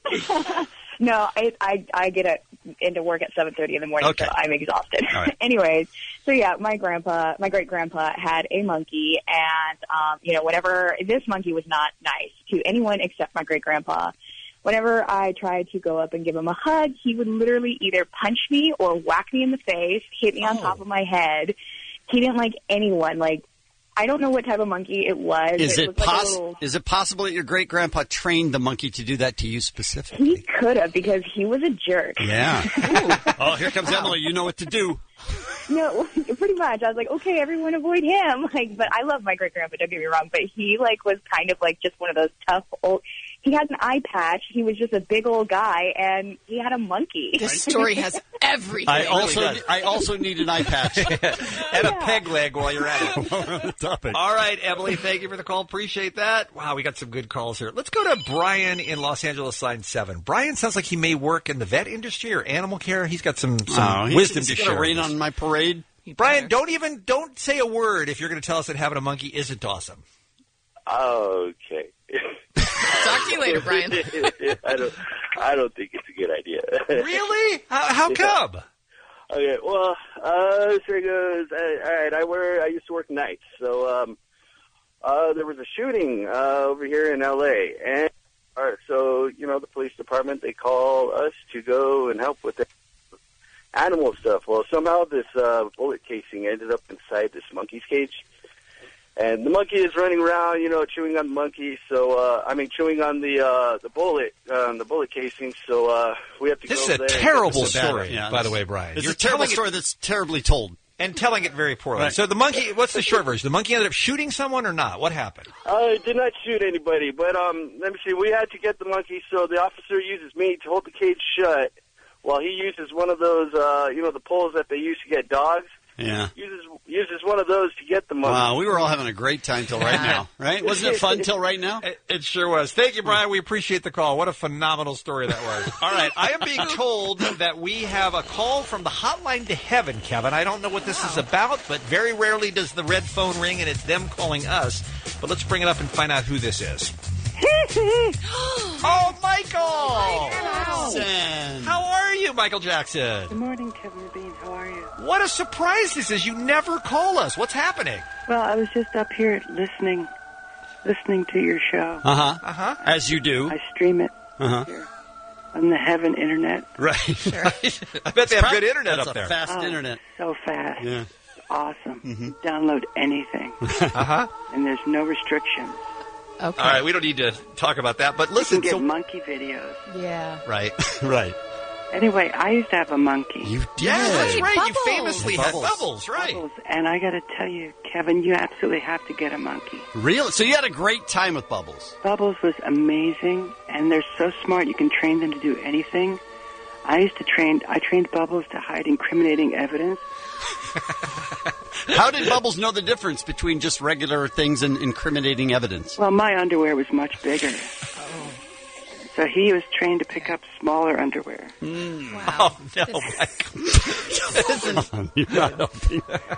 no, I I, I get a, into work at seven thirty in the morning, Okay. so I'm exhausted. All right. Anyways, so yeah, my grandpa, my great grandpa had a monkey, and um, you know, whenever this monkey was not nice to anyone except my great grandpa. Whenever I tried to go up and give him a hug, he would literally either punch me or whack me in the face, hit me on Oh. top of my head. He didn't like anyone. Like, I don't know what type of monkey it was. Is it, was like a poss- little- is it possible that your great grandpa trained the monkey to do that to you specifically? He could have, because he was a jerk. Yeah. Oh, here comes Emily. You know what to do. No, pretty much. I was like, okay, everyone avoid him. Like, but I love my great grandpa. Don't get me wrong, but he like was kind of like just one of those tough old. he had an eye patch. He was just a big old guy, and he had a monkey. This story has everything. I also I also need an eye patch and a peg leg while you're at it. While we're on the topic. All right, Emily, thank you for the call. Appreciate that. Wow, we got some good calls here. Let's go to Brian in Los Angeles, line seven. Brian sounds like he may work in the vet industry or animal care. He's got some, some Oh, he's- wisdom is to he gonna share. rain on my parade? Brian, don't even don't say a word if you're going to tell us that having a monkey isn't awesome. Okay. Talk to you later, Brian. I don't. I don't think it's a good idea. Really? How, how come? Okay. Well, uh, so it goes. Uh, all right. I wear. I used to work nights, so um, uh, there was a shooting uh, over here in L A, and all right, so you know the police department, they call us to go and help with the animal stuff. Well, somehow this uh, bullet casing ended up inside this monkey's cage. And the monkey is running around, you know, chewing on the monkey. So, uh, I mean, chewing on the uh, the bullet, um, the bullet casing. So uh, we have to This go is a there. terrible This is bad. story, Yeah, by this- the way, Brian. It's You're a terrible telling it- story that's terribly told. And telling it very poorly. Right. So the monkey, what's the short version? The monkey ended up shooting someone or not? What happened? I did not shoot anybody, but um, let me see. We had to get the monkey, so the officer uses me to hold the cage shut while he uses one of those, uh, you know, the poles that they use to get dogs. Yeah. Uses uses one of those to get the monkey. Wow, we were all having a great time till right now, right? Wasn't it fun till right now? It, it sure was. Thank you, Brian. We appreciate the call. What a phenomenal story that was. All right. I am being told that we have a call from the hotline to heaven, Kevin. I don't know what this is about, but very rarely does the red phone ring, and it's them calling us. But let's bring it up and find out who this is. Oh, Michael! Jackson. How are you, Michael Jackson? Good morning, Kevin Bean. How are you? What a surprise this is. You never call us. What's happening? Well, I was just up here listening, listening to your show. Uh huh. Uh huh. As you do. I stream it Uh huh. on the Heaven Internet. Right. right. I bet they have Prob- good internet that's up a there. Fast Oh, internet. So fast. Yeah. It's awesome. Mm-hmm. Download anything. Uh huh. And there's no restrictions. Okay. All right, we don't need to talk about that, but You listen. can get So, monkey videos. Yeah. right. Right. Anyway, I used to have a monkey. You did. Yeah, that's right. Bubbles. You famously had Bubbles. bubbles, right? Bubbles. And I got to tell you, Kevin, you absolutely have to get a monkey. Really? So you had a great time with Bubbles. Bubbles was amazing, and they're so smart. You can train them to do anything. I used to train. I trained Bubbles to hide incriminating evidence. How did Bubbles know the difference between just regular things and incriminating evidence? Well, my underwear was much bigger. So he was trained to pick up smaller underwear. Oh, no, Michael. Come on, you're not helping.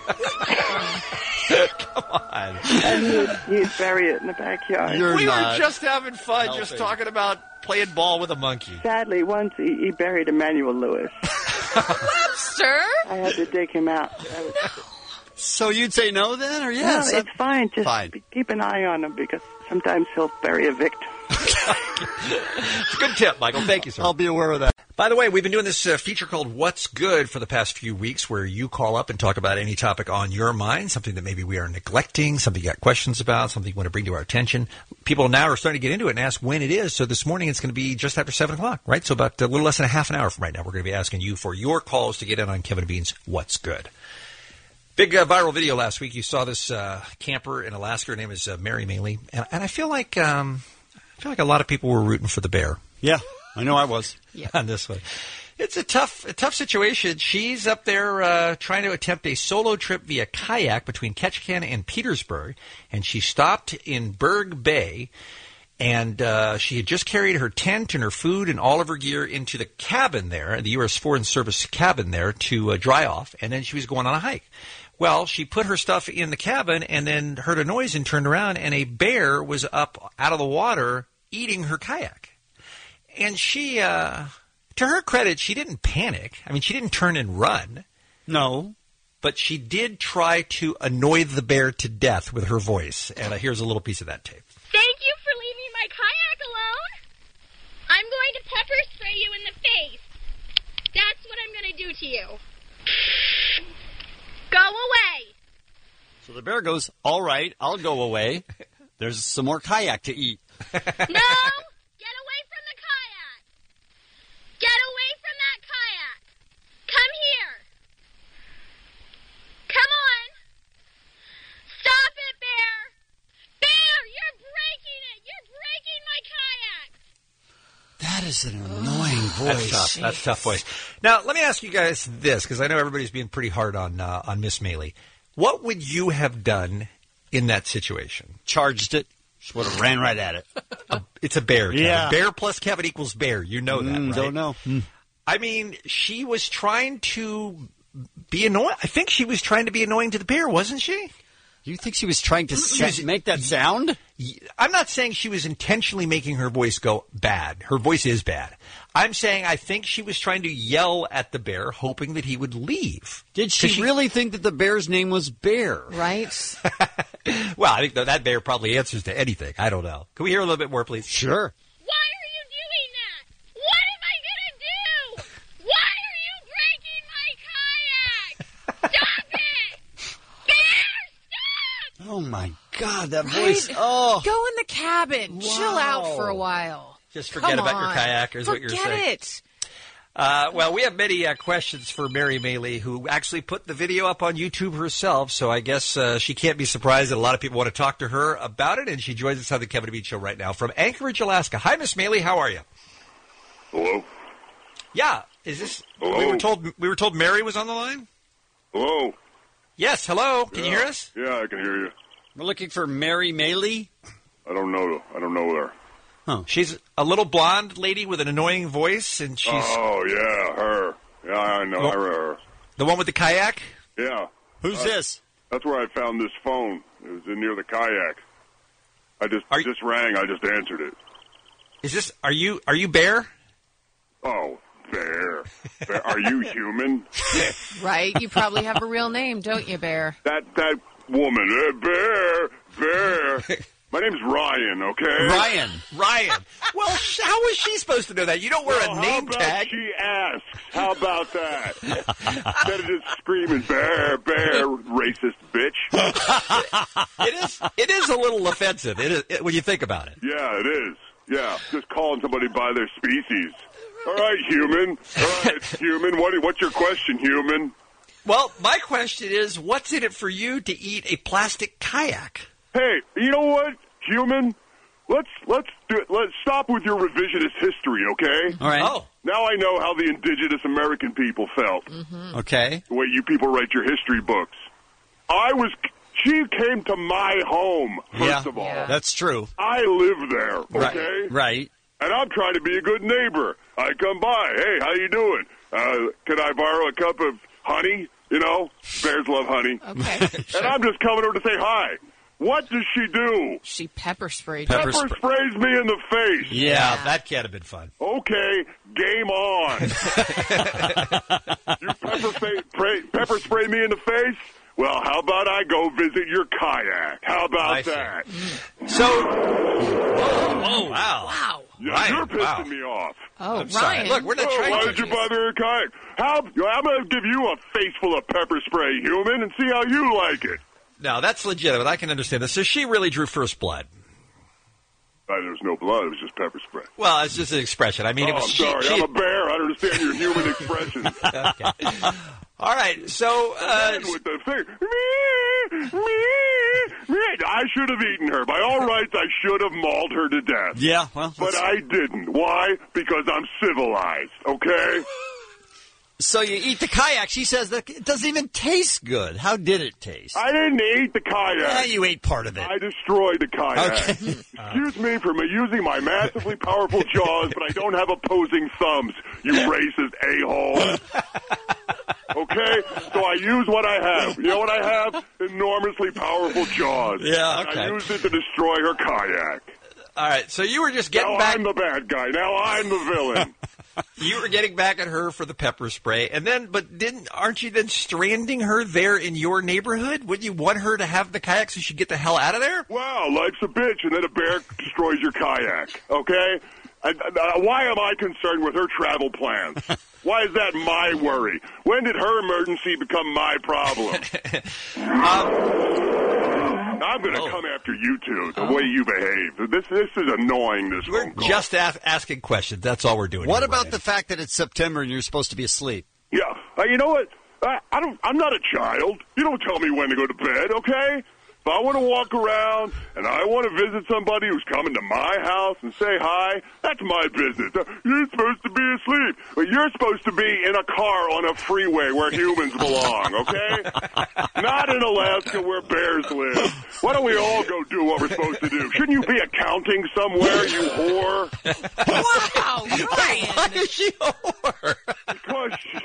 Come on. And he would, he would bury it in the backyard. You're we not were just having fun, just helping. talking about playing ball with a monkey. Sadly, once he, he buried Emmanuel Lewis. Webster? I had to dig him out. I was, So you'd say no then, or yes? no, it's fine. Just Fine. keep an eye on him because sometimes he'll bury a victim. It's a good tip, Michael. Thank you, sir. I'll be aware of that. By the way, we've been doing this uh, feature called What's Good for the past few weeks, where you call up and talk about any topic on your mind, something that maybe we are neglecting, something you got questions about, something you want to bring to our attention. People now are starting to get into it and ask when it is. So this morning it's going to be just after seven o'clock, right? So about a little less than a half an hour from right now, we're going to be asking you for your calls to get in on Kevin Bean's What's Good. Big uh, viral video last week. You saw this uh, camper in Alaska. Her name is uh, Mary Maley, and, and I feel like um, I feel like a lot of people were rooting for the bear. Yeah, I know I was. Yeah. On this one, it's a tough, a tough situation. She's up there uh, trying to attempt a solo trip via kayak between Ketchikan and Petersburg, and she stopped in Berg Bay. And uh, she had just carried her tent and her food and all of her gear into the cabin there, the U S Foreign Service cabin there, to uh, dry off, and then she was going on a hike. Well, she put her stuff in the cabin and then heard a noise and turned around, and a bear was up out of the water eating her kayak. And she, uh, to her credit, she didn't panic. I mean, she didn't turn and run. No. But she did try to annoy the bear to death with her voice. And uh, here's a little piece of that tape. Thank you for leaving my kayak alone. I'm going to pepper spray you in the face. That's what I'm going to do to you. Go away. So the bear goes, all right, I'll go away. There's some more kayak to eat. No! Get away from the kayak. Get away from that kayak. Come here. Come on. Stop it, bear. Bear, you're breaking it. You're breaking my kayak. is an annoying voice. That's tough. That's a tough voice. Now, let me ask you guys this, because I know everybody's being pretty hard on uh, on Miss Maley. What would you have done in that situation? Charged it. Just would have ran right at it. A, it's a bear, Kevin. Yeah. Bear plus Kevin equals bear. You know that, Mm, right? don't know. Mm. I mean, she was trying to be annoying. I think she was trying to be annoying to the bear, wasn't she? You think she was trying to She sa- was- make that sound? I'm not saying she was intentionally making her voice go bad. Her voice is bad. I'm saying I think she was trying to yell at the bear, hoping that he would leave. Did she, 'Cause she really think that the bear's name was Bear? Right. Well, I think that, that bear probably answers to anything. I don't know. Can we hear a little bit more, please? Sure. Why are you doing that? What am I going to do? Why are you breaking my kayak? Stop it! Bear, stop! Oh, my God, that Right? voice. Oh. Go in the cabin. Chill out for a while. Just forget Come about your on. kayak, is what you're Forget saying. it. Uh, well, we have many uh, questions for Mary Maley, who actually put the video up on YouTube herself, so I guess uh, she can't be surprised that a lot of people want to talk to her about it, and she joins us on the Kevin and Bean Show right now from Anchorage, Alaska. Hi, Miss Maley. How are you? Hello? Yeah. Is this... Hello? We were told we were told Mary was on the line? Hello? Yes, hello. Can yeah. you hear us? Yeah, I can hear you. We're looking for Mary Maley. I don't know. I don't know her. Oh. She's a little blonde lady with an annoying voice, and she's... Oh, yeah, her. Yeah, I know Well- her. her. The one with the kayak? Yeah. Who's Uh, this? That's where I found this phone. It was in near the kayak. I just just rang. I just answered it. Is this... Are you Are you Bear? Oh, Bear. Bear. Are you human? Right. You probably have a real name, don't you, Bear? That that woman. Uh, Bear. Bear. My name's Ryan, okay? Ryan. Ryan. Well, sh- how was she supposed to know that? You don't wear Well, a name how about tag. she asks? How about that? Instead of just screaming, bear, bear, racist bitch. It is. It is a little offensive. It is it, when you think about it. Yeah, it is. Yeah, just calling somebody by their species. All right, human. All right, human. What, what's your question, human? Well, my question is, what's in it for you to eat a plastic kayak? Hey, you know what, human? Let's let's do it. Let's stop with your revisionist history, okay? All right. Oh. Now I know how the indigenous American people felt. Okay. The way you people write your history books. I was. She came to my home. First yeah. of all, That's true. I live there. Right. Okay. Right. And I'm trying to be a good neighbor. I come by. Hey, how you doing? Uh, can I borrow a cup of honey? You know, bears love honey. Okay. And I'm just coming over to say hi. What does she do? She pepper sprayed Pepper, you. sprays me in the face. Yeah, that can't have been fun. Okay, game on. You pepper, fa- spray, pepper spray me in the face? Well, how about I go visit your kayak? How about I see. that? So, oh, wow. Wow. Yeah, Ryan, you're pissing wow. me off. Oh, I'm sorry. Ryan. Look, we're not Oh, trying why to. did you bother your kayak? How? I'm going to give you a face full of pepper spray, human, and see how you like it. No, that's legitimate. I can understand this. So she really drew first blood. Uh, there was no blood. It was just pepper spray. Well, it's just an expression. I mean, oh, it was I'm she, sorry. she- I'm a bear. I don't understand your human expressions. Okay. All right. So, uh, And with the thing, me, me, me. I should have eaten her. By all rights, I should have mauled her to death. Yeah, well. But that's- I didn't. Why? Because I'm civilized, okay? So you eat the kayak. She says that it doesn't even taste good. How did it taste? I didn't eat the kayak. Yeah, you ate part of it. I destroyed the kayak. Okay. Excuse me for me using my massively powerful jaws, but I don't have opposing thumbs, you racist a-hole. Okay? So I use what I have. You know what I have? Enormously powerful jaws. Yeah, And okay. I used it to destroy her kayak. all right. So you were just getting Now back. I'm the bad guy. Now I'm the villain. You were getting back at her for the pepper spray, and then, but didn't? Aren't you then stranding her there in your neighborhood? Wouldn't you want her to have the kayak so she could get the hell out of there? Wow, life's a bitch, and then a bear destroys your kayak, okay? And, uh, why am I concerned with her travel plans? Why is that my worry? When did her emergency become my problem? I'm going to Oh. come after you two, the way you behave. This this is annoying, this We're phone call. just a- asking questions. That's all we're doing. What here, about Ryan. the fact that it's September and you're supposed to be asleep? Yeah, uh, you know what? I, I don't. I'm not a child. You don't tell me when to go to bed, okay? If I want to walk around and I want to visit somebody who's coming to my house and say hi, that's my business. You're supposed to be asleep. But you're supposed to be in a car on a freeway where humans belong, okay? Not in Alaska where bears live. Why don't we all go do what we're supposed to do? Shouldn't you be accounting somewhere, you whore? Wow, Ryan. Why is she a whore? Because she...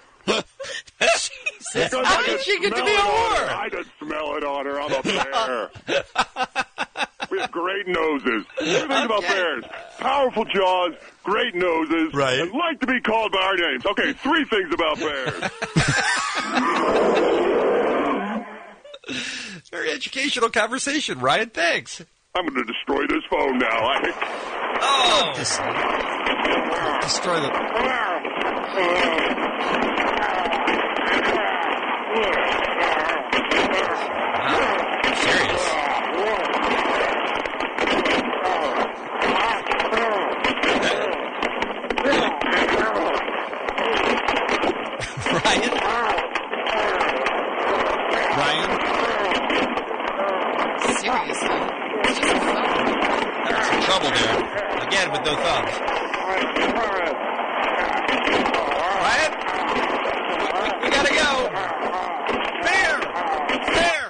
Jesus. Because How I did just she get to smell be a it on her. whore? I just smell it on her. I'm a bear. We have great noses. Two things about bears. Powerful jaws, great noses, Right. and like to be called by our names. Okay, three things about bears. Very educational conversation, Ryan. Thanks. I'm going to destroy this phone now. I... Oh. Just destroy the... Serious. Ryan? Ryan? Seriously. It's just a phone. There's some trouble there. Again, with no thumbs. Ryan? We, we gotta go. Bear! Bear!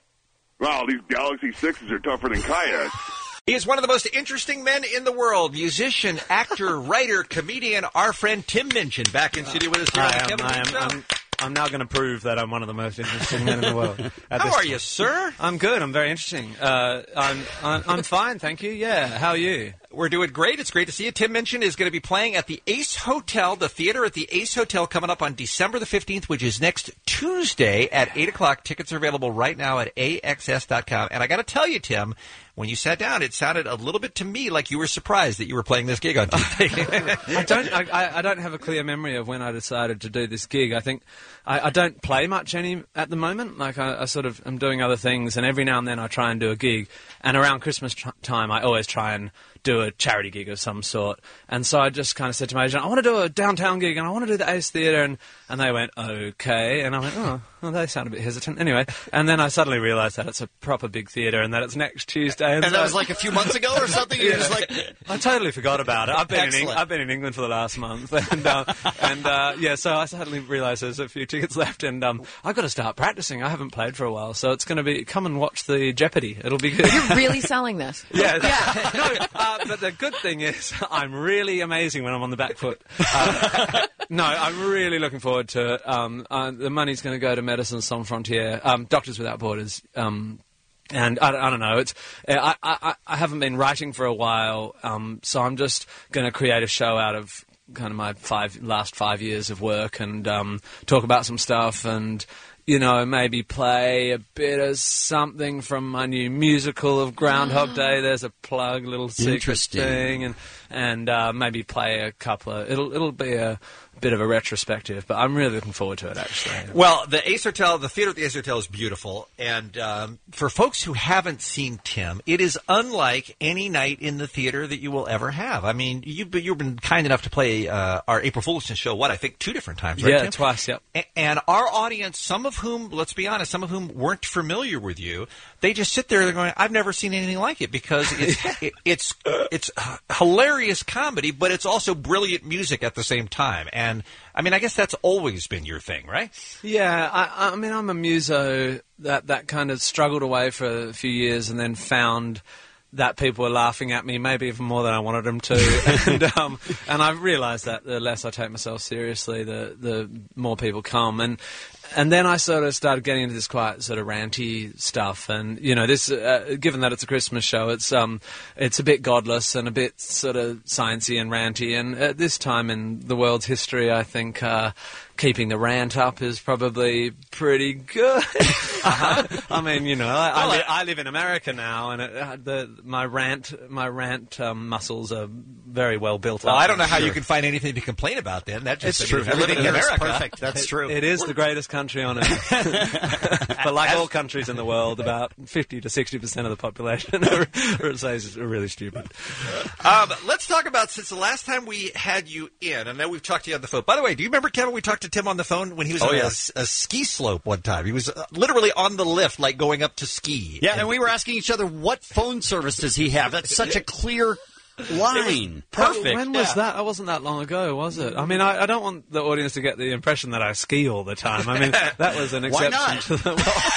Wow, these Galaxy sixes are tougher than kayaks. He is one of the most interesting men in the world. Musician, actor, writer, comedian, our friend Tim Minchin, back in studio with us here on the I am, Kevin I Bean am, Show. I'm, I'm now going to prove that I'm one of the most interesting men in the world. at How this are time. you, sir? I'm good. I'm very interesting. Uh, I'm, I'm I'm fine, thank you. Yeah. How are you? We're doing great. It's great to see you. Tim Minchin is going to be playing at the Ace Hotel, the theater at the Ace Hotel, coming up on December the fifteenth, which is next Tuesday at eight o'clock. Tickets are available right now at A X S dot com. And I got to tell you, Tim, when you sat down, it sounded a little bit to me like you were surprised that you were playing this gig on Tuesday. I don't. I, I- I don't have a clear memory of when I decided to do this gig. I think I, I don't play much any at the moment. Like I, I sort of am doing other things, and every now and then I try and do a gig. And around Christmas tr- time, I always try and do a charity gig of some sort. And so I just kind of said to my agent, I want to do a downtown gig, and I want to do the Ace Theatre. And, and they went, okay. And I went, oh, well, they sound a bit hesitant. Anyway, and then I suddenly realised that it's a proper big theatre and that it's next Tuesday. And so- that was like a few months ago or something? You're just like... I totally forgot about it. I've been in Eng- Excellent. I've been in England for the last month, and uh, and uh, yeah, so I suddenly realised there's a few tickets left, and um, I've got to start practicing. I haven't played for a while, so it's going to be come and watch the Jeopardy. It'll be good. You're really selling this. Yeah, yeah. No, uh, but the good thing is I'm really amazing when I'm on the back foot. Uh, no, I'm really looking forward to it. Um, uh, the money's going to go to Médecins Sans Frontières, um, Doctors Without Borders. Um, And I, I don't know. It's I, I I haven't been writing for a while, um, so I'm just going to create a show out of kind of my five last five years of work and um, talk about some stuff and. You know, maybe play a bit of something from my new musical of Groundhog Day. There's a plug, little secret Interesting. thing, and and uh, maybe play a couple of. It'll it'll be a bit of a retrospective, but I'm really looking forward to it. Actually, Well, the Ace Hotel, the theater at the Ace Hotel is beautiful. And um, for folks who haven't seen Tim, it is unlike any night in the theater that you will ever have. I mean, you've been, you've been kind enough to play uh, our April Foolishness show, what, I think two different times, right, yeah, Tim? twice. Yep. A- And our audience, some of whom, let's be honest, some of whom weren't familiar with you, they just sit there, they're going, I've never seen anything like it, because it's, it, it's, it's hilarious comedy, but it's also brilliant music at the same time. And, I mean, I guess that's always been your thing, right? Yeah, I, I mean, I'm a muso that, that kind of struggled away for a few years and then found that people were laughing at me, maybe even more than I wanted them to. and um, and I've realised that the less I take myself seriously, the the more people come. And and then I sort of started getting into this quite sort of ranty stuff. And, you know, this uh, given that it's a Christmas show, it's um it's a bit godless and a bit sort of sciencey and ranty. And at this time in the world's history, I think uh, keeping the rant up is probably pretty good. uh-huh. I mean, you know, I, I, li- I live in America now, and it, uh, the my rant my rant um, muscles are very well built Well, up. I don't know how Sure. you can find anything to complain about then. That just It's true. Everything in It's America. perfect. That's It- true. It is the greatest country on earth. But like all countries in the world, about fifty to sixty percent of the population are, are really stupid. Um, let's talk about, since the last time we had you in, I know we've talked to you on the phone. By the way, do you remember, Kevin, we talked to Tim on the phone when he was Oh, on yeah. a, a ski slope one time? He was uh, literally on the lift, like going up to ski. Yeah, and we were asking each other, what phone service does he have? That's such a clear line. Perfect. When was that? That wasn't that long ago, was it? I mean, I, I don't want the audience to get the impression that I ski all the time. I mean, that was an Why exception not? to the...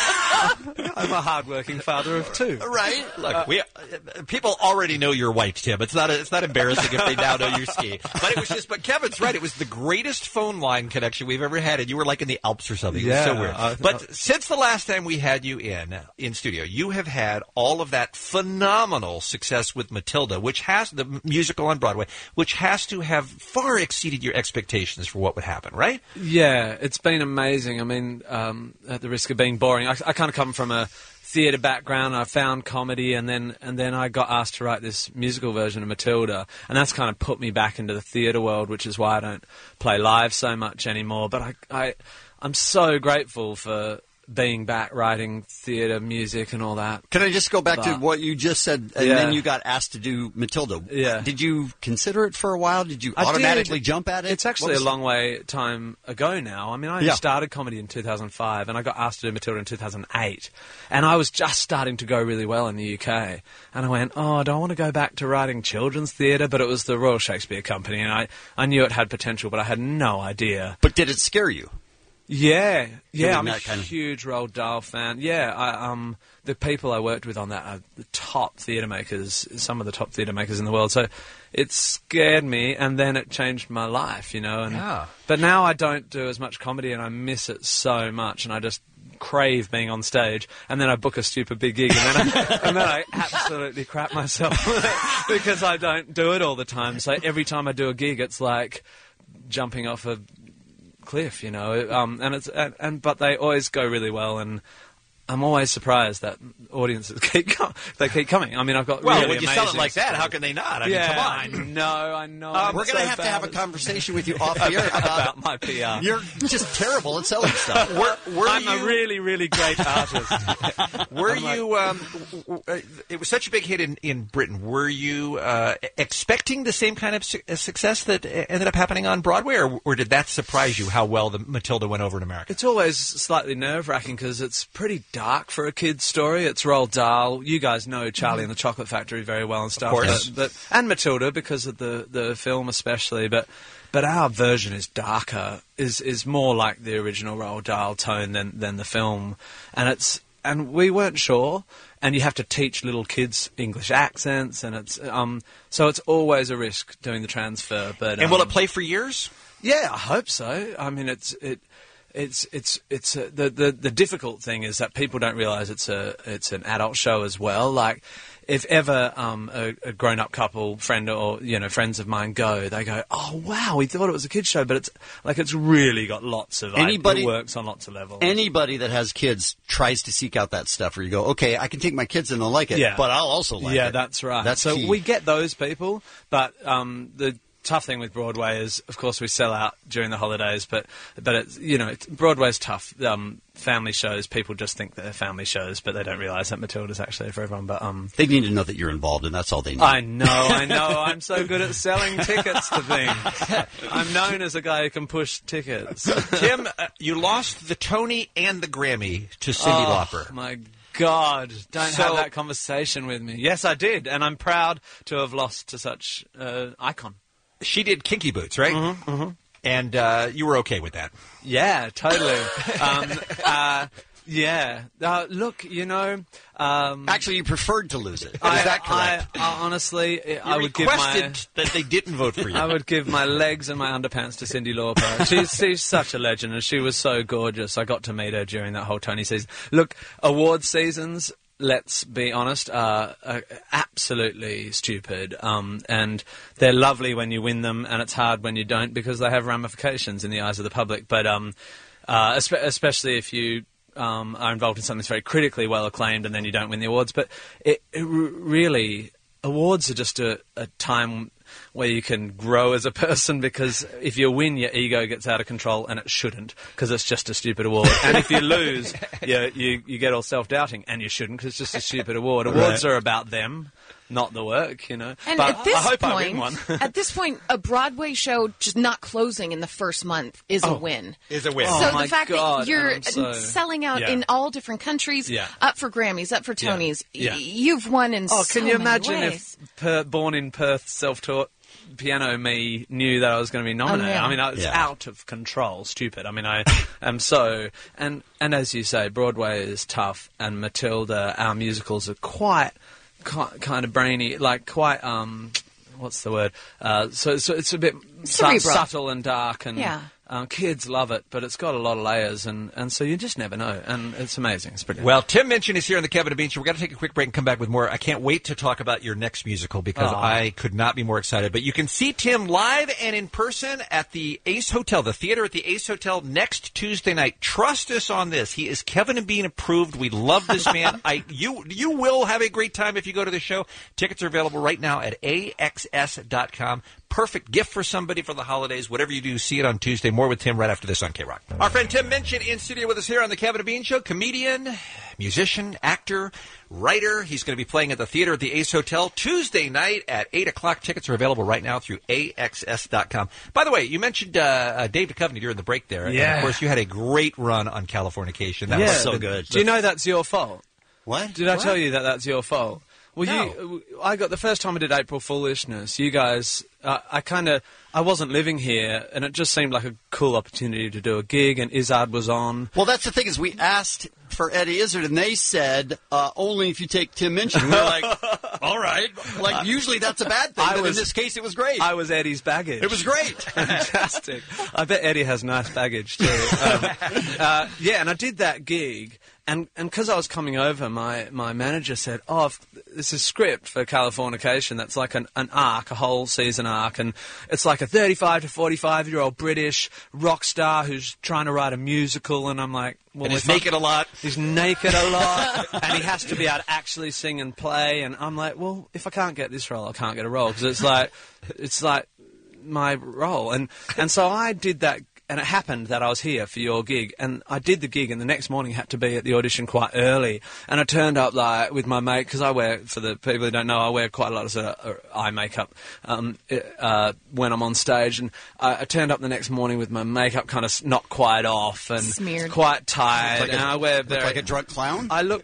Well, I'm a hard-working father of two. Right? Look, uh, we uh, people already know you're white, Tim. It's not a, it's not embarrassing if they now know you ski. But it was just. But Kevin's right. It was the greatest phone line connection we've ever had, and you were like in the Alps or something. It was Yeah, so weird. I- but I- since the last time we had you in in studio, you have had all of that phenomenal success with Matilda, which has the musical on Broadway, which has to have far exceeded your expectations for what would happen, right? Yeah, it's been amazing. I mean, um, at the risk of being boring, I, I kind of come from a theatre background. I found comedy, and then and then I got asked to write this musical version of Matilda, and that's kind of put me back into the theatre world, which is why I don't play live so much anymore. But I, I I'm so grateful for being back writing theatre music and all that. Can I just go back to But- what you just said, and Yeah. then you got asked to do Matilda? Yeah. Did you consider it for a while? Did you I automatically did. jump at it? It's actually What was a long way time ago now. I mean, I Yeah. started comedy in two thousand five, and I got asked to do Matilda in two thousand eight. And I was just starting to go really well in the U K. And I went, oh, do I want to go back to writing children's theatre? But it was the Royal Shakespeare Company, and I, I knew it had potential, but I had no idea. But did it scare you? Yeah, yeah, Doing I'm a that kind of- huge Roald Dahl fan. Yeah, I, um, the people I worked with on that are the top theatre makers, some of the top theatre makers in the world. So it scared me, and then it changed my life, you know. And Yeah. But now I don't do as much comedy, and I miss it so much, and I just crave being on stage. And then I book a stupid big gig, and then I, and then I absolutely crap myself because I don't do it all the time. So every time I do a gig, it's like jumping off a cliff, you know, um, and it's and, and but they always go really well, and I'm always surprised that audiences keep com- they keep coming. I mean, I've got Well, really when you sell it amazing like that, stories. how can they not? I mean, yeah, come on. I know, I know. Uh, I'm we're going to so have to bad have a at- conversation with you off the air about, about my P R. You're just terrible at selling stuff. Were, were I'm you, a really, really great artist. Were I'm like- you? Um, w- w- uh, it was such a big hit in, in Britain. Were you uh, expecting the same kind of su- uh, success that uh, ended up happening on Broadway, or, or did that surprise you how well the Matilda went over in America? It's always slightly nerve-wracking because it's pretty dark for a kid's story. It's Roald Dahl. You guys know Charlie and the Chocolate Factory very well and stuff. course. But, but and Matilda because of the, the film especially. But but our version is darker. Is is more like the original Roald Dahl tone than than the film. And it's and we weren't sure. And you have to teach little kids English accents, and it's um so it's always a risk doing the transfer. But And will um, it play for years? Yeah, I hope so. I mean, it's it, it's it's it's uh, the the the difficult thing is that people don't realise it's a it's an adult show as well. Like, if ever um, a, a grown up couple, friend or you know friends of mine go, they go, oh wow, we thought it was a kids show, but it's like it's really got lots of Anybody- it works on lots of levels. Anybody that has kids tries to seek out that stuff where you go, okay, I can take my kids and they'll like it, Yeah. but I'll also like yeah, it. that's right. That's so key. we get those people, but um, the tough thing with Broadway is, of course, we sell out during the holidays, but but it's you know it's, Broadway's tough. Um, family shows, people just think they're family shows, but they don't realise that Matilda's actually for everyone. But um, They need to know that you're involved, and that's all they need. I know, I know. I'm so good at selling tickets to things. I'm known as a guy who can push tickets. Tim, uh, you lost the Tony and the Grammy to Cyndi Oh, Lauper. My God, don't So- have that conversation with me. Yes, I did, and I'm proud to have lost to such uh, icon. She did Kinky Boots, right? Mm-hmm, mm-hmm. And uh, you were okay with that. Yeah, totally. um, uh, yeah. Uh, look, you know. Um, Actually, you preferred to lose it. Is I, that correct? I, I honestly, I You would give my. requested that they didn't vote for you. I would give my legs and my underpants to Cyndi Lauper. She's, she's such a legend, and she was so gorgeous. I got to meet her during that whole Tony season. Look, award seasons, let's be honest, are, are absolutely stupid. Um, and they're lovely when you win them, and it's hard when you don't because they have ramifications in the eyes of the public. But um, uh, espe- especially if you um, are involved in something that's very critically well acclaimed and then you don't win the awards. But it, it r- really, awards are just a, a time. where you can grow as a person, because if you win, your ego gets out of control, and it shouldn't, because it's just a stupid award. And if you lose, you, you, you get all self-doubting, and you shouldn't, because it's just a stupid award. Awards Right. are about them, not the work, you know. And but at this I hope I point, win one. at this point, a Broadway show just not closing in the first month is Oh, a win. is a win. So Oh, the my fact God, that you're and I'm so- selling out Yeah. in all different countries, Yeah. up for Grammys, up for Yeah. Tonys, Yeah. y- you've won in Oh, so can you many imagine ways. if per, born in Perth, self-taught piano me knew that I was going to be nominated? Oh, yeah. I mean, I- it's Yeah. out of control, stupid. I mean, I am so... And, and as you say, Broadway is tough, and Matilda, our musicals are quite... ki- kind of brainy, like quite, um, what's the word? Uh, so, so it's a bit su- Cerebral. subtle and dark, and Yeah. um, kids love it, but it's got a lot of layers, and, and so you just never know, and it's amazing. It's pretty. Well, Tim Minchin is here on the Kevin and Bean Show. We're going to take a quick break and come back with more. I can't wait to talk about your next musical, because Aw. I could not be more excited. But you can see Tim live and in person at the Ace Hotel, the theater at the Ace Hotel, next Tuesday night. Trust us on this. He is Kevin and Bean approved. We love this man. I you you will have a great time if you go to the show. Tickets are available right now at A X S dot com. Perfect gift for somebody for the holidays. Whatever you do, see it on Tuesday. More with Tim right after this on K-Rock. Our friend Tim Minchin in studio with us here on the Kevin and Bean Show. Comedian, musician, actor, writer. He's going to be playing at the theater at the Ace Hotel Tuesday night at eight o'clock. Tickets are available right now through A X S dot com. By the way, you mentioned uh, uh, Dave Duchovny during the break there. And Yeah. of course, you had a great run on Californication. That yeah, was so but good. Do you know that's your fault? What? Did I What? tell you that that's your fault? Well, No. you, I got the first time I did April Foolishness. You guys, uh, I kind of, I wasn't living here, and it just seemed like a cool opportunity to do a gig. And Izzard was on. Well, that's the thing is we asked for Eddie Izzard, and they said uh, only if you take Tim Minchin. We were like, all right. Like usually that's a bad thing, I but was- in this case it was great. I was Eddie's baggage. It was great. Fantastic. I bet Eddie has nice baggage too. Um, uh, yeah, and I did that gig, and and because I was coming over, my, my manager said, "Oh, if, this is script for Californication. That's like an, an arc, a whole season arc, and it's like a thirty-five to forty-five year old British rock star who's trying to write a musical." And I'm like, "Well, And he's if I'm- naked a lot. He's naked a lot, and he has to be able to actually sing and play." And I'm like, "Well, if I can't get this role, I can't get a role, because it's like, it's like my role." And and so I did that, and it happened that I was here for your gig, and I did the gig, and the next morning had to be at the audition quite early, and I turned up like with my mate, because I wear, for the people who don't know, I wear quite a lot of sort of uh, eye makeup um, uh, when I'm on stage, and I, I turned up the next morning with my makeup kind of not quite off and Smeared. quite tired, Look like and a- I wear look very like a drunk clown? I look.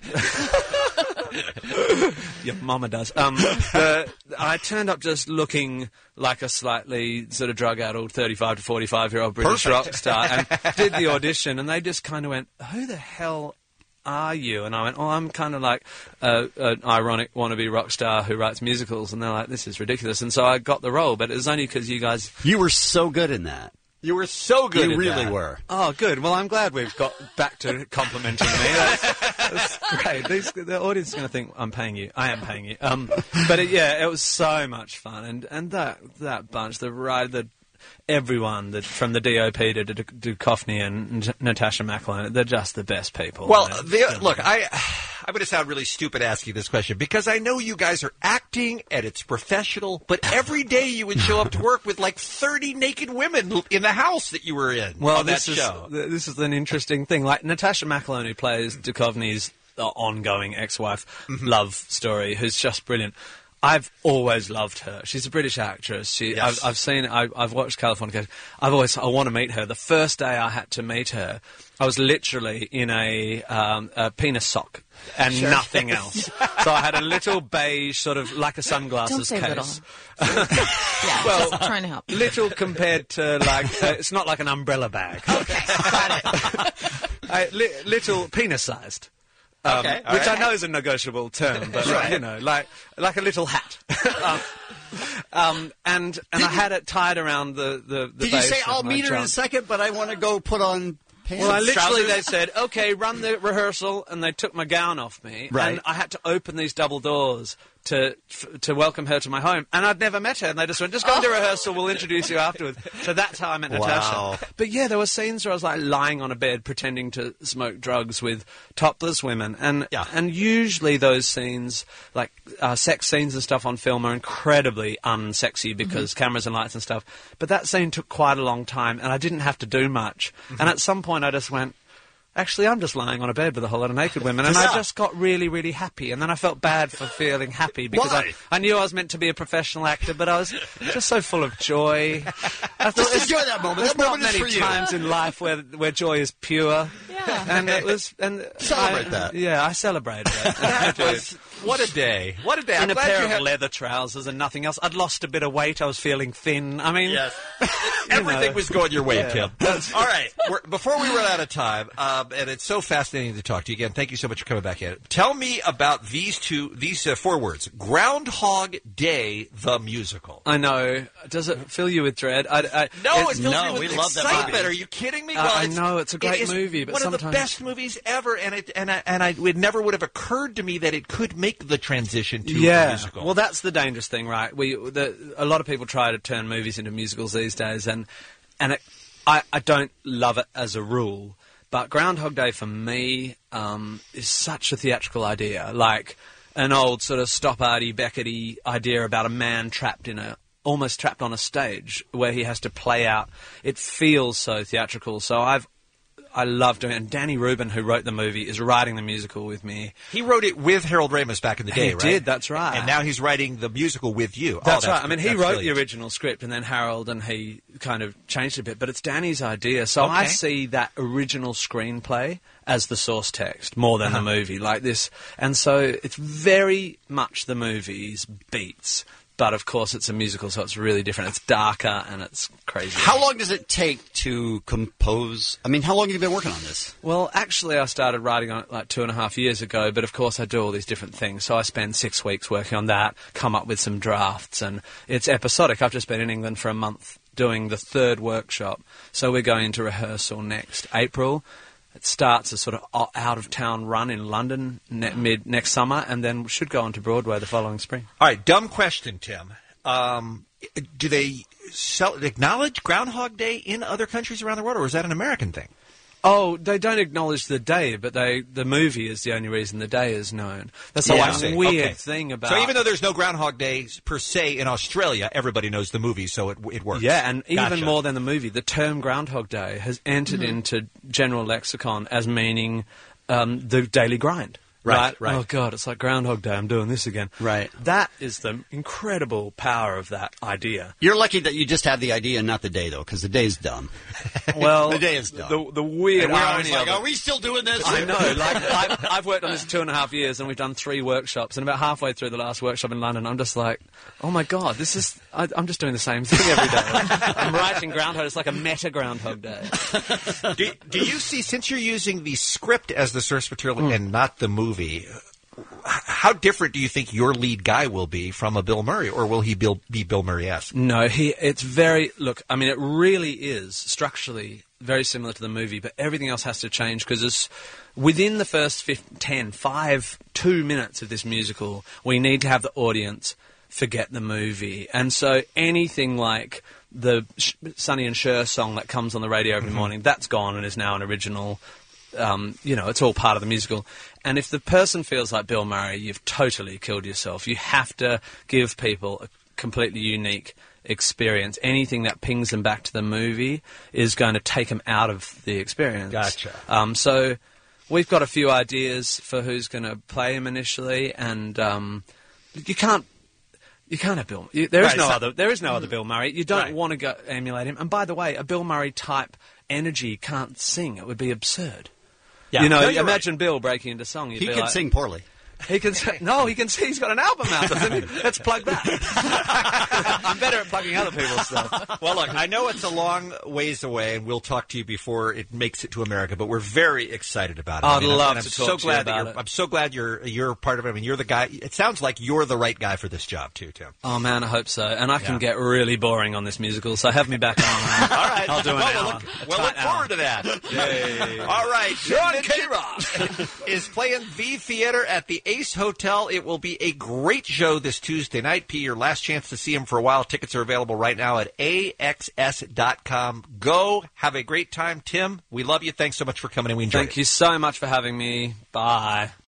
Your mama does. Um, the, I turned up just looking like a slightly sort of drug-addled thirty-five to forty-five-year-old British Perfect. rock star, and did the audition, and they just kind of went, "Who the hell are you?" And I went, "Oh, I'm kind of like uh, an ironic wannabe rock star who writes musicals." And they're like, "This is ridiculous." And so I got the role, but it was only because you guys... You were so good in that. You were so good You at really that. were. Oh, good. Well, I'm glad we've got back to complimenting me. That's, that's great. These, the audience is going to think I'm paying you. I am paying you. Um, but it, yeah, it was so much fun, and and that that bunch, the ride, the everyone, that from the D O P to D- Duchovny and N- Natasha McElhone, they're just the best people. Well, And the, it's- look, I, I'm going to sound really stupid asking this question, because I know you guys are acting and it's professional, but every day you would show up to work with like thirty naked women in the house that you were in Well, on that this is show. th- this is an interesting thing. Like Natasha McElhone, who plays Duchovny's uh, ongoing ex-wife Mm-hmm. love story, who's just brilliant. I've always loved her. She's a British actress. She, Yes. I've, I've seen, I, I've watched California. I've always, I want to meet her. The first day I had to meet her, I was literally in a, um, a penis sock and Sure. nothing else. So I had a little beige, sort of like a sunglasses Don't say case. little. Yeah, Well, just trying to help. Little compared to like, uh, it's not like an umbrella bag. Okay, got it. I, li- little penis-sized. Um, Okay, all which right. I know is a negotiable term, but Right. you know, like like a little hat. um, um, and and I had it tied around the the. the Did you base say of I'll my meet her in a jump. second, but I want to go put on pants? Well, I literally, trousers? they said, okay, run the rehearsal, and they took my gown off me. Right. And I had to open these double doors to f- to welcome her to my home, and I'd never met her, and they just went, just go into rehearsal, we'll introduce you afterwards. So that's how I met Wow. Natasha. But yeah, there were scenes where I was like lying on a bed pretending to smoke drugs with topless women, and and usually those scenes, like uh, sex scenes and stuff on film, are incredibly unsexy because Mm-hmm. cameras and lights and stuff. But that scene took quite a long time, and I didn't have to do much. Mm-hmm. And at some point, I just went, actually, I'm just lying on a bed with a whole lot of naked women, and Yeah. I just got really, really happy. And then I felt bad for feeling happy because Why? I, I knew I was meant to be a professional actor, but I was just so full of joy. I thought, Just it's- enjoy that moment. There's That not moment is many for you. times in life where where joy is pure. Yeah. And it was and Celebrate I- that. Yeah, I celebrated it. That was, what a day. What a day. In I'm a glad pair you of had- leather trousers and nothing else. I'd lost a bit of weight. I was feeling thin. I mean, Yes. Everything know. was going your way, Yeah. Tim. All right. We're, before we run out of time, um, and it's so fascinating to talk to you again. Thank you so much for coming back in. Tell me about these two, these uh, four words: Groundhog Day, the musical. I know. Does it fill you with dread? I, I, No, it's, it fills no, me with we love that excitement. movie. Are you kidding me? Uh, Well, I it's- know, it's a great it is movie, but one of the sometimes- best movies ever, and it and I, and I it never would have occurred to me that it could make the transition to yeah. a musical. Well, that's the dangerous thing, right? We the, a lot of people try to turn movies into musicals these days, and and it, I I don't love it as a rule. But Groundhog Day for me um, is such a theatrical idea, like an old sort of Stoppard-y, Beckett-y idea about a man trapped in a almost trapped on a stage where he has to play out. It feels so theatrical. So I've I love doing it. And Danny Rubin, who wrote the movie, is writing the musical with me. He wrote it with Harold Ramis back in the day, He right? did, that's right. And now he's writing the musical with you. That's, oh, right. I mean, he that's wrote brilliant. the original script, and then Harold and he kind of changed it a bit. But it's Danny's idea, so I Okay. see that original screenplay as the source text more than Uh-huh. the movie, like this. And so it's very much the movie's beats. But of course, it's a musical, so it's really different. It's darker and it's crazy. How long does it take to compose? I mean, how long have you been working on this? Well, actually, I started writing on it like two and a half years ago, but of course I do all these different things. So I spend six weeks working on that, come up with some drafts, and it's episodic. I've just been in England for a month doing the third workshop. So we're going into rehearsal next April. It starts a sort of out-of-town run in London ne- mid next summer, and then should go on to Broadway the following spring. All right, dumb question, Tim. Um, do they sell, acknowledge Groundhog Day in other countries around the world, or is that an American thing? Oh, they don't acknowledge the day, but they the movie is the only reason the day is known. That's Oh, the I one see. weird Okay. thing about. So even though there's no Groundhog Day per se in Australia, everybody knows the movie, so it it works. Yeah, and even Gotcha. more than the movie, the term Groundhog Day has entered Mhm. into general lexicon as meaning um, the daily grind. Right, right. Oh, God, it's like Groundhog Day, I'm doing this again. Right. That is the incredible power of that idea. You're lucky that you just had the idea and not the day, though, because the day's dumb. Well, the day is dumb. The, the weird And we're always irony like, of it- are we still doing this? I know. Like I've, I've worked on this two and a half years, and we've done three workshops. And about halfway through the last workshop in London, I'm just like, "Oh my God, this is! I, I'm just doing the same thing every day. I'm writing Groundhog. It's like a meta Groundhog Day." do, do you see, since you're using the script as the source material Hmm. and not the movie, h- how different do you think your lead guy will be from a Bill Murray, or will he Bill, be Bill Murray-esque? No, he. It's very look. I mean, it really is structurally very similar to the movie, but everything else has to change because it's within the first fifteen, ten, five, two minutes of this musical, we need to have the audience forget the movie, and so anything like the Sh- Sonny and Cher song that comes on the radio every morning, that's gone and is now an original. Um, you know, it's all part of the musical. And if the person feels like Bill Murray, you've totally killed yourself. You have to give people a completely unique experience. Anything that pings them back to the movie is going to take them out of the experience. Gotcha. Um, so we've got a few ideas for who's going to play him initially, and um, you can't. You can't have Bill. You, there is Right, no so- other. There is no other Bill Murray. You don't Right. want to go emulate him. And by the way, a Bill Murray type energy can't sing. It would be absurd. Yeah. You know, No, you're imagine Bill breaking into song. You'd He be can like- sing poorly. He can sing. No, he can sing. He's got an album out, doesn't he? Let's plug that. I'm better at plugging other people's stuff. Well, look, I know it's a long ways away, and we'll talk to you before it makes it to America. But we're very excited about it. I'd I mean, I'm- love and I'm to so talk to you glad that about you're, it. I'm so glad you're you're part of it. I mean, you're the guy. It sounds like you're the right guy for this job too, Tim. Oh man, I hope so. And I can Yeah. get really boring on this musical, so have me back on. All right, I'll do an well, hour. We'll look, A we'll tight look forward to that. Yay. All right, You're on K-Rock is playing the theater at the Ace Hotel. It will be a great show this Tuesday night. P, your last chance to see him for a while. Tickets are available right now at A X S dot com. Go. Have a great time. Tim, we love you. Thanks so much for coming in. We enjoyed it. Thank you so much for having me. Bye.